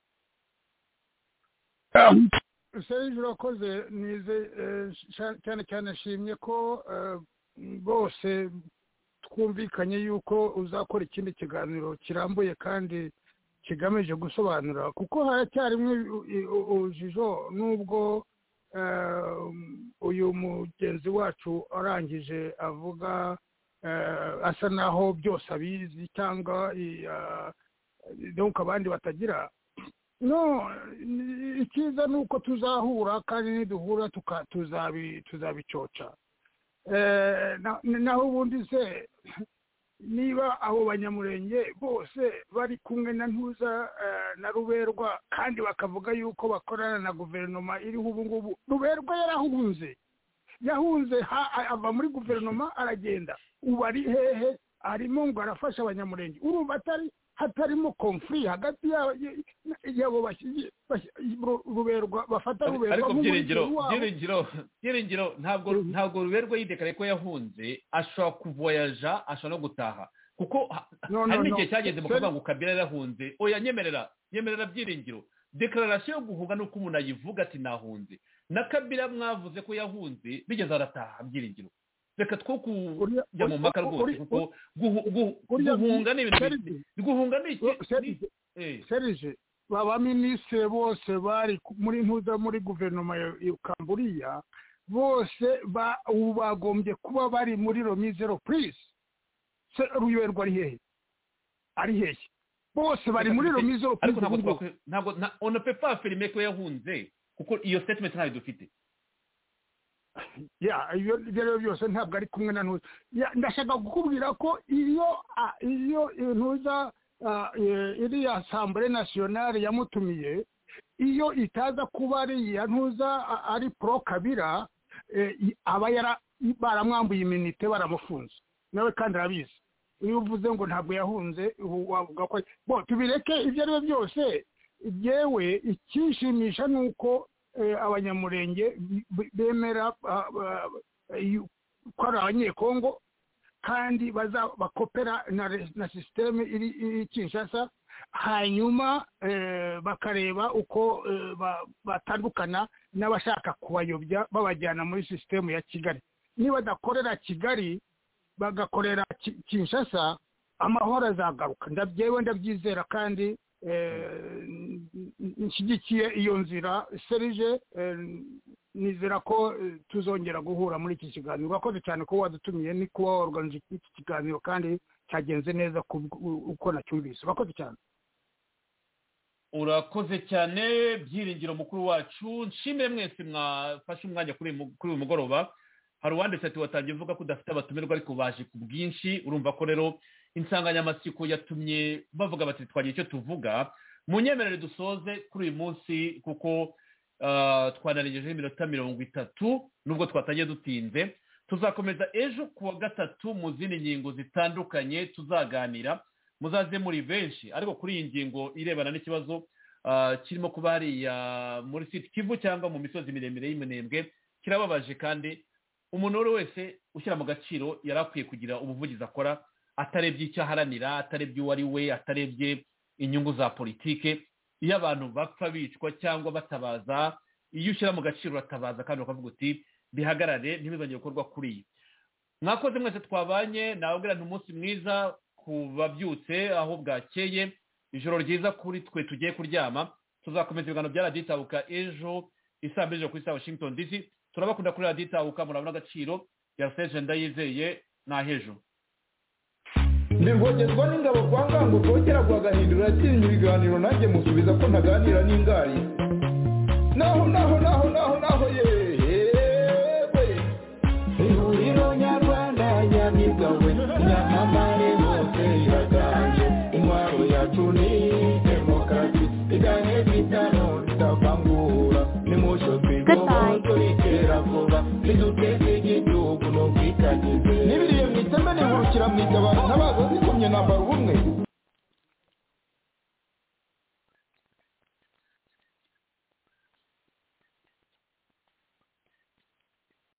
Serge urakoze nize cyane nshimye ko bose twumvikanye yuko uzakora ikindi kiganiro kirambuye kandi kigamije gusobanura kuko haracyarimo urujijo nubwo uyu mugenzi wacu arangije avuga asa naho byose abizi cyangwa donc abandi batagira no ikiza nuko tuzahura kandi niduhura tuzabicoca naho ubundi se niba abo banyamurenge bose bari kumwe na ntuza na ruberwa kandi bakavuga yuko bakorana na guverinoma iriho ubu ngubu. Ruberwa yahunze ava muri guverinoma aragenda, ubu ari hehe? Arimo ngo arafasha abanyamurenge. Urumva hatarimo conflict hagati yabo ruberwa bafata ruberwa. Ariko byiringiro ntabwo ruberwa yidekare ko yahunze, ashobora kuvoyaja, ashobora no gutaha, kuko hari n'igihe cyageze mu kuvuga ngo Kabila yarahunze. Oya, nyemerera byiringiro, declaration yo guhuga nuko umuntu ayivuga ati nahunze. Na Kabila mwavuze ko yahunze bigeze arataha. Byiringiro, reka two kujya mu mpaka rwose, kuko guhunga ni ibintu guhunga ni Serge, baba minisitiri bose bari muri ntuza muri guverinoma ya Kamburiya bose bagombye kuba bari muri Romizero Prince. Ruberwa ari hehe? Bose bari muri Romizero Prince. Ntabwo on ne peut pas affirmer ko yahunze, kuko iyo statement ntayo dufite. Ibyo byose ntabwo ari kumwe na ntuza. Ndashaka kukubwira ko iyo ntuza iriya Assemblée Nationale yamutumiye, iyo itaza kuba ari ntuza ari pro Kabila, aba baramwambuye iminite, baramufunze nawe kandi arabizi. Iyo uvuze ngo ntabwo yahunze, wavuga ko tubireke. Ibyo ari byo byose, yewe ikishimisha nuko abanyamurenge bemera ko ari abanyekongo kandi bakopera na systeme iri Kinshasa, hanyuma bakareba uko batandukana n'abashaka kubayobya babajyana muri systeme ya Kigali. Niba badakorera Kigali bagakorera Kinshasa, amahoro azagaruka. Ndabyizera kandi nshyigikiye iyo nzira. Serge, nizera ko tuzongera guhura muri iki kiganiro. Urakoze cyane ko wadutumiye ni kuba organize iki kiganiro kandi cyagenze neza uko nacyumvise. Urakoze cyane. Urakoze cyane Byiringiro mukuru wacu. Nshimire mwese mwafashe umwanya kuri uyu mugoroba. Hari uwanditse ati watangiye uvuga ko udafite abatumirwa ariko baje ku bwinshi. Urumva ko rero insanganyamatsiko yatumye bavuga bati twagiye icyo tuvuga. Munyemerere dusoze kuri uyu munsi kuko twanarengejeho iminota 30 nubwo twatangiye dutinze. Tuzakomeza ejo kuwa gatatu mu zindi ngingo zitandukanye tuzaganira, muzaze muri benshi. Ariko kuri iyi ngingo irebana n'ikibazo kirimo kuba hariya muri Sud Kivu cyangwa mu misozi miremire y'Iminembwe, kirababaje kandi umuntu wese ushyira mu gaciro yarakwiye kugira ubuvugizi akora, atarebye icyo aharanira, atarebye uwo ari we, atarebye inyungu za politike. Iyo abantu bapfa bicwa cyangwa batabaza, iyo ushyira mu gaciro uratabaza kandi ukavuga uti bihagarare ntibizongere gukorwa kuri iyi. Mwakoze mwese twabanye, nawubwira nti umunsi mwiza ku babyutse aho bwakeye, ijoro ryiza kuri twe tugiye kuryama. Tuzakomeza ibiganiro bya Radio Itahuka ejo isaa 2 kuri Washington DC. Turabakunda kuri Radio Itahuka, murabona agaciro. Ya Serge Ndayizeye na hejo. Nirwogezwa n'ingabo kwa ngango kongera guhagahindura atinya ibiganiro nanjye musubiza ko ntaganira n'ingari. Naho yewe. Ihuriro nyarwanda nyamigawe nyamamare hose iraganje. Intwaro yacu ni demokarasi iganye bitano tutavangura. Nimusho twigobo turikera vuba. Niduteze